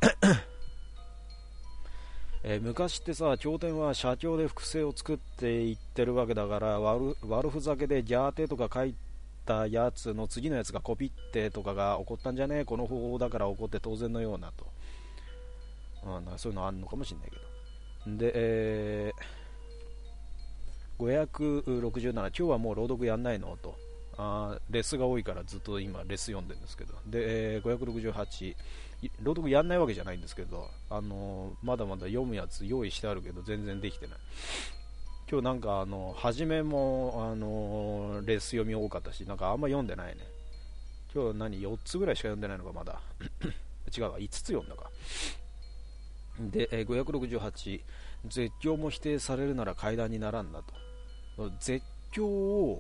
えー、昔ってさ、経典は写経で複製を作っていってるわけだから、悪、悪ふざけでギャーテとか書いたやつの次のやつがコピってとかが起こったんじゃねえ、この方法だから起こって当然のようなと、うん、そういうのあるのかもしれないけど。で、えー、ごひゃくろくじゅうなな、今日はもう朗読やんないのと。あレスが多いからずっと今レス読んでるんですけど。で、えー、ごひゃくろくじゅうはち、朗読やんないわけじゃないんですけど、あのー、まだまだ読むやつ用意してあるけど全然できてない。今日なんかあの初めもあのー、レス読み多かったし、なんかあんま読んでないね。今日何よっつぐらいしか読んでないのかまだ違うわ、いつつ読んだか。で、えー、ごひゃくろくじゅうはち、絶叫も否定されるなら階段にならんなと。絶叫を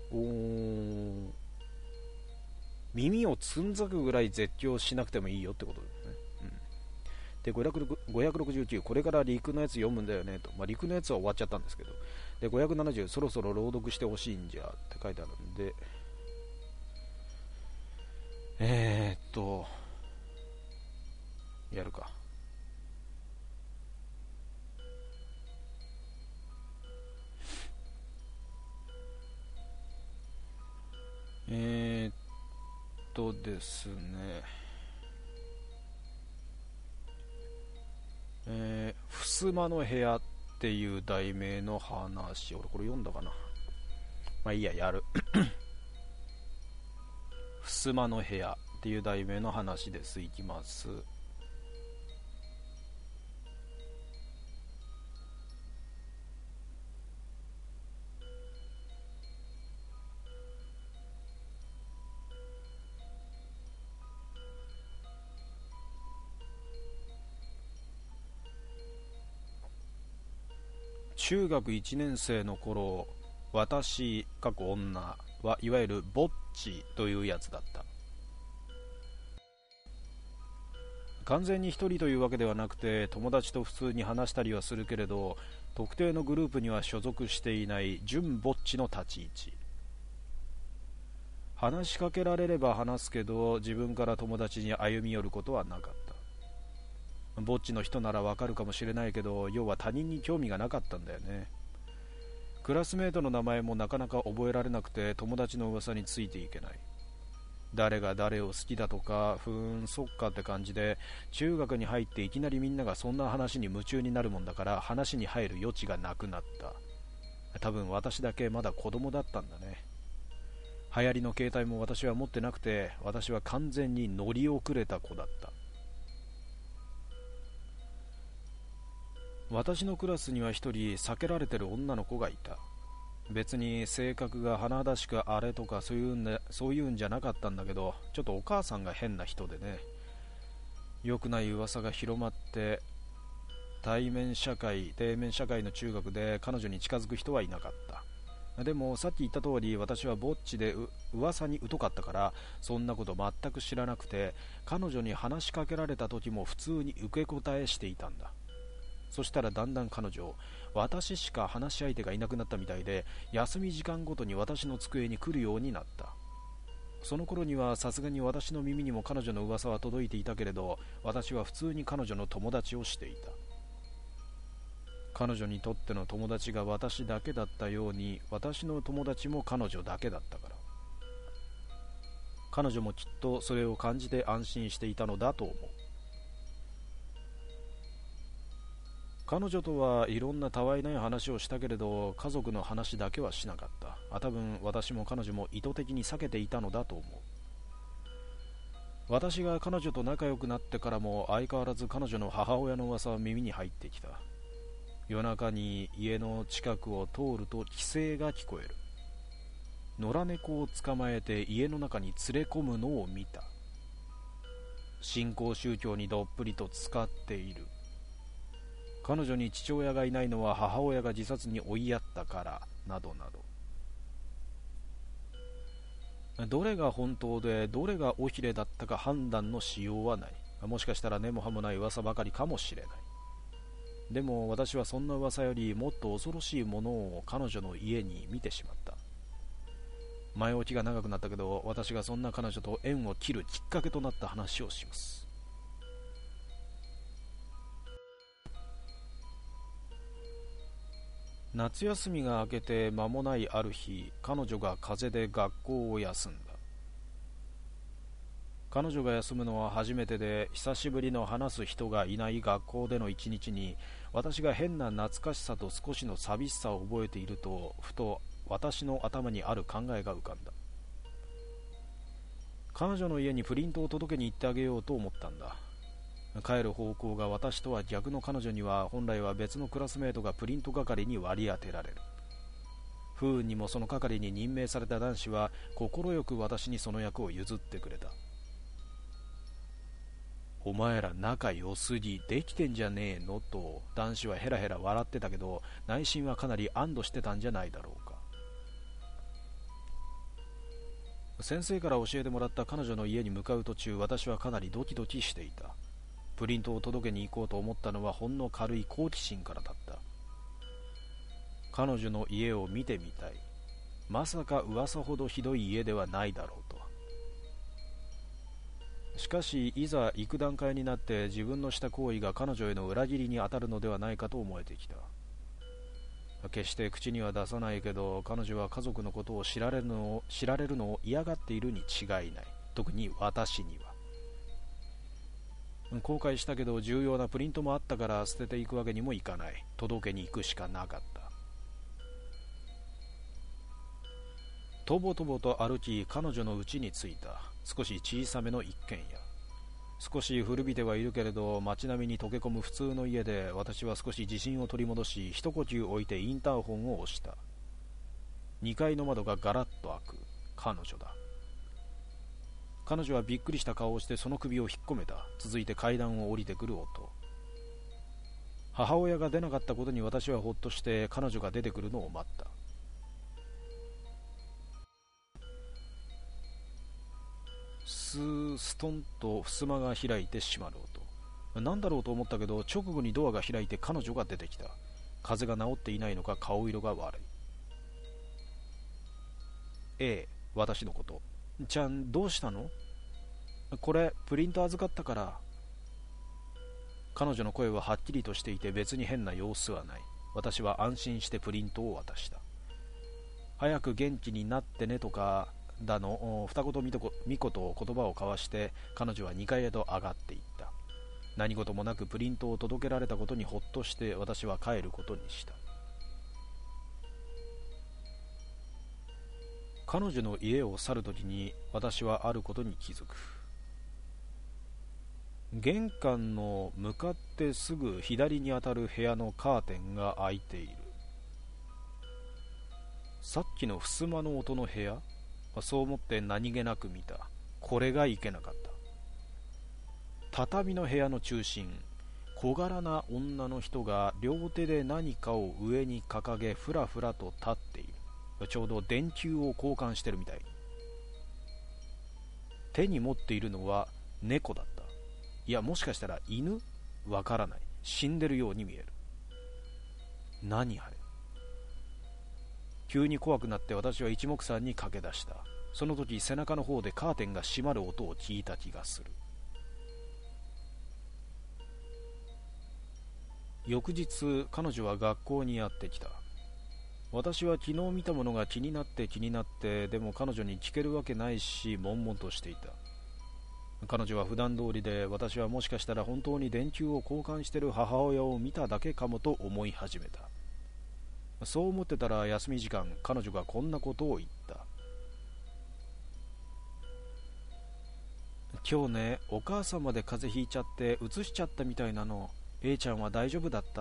耳をつんざくぐらい絶叫しなくてもいいよってことですね。うん、でごひゃくろくじゅうきゅう、これから陸のやつ読むんだよねと、まあ、陸のやつは終わっちゃったんですけど。でごひゃくななじゅう、そろそろ朗読してほしいんじゃって書いてあるんで、 えーっとやるか。えーっとですねえー、襖の部屋っていう題名の話、俺これ読んだかな。まあいいや、やる。襖の部屋っていう題名の話です。いきます。中学いちねん生の頃、私過去女はいわゆるぼっちというやつだった。完全に一人というわけではなくて、友達と普通に話したりはするけれど、特定のグループには所属していない純ぼっちの立ち位置。話しかけられれば話すけど、自分から友達に歩み寄ることはなかった。ぼっちの人ならわかるかもしれないけど、要は他人に興味がなかったんだよね。クラスメートの名前もなかなか覚えられなくて、友達の噂についていけない。誰が誰を好きだとか、ふーんそっかって感じで、中学に入っていきなりみんながそんな話に夢中になるもんだから、話に入る余地がなくなった。多分私だけまだ子供だったんだね。流行りの携帯も私は持ってなくて、私は完全に乗り遅れた子だった。私のクラスには一人避けられてる女の子がいた。別に性格が甚だしくあれとかそういうんで、そういうんじゃなかったんだけど、ちょっとお母さんが変な人でね。良くない噂が広まって、対面社会、底面社会の中学で彼女に近づく人はいなかった。でもさっき言った通り、私はぼっちでう噂に疎かったから、そんなこと全く知らなくて、彼女に話しかけられた時も普通に受け答えしていたんだ。そしたらだんだん彼女、私しか話し相手がいなくなったみたいで、休み時間ごとに私の机に来るようになった。その頃にはさすがに私の耳にも彼女の噂は届いていたけれど、私は普通に彼女の友達をしていた。彼女にとっての友達が私だけだったように、私の友達も彼女だけだったから。彼女もきっとそれを感じて安心していたのだと思う。彼女とはいろんなたわいない話をしたけれど、家族の話だけはしなかった。あ、多分私も彼女も意図的に避けていたのだと思う。私が彼女と仲良くなってからも相変わらず彼女の母親の噂は耳に入ってきた。夜中に家の近くを通ると奇声が聞こえる。野良猫を捕まえて家の中に連れ込むのを見た。新興宗教にどっぷりと使っている。彼女に父親がいないのは母親が自殺に追いやったからなどなど。どれが本当でどれが尾ひれだったか判断のしようはない。もしかしたら根も葉もない噂ばかりかもしれない。でも私はそんな噂よりもっと恐ろしいものを彼女の家に見てしまった。前置きが長くなったけど、私がそんな彼女と縁を切るきっかけとなった話をします。夏休みが明けて間もないある日、彼女が風邪で学校を休んだ。彼女が休むのは初めてで、久しぶりの話す人がいない学校での一日に、私が変な懐かしさと少しの寂しさを覚えていると、ふと私の頭にある考えが浮かんだ。彼女の家にプリントを届けに行ってあげようと思ったんだ。帰る方向が私とは逆の彼女には、本来は別のクラスメートがプリント係に割り当てられる。不運にもその係に任命された男子は快く私にその役を譲ってくれた。お前ら仲良すぎ、できてんじゃねえのと男子はヘラヘラ笑ってたけど、内心はかなり安堵してたんじゃないだろうか。先生から教えてもらった彼女の家に向かう途中、私はかなりドキドキしていた。プリントを届けに行こうと思ったのはほんの軽い好奇心からだった。彼女の家を見てみたい。まさか噂ほどひどい家ではないだろうと。 しかしいざ行く段階になって自分のした行為が彼女への裏切りに当たるのではないかと思えてきた。決して口には出さないけど、彼女は家族のことを知られるのを、知られるのを嫌がっているに違いない。特に私には。後悔したけど重要なプリントもあったから捨てていくわけにもいかない。届けに行くしかなかった。とぼとぼと歩き、彼女の家に着いた。少し小さめの一軒家。少し古びてはいるけれど街並みに溶け込む普通の家で、私は少し自信を取り戻し、一呼吸置いてインターホンを押した。にかいの窓がガラッと開く。彼女だ。彼女はびっくりした顔をしてその首を引っ込めた。続いて階段を降りてくる音。母親が出なかったことに私はほっとして彼女が出てくるのを待った。スーストンと襖が開いて閉まる音。なんだろうと思ったけど、直後にドアが開いて彼女が出てきた。風邪が治っていないのか顔色が悪い。ええ、私のこと。ちゃん、どうしたの？これプリント預かったから。彼女の声ははっきりとしていて別に変な様子はない。私は安心してプリントを渡した。早く元気になってねとかだの二言三言と言葉を交わして彼女はにかいへと上がっていった。何事もなくプリントを届けられたことにほっとして私は帰ることにした。彼女の家を去るときに私はあることに気づく。玄関の向かってすぐ左にあたる部屋のカーテンが開いている。さっきの襖の音の部屋、そう思って何気なく見た。これがいけなかった。畳の部屋の中心、小柄な女の人が両手で何かを上に掲げふらふらと立っている。ちょうど電球を交換してるみたいに。手に持っているのは猫だった。いや、もしかしたら犬？わからない。死んでるように見える。何あれ。急に怖くなって私は一目散に駆け出した。その時背中の方でカーテンが閉まる音を聞いた気がする。翌日彼女は学校にやってきた。私は昨日見たものが気になって気になって、でも彼女に聞けるわけないし悶々としていた。彼女は普段通りで、私はもしかしたら本当に電球を交換している母親を見ただけかもと思い始めた。そう思ってたら休み時間、彼女がこんなことを言った。今日ね、お母さんまで風邪ひいちゃってうつしちゃったみたいなの。A ちゃんは大丈夫だった？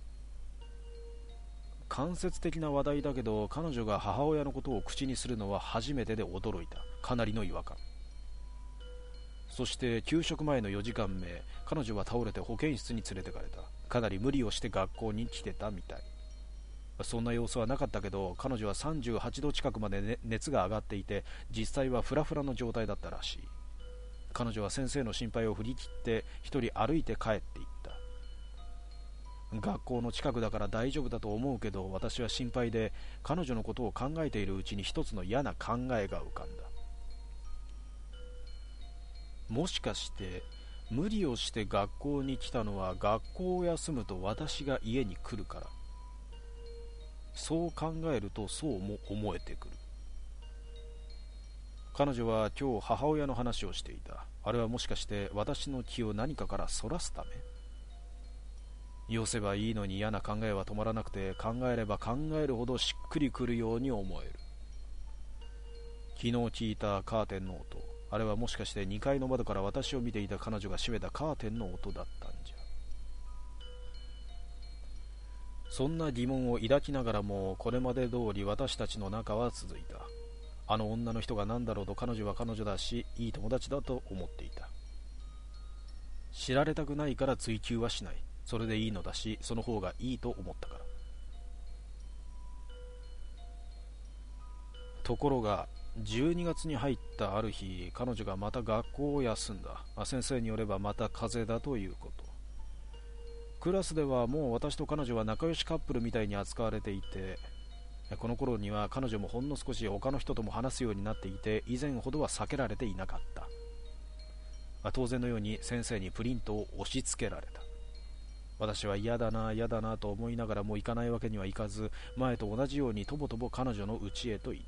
間接的な話題だけど、彼女が母親のことを口にするのは初めてで驚いた。かなりの違和感。そして給食前のよじかんめ、彼女は倒れて保健室に連れてかれた。かなり無理をして学校に来てたみたい。そんな様子はなかったけど、彼女はさんじゅうはちど近くまで、ね、熱が上がっていて、実際はフラフラの状態だったらしい。彼女は先生の心配を振り切って一人歩いて帰っていった。学校の近くだから大丈夫だと思うけど、私は心配で彼女のことを考えているうちに一つの嫌な考えが浮かんだ。もしかして無理をして学校に来たのは学校を休むと私が家に来るから。そう考えるとそうも思えてくる。彼女は今日母親の話をしていた。あれはもしかして私の気を何かからそらすため？よせばいいのに嫌な考えは止まらなくて、考えれば考えるほどしっくりくるように思える。昨日聞いたカーテンの音、あれはもしかしてにかいの窓から私を見ていた彼女が閉めたカーテンの音だったんじゃ。そんな疑問を抱きながらも、これまで通り私たちの仲は続いた。あの女の人が何だろうと彼女は彼女だし、いい友達だと思っていた。知られたくないから追求はしない。それでいいのだし、その方がいいと思ったから。ところがじゅうにがつに入ったある日、彼女がまた学校を休んだ。先生によればまた風邪だということ。クラスではもう私と彼女は仲良しカップルみたいに扱われていて、この頃には彼女もほんの少し他の人とも話すようになっていて、以前ほどは避けられていなかった。 当然のように先生にプリントを押し付けられた。私は嫌だな嫌だなと思いながらも行かないわけにはいかず、前と同じようにとぼとぼ彼女の家へと行った。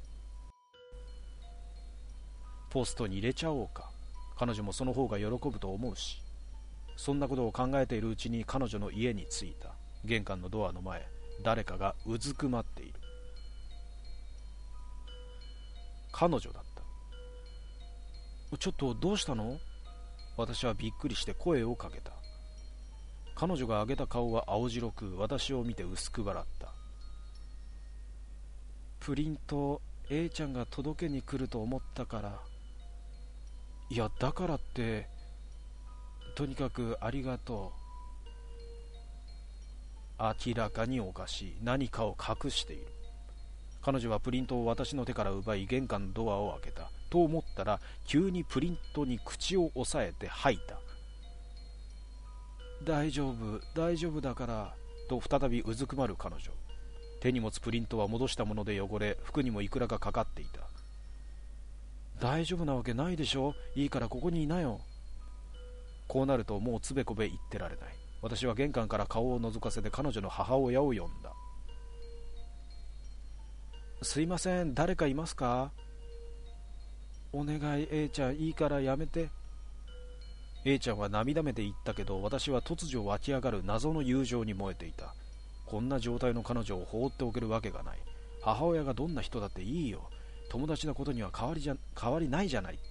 ポストに入れちゃおうか。彼女もその方が喜ぶと思うし。そんなことを考えているうちに彼女の家に着いた。玄関のドアの前、誰かがうずくまっている。彼女だった。ちょっとどうしたの？私はびっくりして声をかけた。彼女が上げた顔は青白く、私を見て薄く笑った。プリント A ちゃんが届けに来ると思ったから。いや、だからってとにかくありがとう。明らかにおかしい。何かを隠している。彼女はプリントを私の手から奪い、玄関のドアを開けたと思ったら、急にプリントに口を押さえて吐いた。大丈夫大丈夫だからと再びうずくまる彼女。手に持つプリントは戻したもので汚れ、服にもいくらかかかっていた。大丈夫なわけないでしょ。いいからここにいなよ。こうなるともうつべこべ言ってられない。私は玄関から顔を覗かせて彼女の母親を呼んだ。すいません、誰かいますか？お願い A ちゃん、いいからやめて。 A ちゃんは涙目で言ったけど、私は突如湧き上がる謎の友情に燃えていた。こんな状態の彼女を放っておけるわけがない。母親がどんな人だっていいよ。友達のことには変わりじゃ、変わりないじゃないって。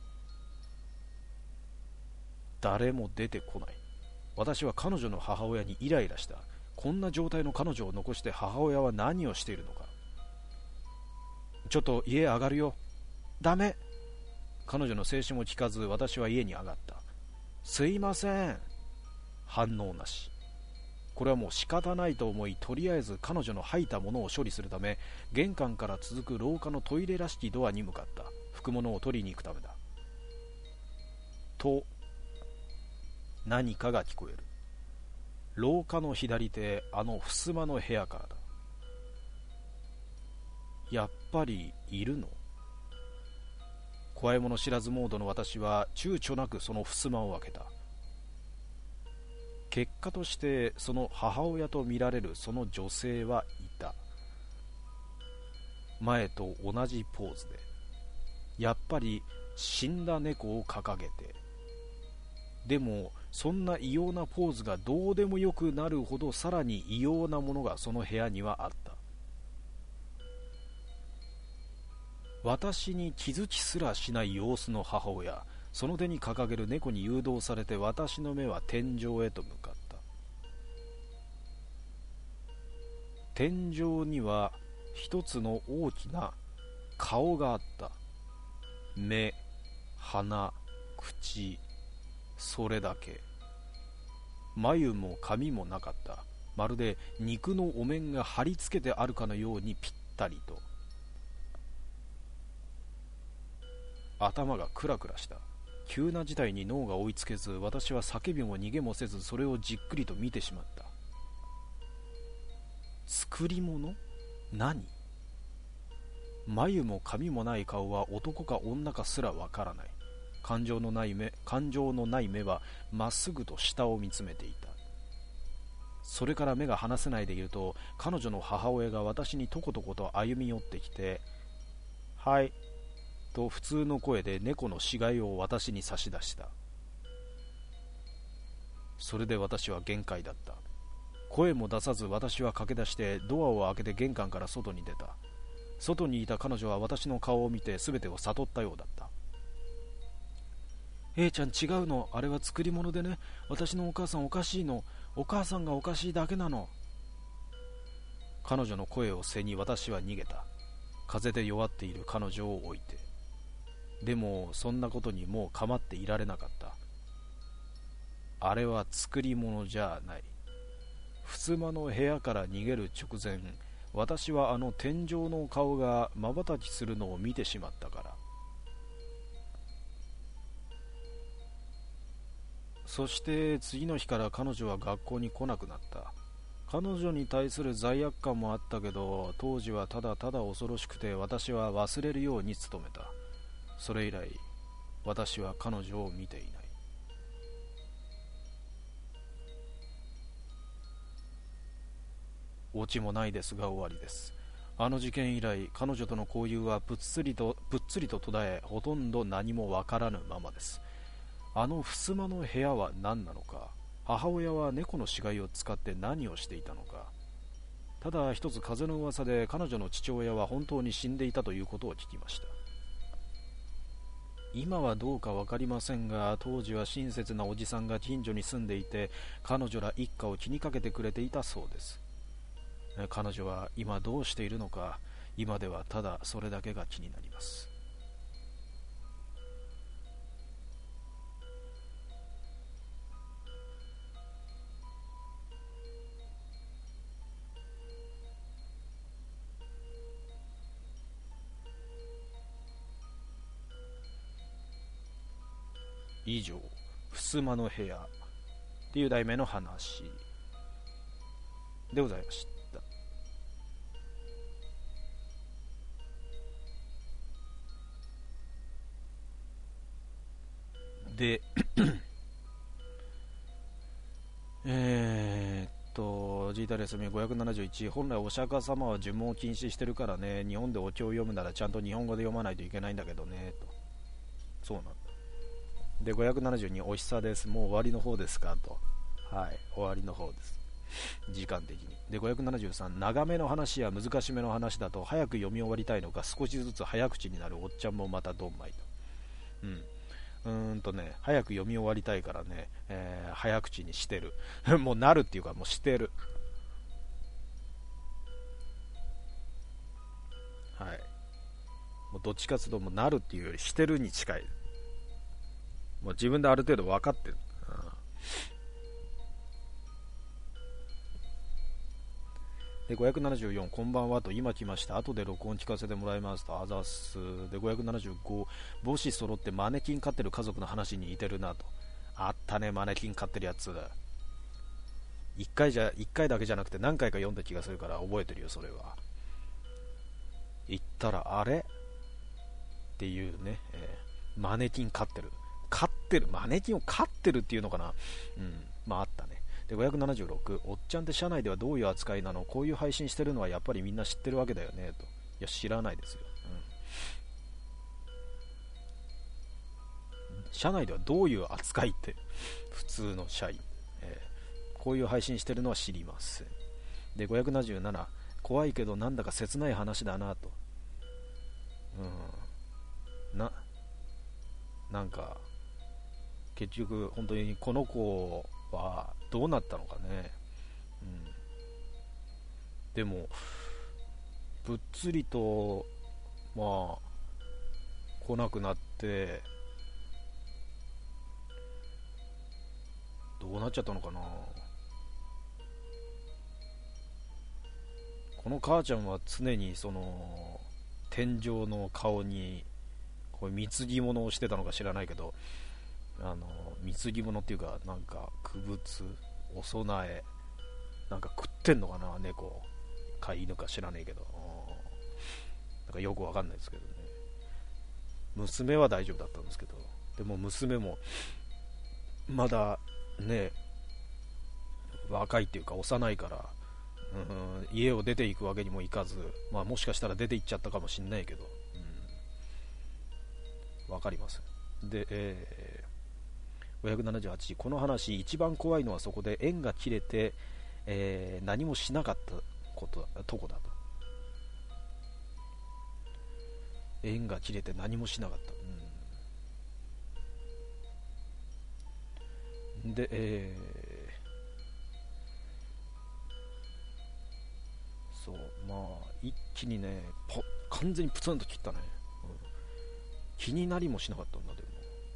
誰も出てこない。私は彼女の母親にイライラした。こんな状態の彼女を残して母親は何をしているのか。ちょっと家上がるよ。ダメ。彼女の制止も聞かず、私は家に上がった。すいません。反応なし。これはもう仕方ないと思い、とりあえず彼女の吐いたものを処理するため、玄関から続く廊下のトイレらしきドアに向かった。拭くものを取りに行くためだ。と何かが聞こえる。廊下の左手、あの襖の部屋からだ。やっぱりいるの？怖いもの知らずモードの私は躊躇なくその襖を開けた。結果としてその母親と見られるその女性はいた。前と同じポーズで、やっぱり死んだ猫を掲げて。でもそんな異様なポーズがどうでもよくなるほど、さらに異様なものがその部屋にはあった。私に気づきすらしない様子の母親。その手に掲げる猫に誘導されて、私の目は天井へと向かった。天井には一つの大きな顔があった。目、鼻、口、それだけ。眉も髪もなかった。まるで肉のお面が貼り付けてあるかのようにぴったりと。頭がクラクラした。急な事態に脳が追いつけず、私は叫びも逃げもせず、それをじっくりと見てしまった。作り物？何？眉も髪もない顔は男か女かすらわからない。感情のない目、感情のない目はまっすぐと下を見つめていた。それから目が離せないでいると、彼女の母親が私にとことこと歩み寄ってきて、はいと普通の声で猫の死骸を私に差し出した。それで私は限界だった。声も出さず私は駆け出してドアを開けて玄関から外に出た。外にいた彼女は私の顔を見て全てを悟ったようだった。A ちゃん違うの、あれは作り物でね。私のお母さんおかしいの。お母さんがおかしいだけなの。彼女の声を背に私は逃げた。風で弱っている彼女を置いて。でもそんなことにもう構っていられなかった。あれは作り物じゃない。襖の部屋から逃げる直前、私はあの天井の顔が瞬きするのを見てしまったから。そして次の日から彼女は学校に来なくなった。彼女に対する罪悪感もあったけど、当時はただただ恐ろしくて私は忘れるように努めた。それ以来私は彼女を見ていない。オチもないですが終わりです。あの事件以来、彼女との交友はぶっつりとぶっつりと途絶え、ほとんど何もわからぬままです。あの襖の部屋は何なのか、母親は猫の死骸を使って何をしていたのか。ただ一つ風の噂で彼女の父親は本当に死んでいたということを聞きました。今はどうか分かりませんが、当時は親切なおじさんが近所に住んでいて、彼女ら一家を気にかけてくれていたそうです。彼女は今どうしているのか、今ではただそれだけが気になります。以上、襖の部屋っていう題名の話でございました。でえーっとジータレスミごひゃくななじゅういち、本来お釈迦様は呪文を禁止してるからね、日本でお経を読むならちゃんと日本語で読まないといけないんだけどねと。そうなんだ。でごひゃくななじゅうに、お久さです、もう終わりの方ですかと。はい、終わりの方です、時間的に。でごひゃくななじゅうさん、長めの話や難しめの話だと早く読み終わりたいのか、少しずつ早口になるおっちゃんもまたドンマイと。うんうーんとね、早く読み終わりたいからね、えー、早口にしてるもうなるっていうか、もうしてる。はい、もうどっちかというともうなるっていうよりしてるに近い。もう自分である程度分かってる。でごひゃくななじゅうよん、こんばんはと、今来ました、後で録音聞かせてもらいますと、あざっす。でごひゃくななじゅうご、帽子揃ってマネキン飼ってる家族の話に似てるなと。あったね、マネキン飼ってるやつ。一回じゃ一回だけじゃなくて何回か読んだ気がするから覚えてるよ、それは。言ったらあれっていうね、えー、マネキン飼ってる飼ってるマネキンを飼ってるっていうのかな。うん、まああったね。でごひゃくななじゅうろく、おっちゃんって社内ではどういう扱いなの、こういう配信してるのはやっぱりみんな知ってるわけだよねと。いや知らないですよ、うん、社内ではどういう扱いって、普通の社員、えー、こういう配信してるのは知りません。でごひゃくななじゅうなな、怖いけどなんだか切ない話だなと。うんななんか結局本当にこの子はどうなったのかね。うん、でもぶっつりとまあ来なくなってどうなっちゃったのかな。この母ちゃんは常にその天井の顔にこう貢ぎ物をしてたのか知らないけど、あの貢ぎ物っていうかなんか供物お供えなんか食ってんのかな、猫か犬か知らねえけど、なんかよくわかんないですけどね。娘は大丈夫だったんですけど、でも娘もまだね若いっていうか幼いから、うん、家を出ていくわけにもいかず、まあ、もしかしたら出て行っちゃったかもしんないけど、うん、わかりません。で、えーごひゃくななじゅうはち、この話一番怖いのはそこで縁が切れて、えー、何もしなかったこととこだと。縁が切れて何もしなかった、うん、で、えー、そうまあ一気にねポ完全にプツンと切ったね、うん、気になりもしなかったんだ。でも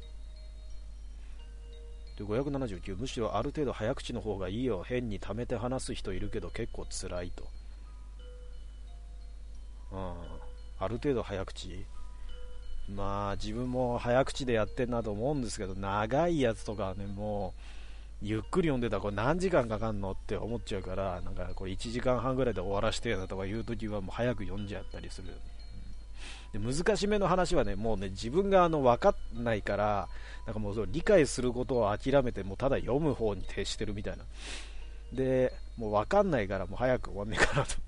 でごひゃくななじゅうきゅう、むしろある程度早口の方がいいよ、変に溜めて話す人いるけど結構つらいと。うん、ある程度早口、まあ自分も早口でやってんなと思うんですけど、長いやつとかはねもうゆっくり読んでたらこれ何時間かかんのって思っちゃうから、なんかこれいちじかんはんぐらいで終わらしてやだとかいう時はもう早く読んじゃったりするよね、 で難しめの話はね、もうね自分があの分かんないから、なんかもうそう理解することを諦めて、もうただ読む方に徹してるみたいな。でもう分かんないから、もう早く終わんねえかなと。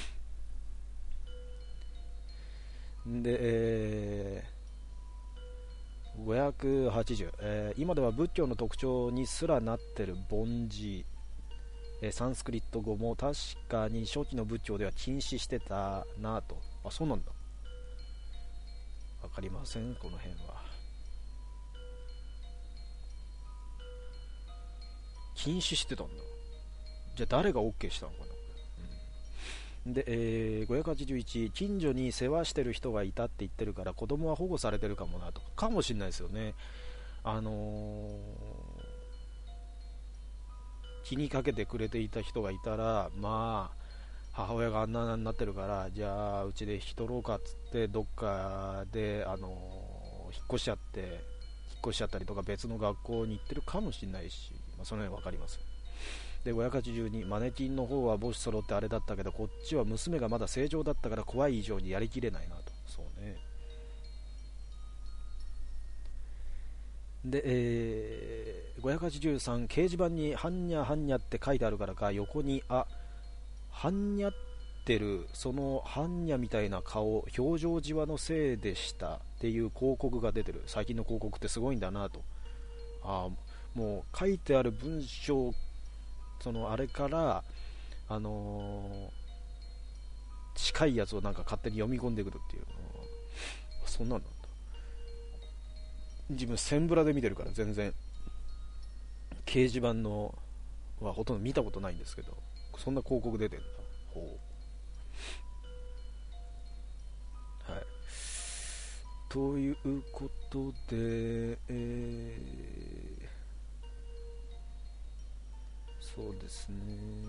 で、えー、ごひゃくはちじゅう、えー、今では仏教の特徴にすらなってる凡字、えー、サンスクリット語も確かに初期の仏教では禁止してたなと。あ、そうなんだ。わかりません、この辺は。禁止してたんだ。じゃあ誰が OK したのかな。うん、で、えー、ごひゃくはちじゅういち、近所に世話してる人がいたって言ってるから子供は保護されてるかもなと。かもしれないですよね。あのー、気にかけてくれていた人がいたら、まあ母親があんなになってるから、じゃあうちで引き取ろうかっつってどっかで、あのー、引っ越しちゃって引っ越しちゃったりとか別の学校に行ってるかもしれないし、まあ、その辺分かります。でごひゃくはちじゅうに、マネキンの方は母子揃ってあれだったけど、こっちは娘がまだ正常だったから怖い以上にやりきれないなと。そうね。で、えー、ごひゃくはちじゅうさん、掲示板にはんにゃはんにゃって書いてあるからか、横にあはんにゃってるそのはんにゃみたいな顔、表情じわのせいでしたっていう広告が出てる。最近の広告ってすごいんだなと。あ、もう書いてある文章、そのあれからあのー、近いやつをなんか勝手に読み込んでくるっていう。そんなんなんだ。自分センブラで見てるから全然掲示板のはほとんど見たことないんですけど、そんな広告出てるんだ。ほう。はい。ということで、えー、そうですね。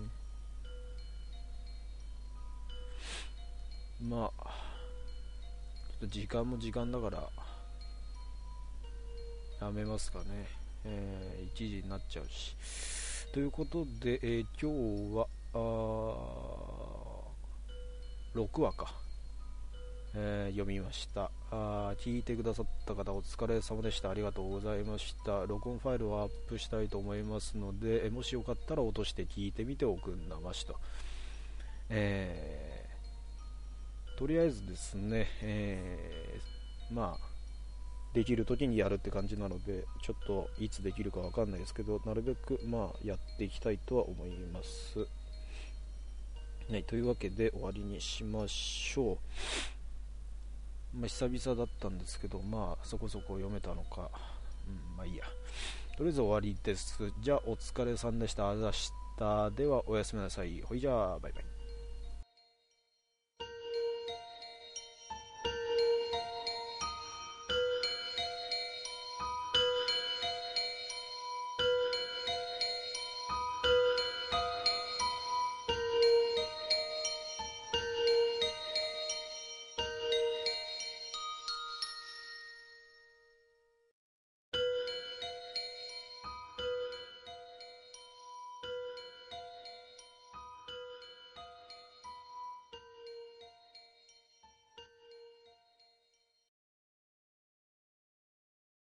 まあ、ちょっと時間も時間だからやめますかね。えー、いちじになっちゃうし。ということで、えー、今日はあろくわか、えー、読みました。あ聞いてくださった方お疲れ様でした。ありがとうございました。録音ファイルをアップしたいと思いますので、えもしよかったら落として聞いてみておくんなましと。えー、とりあえずですね、えー、まあできる時にやるって感じなので、ちょっといつできるかわかんないですけど、なるべくまあやっていきたいとは思います。はい、というわけで終わりにしましょう。まあ、久々だったんですけど、まあそこそこ読めたのか、うん、まあいいや。とりあえず終わりです。じゃあお疲れさんでした。あざした。ではおやすみなさい。ほいじゃあバイバイ。